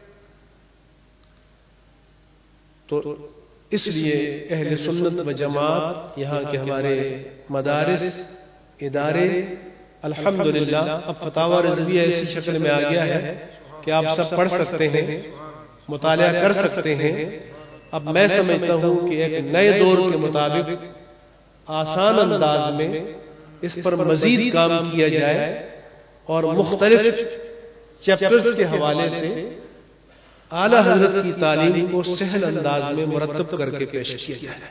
تو اس لیے اہل سنت و جماعت، یہاں کے ہمارے مدارس، ادارے الحمدللہ اب فتاوی رضویہ ایسی شکل میں آ گیا ہے کہ آپ سب پڑھ سکتے ہیں، مطالعہ کر سکتے ہیں۔ اب میں سمجھتا ہوں کہ ایک نئے دور کے مطابق آسان انداز میں اس پر مزید کام کیا جائے اور مختلف چیپٹرز کے حوالے سے اعلیٰ حضرت کی تعلیم کو سہل انداز میں مرتب کر کے پیش کیا جائے،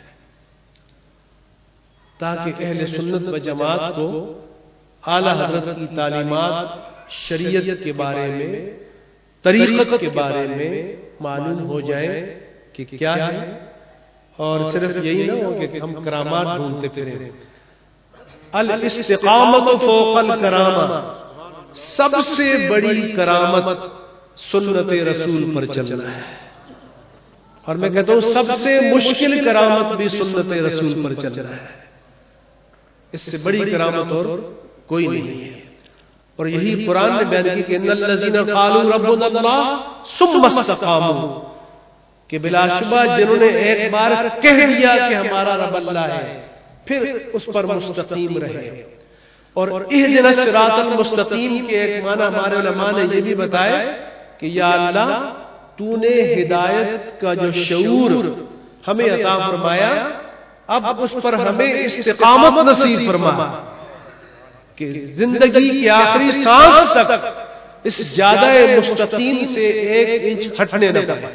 تاکہ اہل سنت و جماعت کو اعلیٰ حضرت کی تعلیمات شریعت کے بارے میں، طریقت کے بارے میں معلوم ہو جائے کہ کیا ہے، اور صرف یہی نہ ہو کہ ہم کرامات ڈھونڈتے پھریں۔ الاستقامت فوق الکرامہ، سب سے بڑی کرامت سنت رسول پر چلنا ہے، اور میں کہتا ہوں سب سے مشکل کرامت بھی سنت رسول پر چلنا ہے۔ اس سے بڑی کرامت اور کوئی نہیں ہے، اور یہی قرآن نے بیان کی کہ ان الذین قالوا ربنا اللہ ثم استقاموا، کہ بلا شبہ جنہوں نے ایک بار کہہ دیا کہ ہمارا رب اللہ ہے، پھر اس پر مستقیم رہے۔ اور اہدنا الصراط المستقیم کے ایک معنی ہمارے علماء نے یہ بھی بتایا کہ یا اللہ تو نے ہدایت کا جو شعور ہمیں عطا فرمایا، اب اس پر ہمیں استقامت نصیب فرما کہ زندگی کی آخری سانس تک اس زیادہ مستقیم سے ایک انچ ہٹنے نہ پائے۔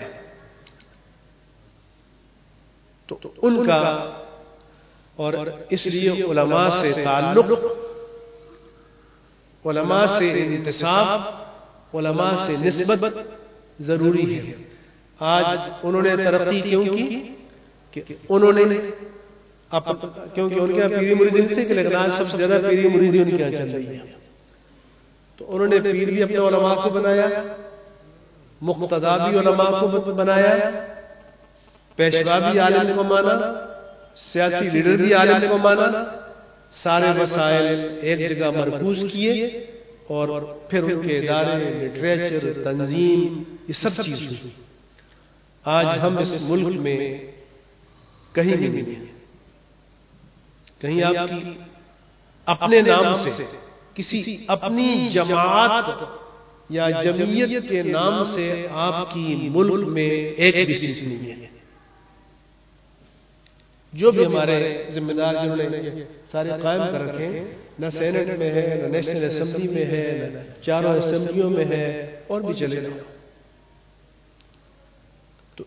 تو ان کا اور اس لیے علماء سے تعلق، علماء سے انتساب، علماء سے نسبت ضروری ہے۔ آج انہوں نے ترقی کیوں کی کہ انہوں نے کیونکہ ان کے یہاں پیری مریدین تھے کہ لیکن آج سب سے زیادہ پیری مریدی ان کے یہاں چل رہی ہے، تو انہوں نے پیر بھی اپنے علماء کو بنایا، مقتدا بھی علماء کو بنایا، پیشوا بھی عالم کو مانا، سیاسی لیڈر بھی عالم کو مانا، سارے مسائل ایک جگہ مرکوز کیے، اور پھر ان کے ادارے، لٹریچر، تنظیم، یہ سب چیز ہوئی۔ آج ہم اس ملک میں کہیں بھی نہیں ہیں، کہیں آپ کی اپنے نام سے کسی اپنی جماعت یا جمعیت کے نام سے آپ کی ملک میں ایک بھی چیز نہیں ہے۔ جو بھی ہمارے ذمہ دار جنہوں نے سارے قائم کر رکھے ہیں، نہ سینٹ میں ہے، نہ نیشنل اسمبلی میں ہے، نہ چاروں اسمبلیوں میں ہے، اور بھی چلے جاؤ۔ تو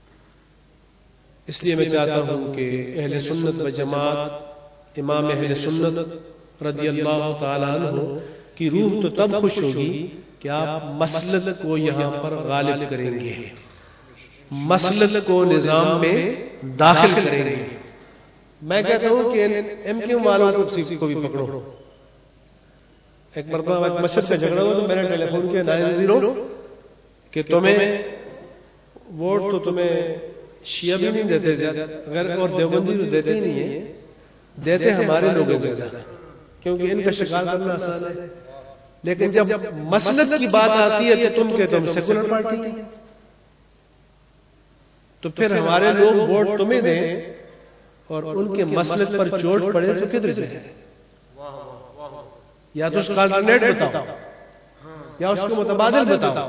اس لیے میں چاہتا ہوں کہ اہل سنت و جماعت، امام اہل سنت رضی اللہ تعالیٰ عنہ کی روح تو تب خوش ہوگی کہ آپ مسلک کو یہاں پر غالب کریں گے، مسلک کو نظام میں داخل کریں گے۔ میں کہتا ہوں کہ ایم کیو والوں کو بھی پکڑو۔ ایک مرتبہ ایک مسجد کا جھگڑا ہوا تو میں نے ٹیلی فون کیا نائن زیرو کہ تمہیں ووٹ تو تمہیں شیعہ بھی نہیں دیتے غیر، اور دیوبندی تو دیتے ہی نہیں ہیں، دیتے ہمارے لوگ زیادہ، کیونکہ ان کا شکار کرنا آسان ہے، لیکن جب مسلک کی بات آتی ہے تو تم کہتے ہم سیکولر پارٹی ہیں، تو پھر ہمارے لوگ ووٹ تمہیں دیں اور ان کے مسلک پر چوٹ پڑے تو کدھر جائے؟ یا تو اس کا الٹرنیٹ بتاؤ یا اس کو متبادل بتاؤ،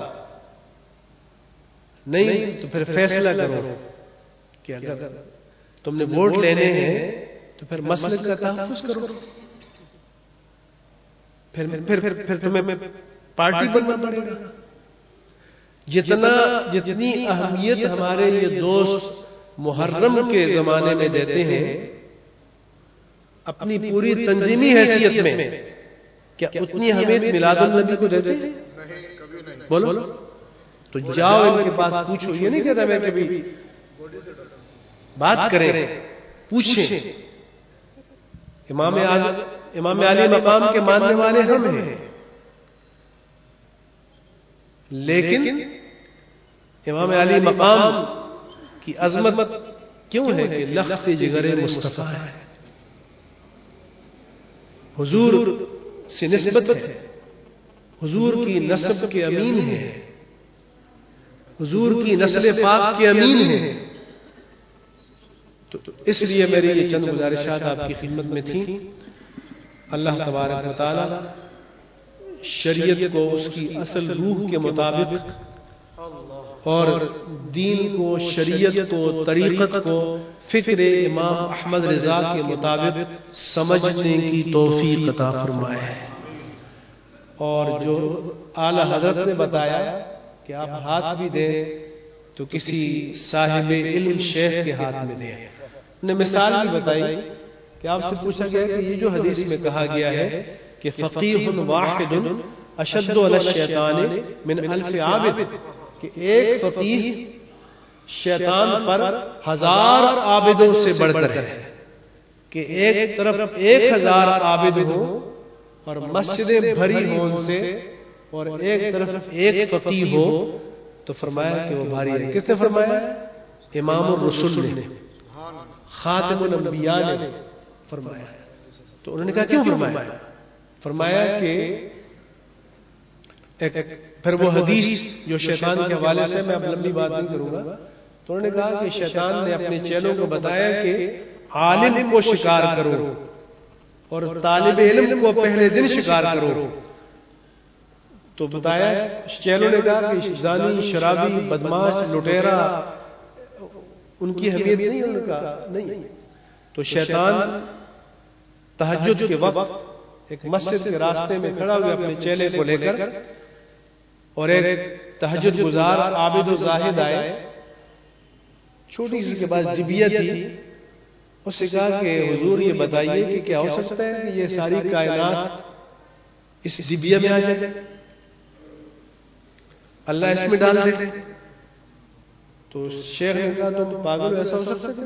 نہیں تو پھر فیصلہ کرو کہ اگر تم نے ووٹ لینے ہیں تو پھر مسلک کا تحفظ کرو، پھر پھر پھر تمہیں پارٹی بننا پڑے گا۔ جتنا جتنی اہمیت ہمارے یہ دوست محرم کے زمانے میں دیتے ہیں اپنی پوری تنظیمی حیثیت میں، کیا اتنی اہمیت میلاد النبی کو دیتے ہیں؟ بولو تو جاؤ ان کے پاس پوچھو، یہ نہیں کہتا میں کبھی بات کریں، پوچھیں۔ امام اعظم امام علی مقام کے ماننے والے ہم ہیں، لیکن امام علی مقام کی عظمت کیوں ہے کہ لخت جگر مصطفیٰ ہے، حضور سے نسبت ہے، حضور کی نسب کے امین ہیں، حضور کی نسل پاک کے امین ہیں۔ تو اس لیے میری یہ چند گزارشات آپ کی خدمت میں تھیں اللہ تبارک و تعالی شریعت کو اس کی اصل روح کے مطابق اور دین کو، شریعت کو، طریقت کو فکر امام احمد رضا کے مطابق سمجھنے کی توفیق عطا فرمائے ہے۔ اور جو اعلی حضرت نے بتایا کہ آپ ہاتھ بھی دیں تو کسی صاحب علم شیخ کے ہاتھ میں دیں، نے مثال بھی بتائی کہ آپ سے پوچھا گیا کہ یہ جو حدیث میں کہا گیا ہے کہ فقیہ واحد اشد علی الشیطان من الف عابد، کہ ایک فقیہ شیطان پر ہزار عابدوں سے بڑھ کر ہے، کہ ایک طرف ایک ہزار عابد ہو اور مسجدیں بھری ہوں ان سے، اور ایک طرف ایک فقیہ ہو، تو فرمایا کہ وہ بھاری ہے۔ کس نے فرمایا؟ امام الرسل نے، خاتم الانبیاء نے فرمایا۔ تو انہوں نے کہا کیوں فرمایا؟ فرمایا کہ ایک پھر وہ حدیث جو شیطان کے حوالے سے، میں اب لمبی بات نہیں کروں گا، تو انہوں نے کہا کہ شیطان نے اپنے چیلوں کو بتایا کہ عالم کو شکار کرو اور طالب علم کو پہلے دن شکار کرو، تو بتایا چیلوں نے کہا کہ زانی، شرابی، بدماش، لٹیرا ان کی اہمیت نہیں، انہوں نے کہا نہیں۔ تو شیطان تہجد کے وقت ایک مسجد کے راستے میں کھڑا ہوئے اپنے چیلے کو لے کر، اور ایک تہجد گزار عابد و زاہد آئے، چھوٹی سی کے بعد جبیہ تھی، اس سے کہا کہ حضور یہ بتائیے کہ کیا ہو سکتا ہے کہ یہ ساری کائنات اس جبیہ میں آ جائے، اللہ اس میں ڈال دے؟ تو شیخ نے کہا تم پاگل، ایسا ہو سکتا ہے؟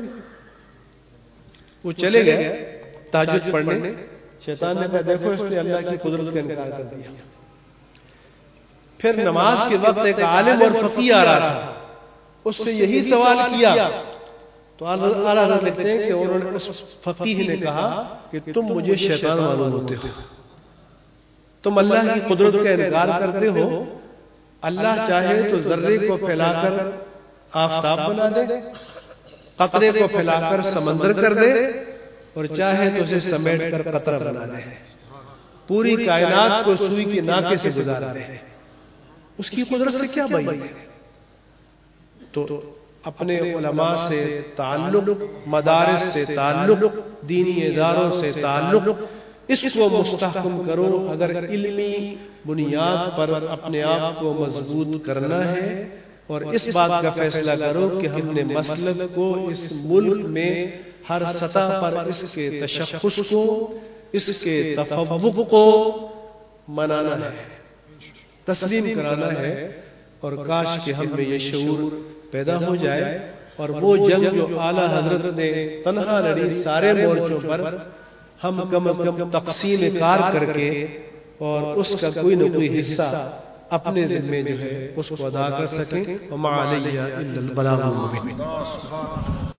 وہ چلے گئے تہجد پڑھنے، شیطان نے کہا دیکھو اس نے اللہ کی قدرت کا انکار کر دیا۔ پھر نماز کے وقت ایک عالم اور فقیہ آ رہا تھا، اس سے یہی سوال کیا، تو اعلیٰ حضرت لکھتے ہیں کہ انہوں نے اس فقیہ نے کہا کہ تم مجھے شیطان معلوم ہوتے ہو، تم اللہ کی قدرت کا انکار کرتے ہو، اللہ چاہے تو ذرے کو پھیلا کر آفتاب بنا دے، قطرے کو پھیلا کر سمندر کر دے، اور چاہے تو اسے سمیٹ کر قطرہ بنا دے، پوری کائنات کو سوئی کے ناکے سے گزار دے، اس کی قدرت سے کیا بھائی ہے؟ تو اپنے علماء سے تعلق، مدارس سے تعلق، دینی اداروں سے تعلق، اس کو مستحکم کرو اگر علمی بنیاد پر اپنے آپ کو مضبوط کرنا ہے، اور اس بات کا فیصلہ کرو کہ ہم نے مسلک کو اس ملک میں ہر سطح پر اس کے تشخص کو، اس کے تفوق کو منانا ہے، تسلیم کرانا ہے، اور کاش کہ ہم میں یہ شعور پیدا ہو جائے، اور وہ جنگ جو اعلیٰ حضرت نے تنہا لڑی سارے مورچوں پر، ہم کم از کم تقسیم کار کر کے اور اس کا کوئی نہ کوئی حصہ اپنے ذمہ جو ہے اس کو ادا کر سکیں۔ وما علیہ الا البلاغ المبین۔